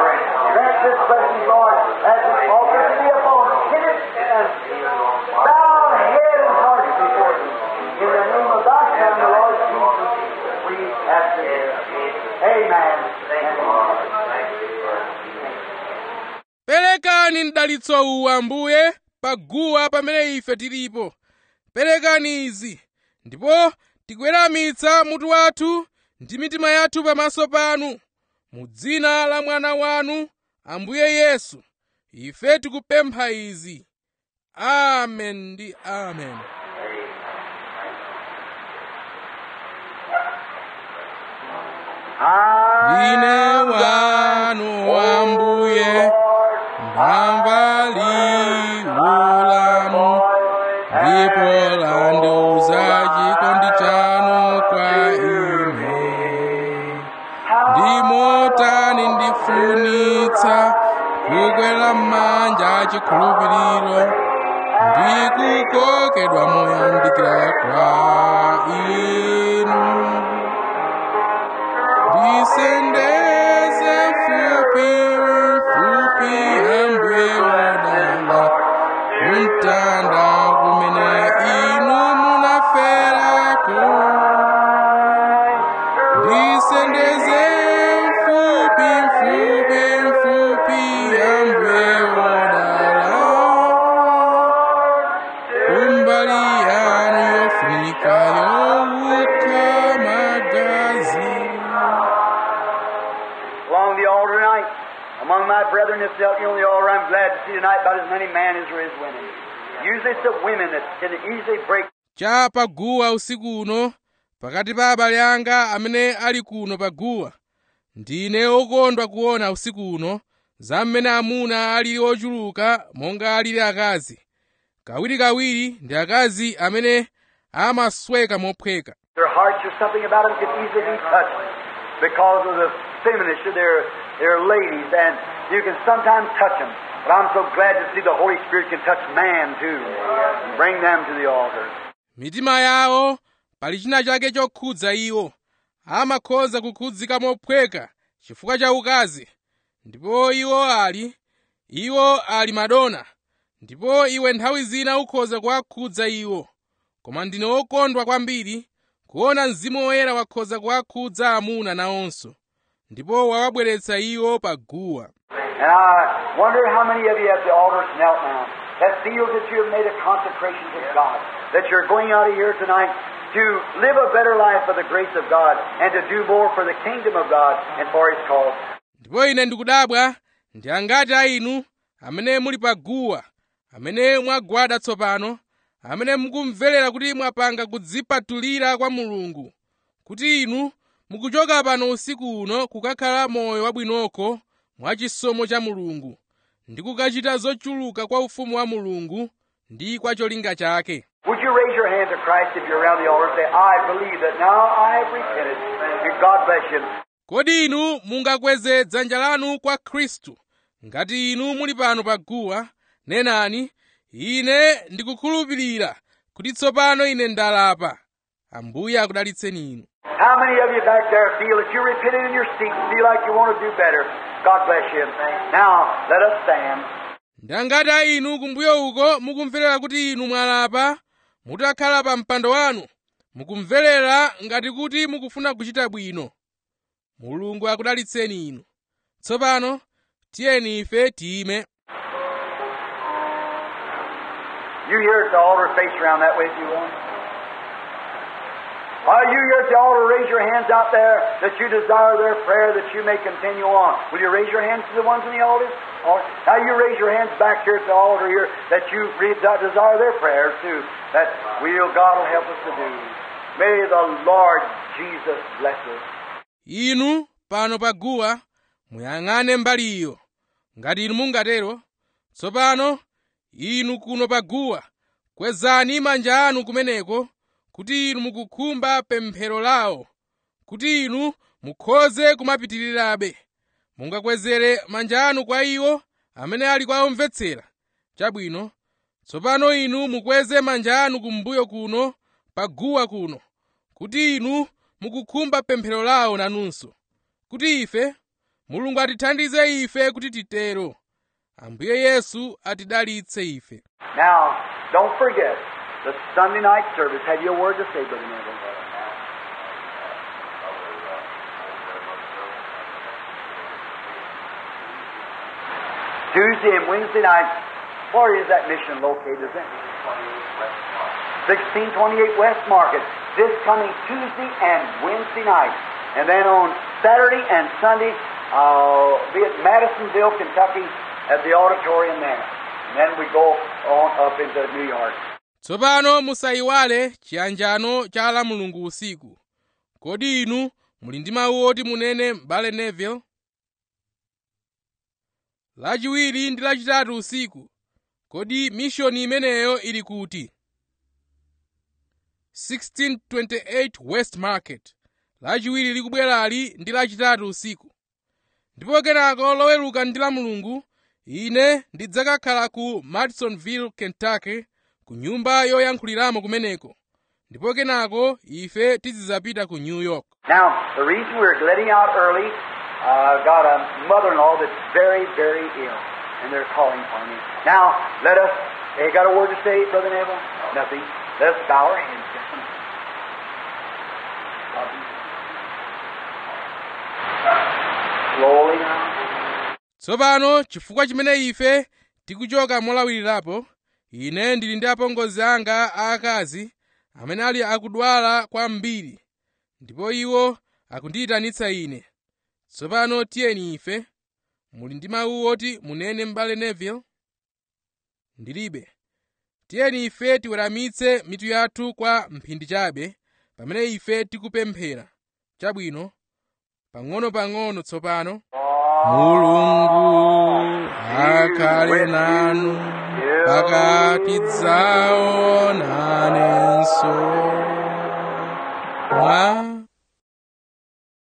Grant this blessing, Lord, as we offer to Thee upon timid and bowed head and heart before Thee. In the name of Thy Son, the Lord Jesus, we ask it. Amen. Perekani mdalitso uwu Ambuye pa guwa pamene ife tilipo. Perekani izi, ndipo tikweramitsa mutu wathu ndi mitima yathu pamaso panu. Mu dzina la mwana wanu Ambuye Yesu, ife tikupempha izi. Amen ndi amen. Ndine wanu Ambuye, ndamva liwu lanu, ndipo landiuza chikondi chanu kwa ine. Ndimotani ndifunitsa kukwera m'manja chikhulupiriro, ndikukokedwa moyandikira kwa Inu. Ndisendeze mfupi mfupi Ambuye wodala, kumtanda kumene Inu munaferako. Ndisendeze mfupi mfupi mfupi Ambuye wodala, kumbali yanu yofunika yowuka magazi. Along the altar tonight, among my brethren that felt you on the altar, I'm glad to see tonight about as many men as there is women. Usually it's the women that can easily break. Cha paguwa usiku uno, pakati pa abale anga amene ali kuno paguwa, ndine okondwa kuona usiku uno za mmene amuna alili ochuluka monga alili akazi. Kawirikawiri ndi akazi amene amasweka mophweka. Their hearts or something about them can easily be touched because of the feminist of their, their ladies, and you can sometimes touch them. But I'm so glad to see the Holy Spirit can touch man too and bring them to the altar. Mitima yawo pali china chake chokhudza iwo. Amakhoza kukhudzika mophweka chifukwa cha ukazi. Ndipo iwo ali, iwo ali Madonna. Ndipo iwe nthawi zina ukhoza kuwakhudza iwo. Koma ndine wokondwa kwambiri kuona Mzimu Woyera wakhoza kuwakhudza amuna nawonso. Ndipo wawabweretsa iwo pa guwa. And I wonder how many of you at the altar knelt now that feels that you have made a consecration to God, that you're going out of here tonight to live a better life for the grace of God and to do more for the kingdom of God and for His cause. Ndipo ine ndikudabwa ndi angati a inu amene muli pa guwa, amene mwagwada tsopano, amene mukumverera kuti mwapanga kudzipatulira kwa Mulungu, kuti inu mukuchoka pano usiku uno kukakhala moyo wabwinoko mwa chisomo cha Mulungu, ndi kukachita zochuluka kwa ufumu wa Mulungu ndi kwa cholinga chake. Would you raise your hand to Christ if you're around the altar and say, I believe that now I have repented, and God bless you. Kodi inu mungakweze dzanja lanu kwa Khristu ngati inu muli pano pa guwa, nenani, ine ndikukhulupirira kuti tsopano ine ndalapa. Ambuye akudalitseni inu. How many of you back there feel that you repented in your seat and feel like you want to do better? God bless you. Now, let us stand. Ndi angati a inu kumbuyo uko mukumverera kuti inu mwalapa, mutakhala pa mpando wanu, mukumverera ngati kuti mukufuna kuchita bwino. Mulungu akudalitseni inu. Tsopano, tiyeni ife tiyime. You here at the altar, face around that way if you want. Are you here at the altar, raise your hands out there that you desire their prayer that you may continue on. Will you raise your hands to the ones in the altar? Now you raise your hands back here at the altar here that you desire their prayers too, that will God will help us to do. May the Lord Jesus bless us. Inu pano pa guwa muyang'ane mbali iyo. Ngati inu mungatero, tsopano inu kuno pa guwa kwezani manja anu kumeneko kuti inu mukukhumba pemphero lawo, kuti inu mukhoze kumapitirirabe. Mungakwezere manja anu kwa iwo amene ali kwa omvetsera. Chabwino, tsopano inu mukweze manja anu kumbuyo kuno pa guwa kuno, kuti inu mukukhumba pemphero lawo nanunso, kuti ife, Mulungu atithandize ife kuti titero. Ambuye Yesu atidalitse ife. Now, don't forget the Sunday night service. Have you a word to say, Brother Neville? Tuesday and Wednesday night. Where is that mission located? Is it? sixteen twenty-eight West Market. This coming Tuesday and Wednesday night. And then on Saturday and Sunday, I'll be at Madisonville, Kentucky, at the auditorium there. And then we go on up into New York. Tsopano musayiwale chiyanjano cha la Mulungu usiku. Kodi inu muli ndi mawu oti munene m'bale Neville? Lachiwiri ndi lachitatu usiku. Kodi mishoni imeneyo ili kuti? sixteen twenty-eight West Market. Lachiwiri likubwerali ndi lachitatu usiku. Ndipo kenako loweruka ndi la Mulungu, ine ndidzakakhala ku Madisonville, Kentucky, ku nyumba yoyankhuliramo kumeneko. Ndipo kenako ife tizidzapita ku New York. Now, the reason we're letting out early, I've uh, got a mother-in-law that's very, very ill, and they're calling for me. Now, let us, hey, got a word to say, Brother Neville? Nothing. Let us bow our heads. Slowly now. Tsopano, chifukwa chimene ife tikuchoka molawirirapo, ine ndili ndi apongozi anga aakazi amene ali akudwala kwambiri, ndipo iwo akundiyitanitsa ine. Tsopano tiyeni ife, muli ndi mawu oti munene m'bale Neville? Ndilibe. Tiyeni ife tiweramitse mitu yathu kwa mphindi chabe pamene ife tikupemphera. Chabwino, pang'ono-pang'ono tsopano. Mulungu ndidzakhale nanu mpaka tidzaonanenso. Mwa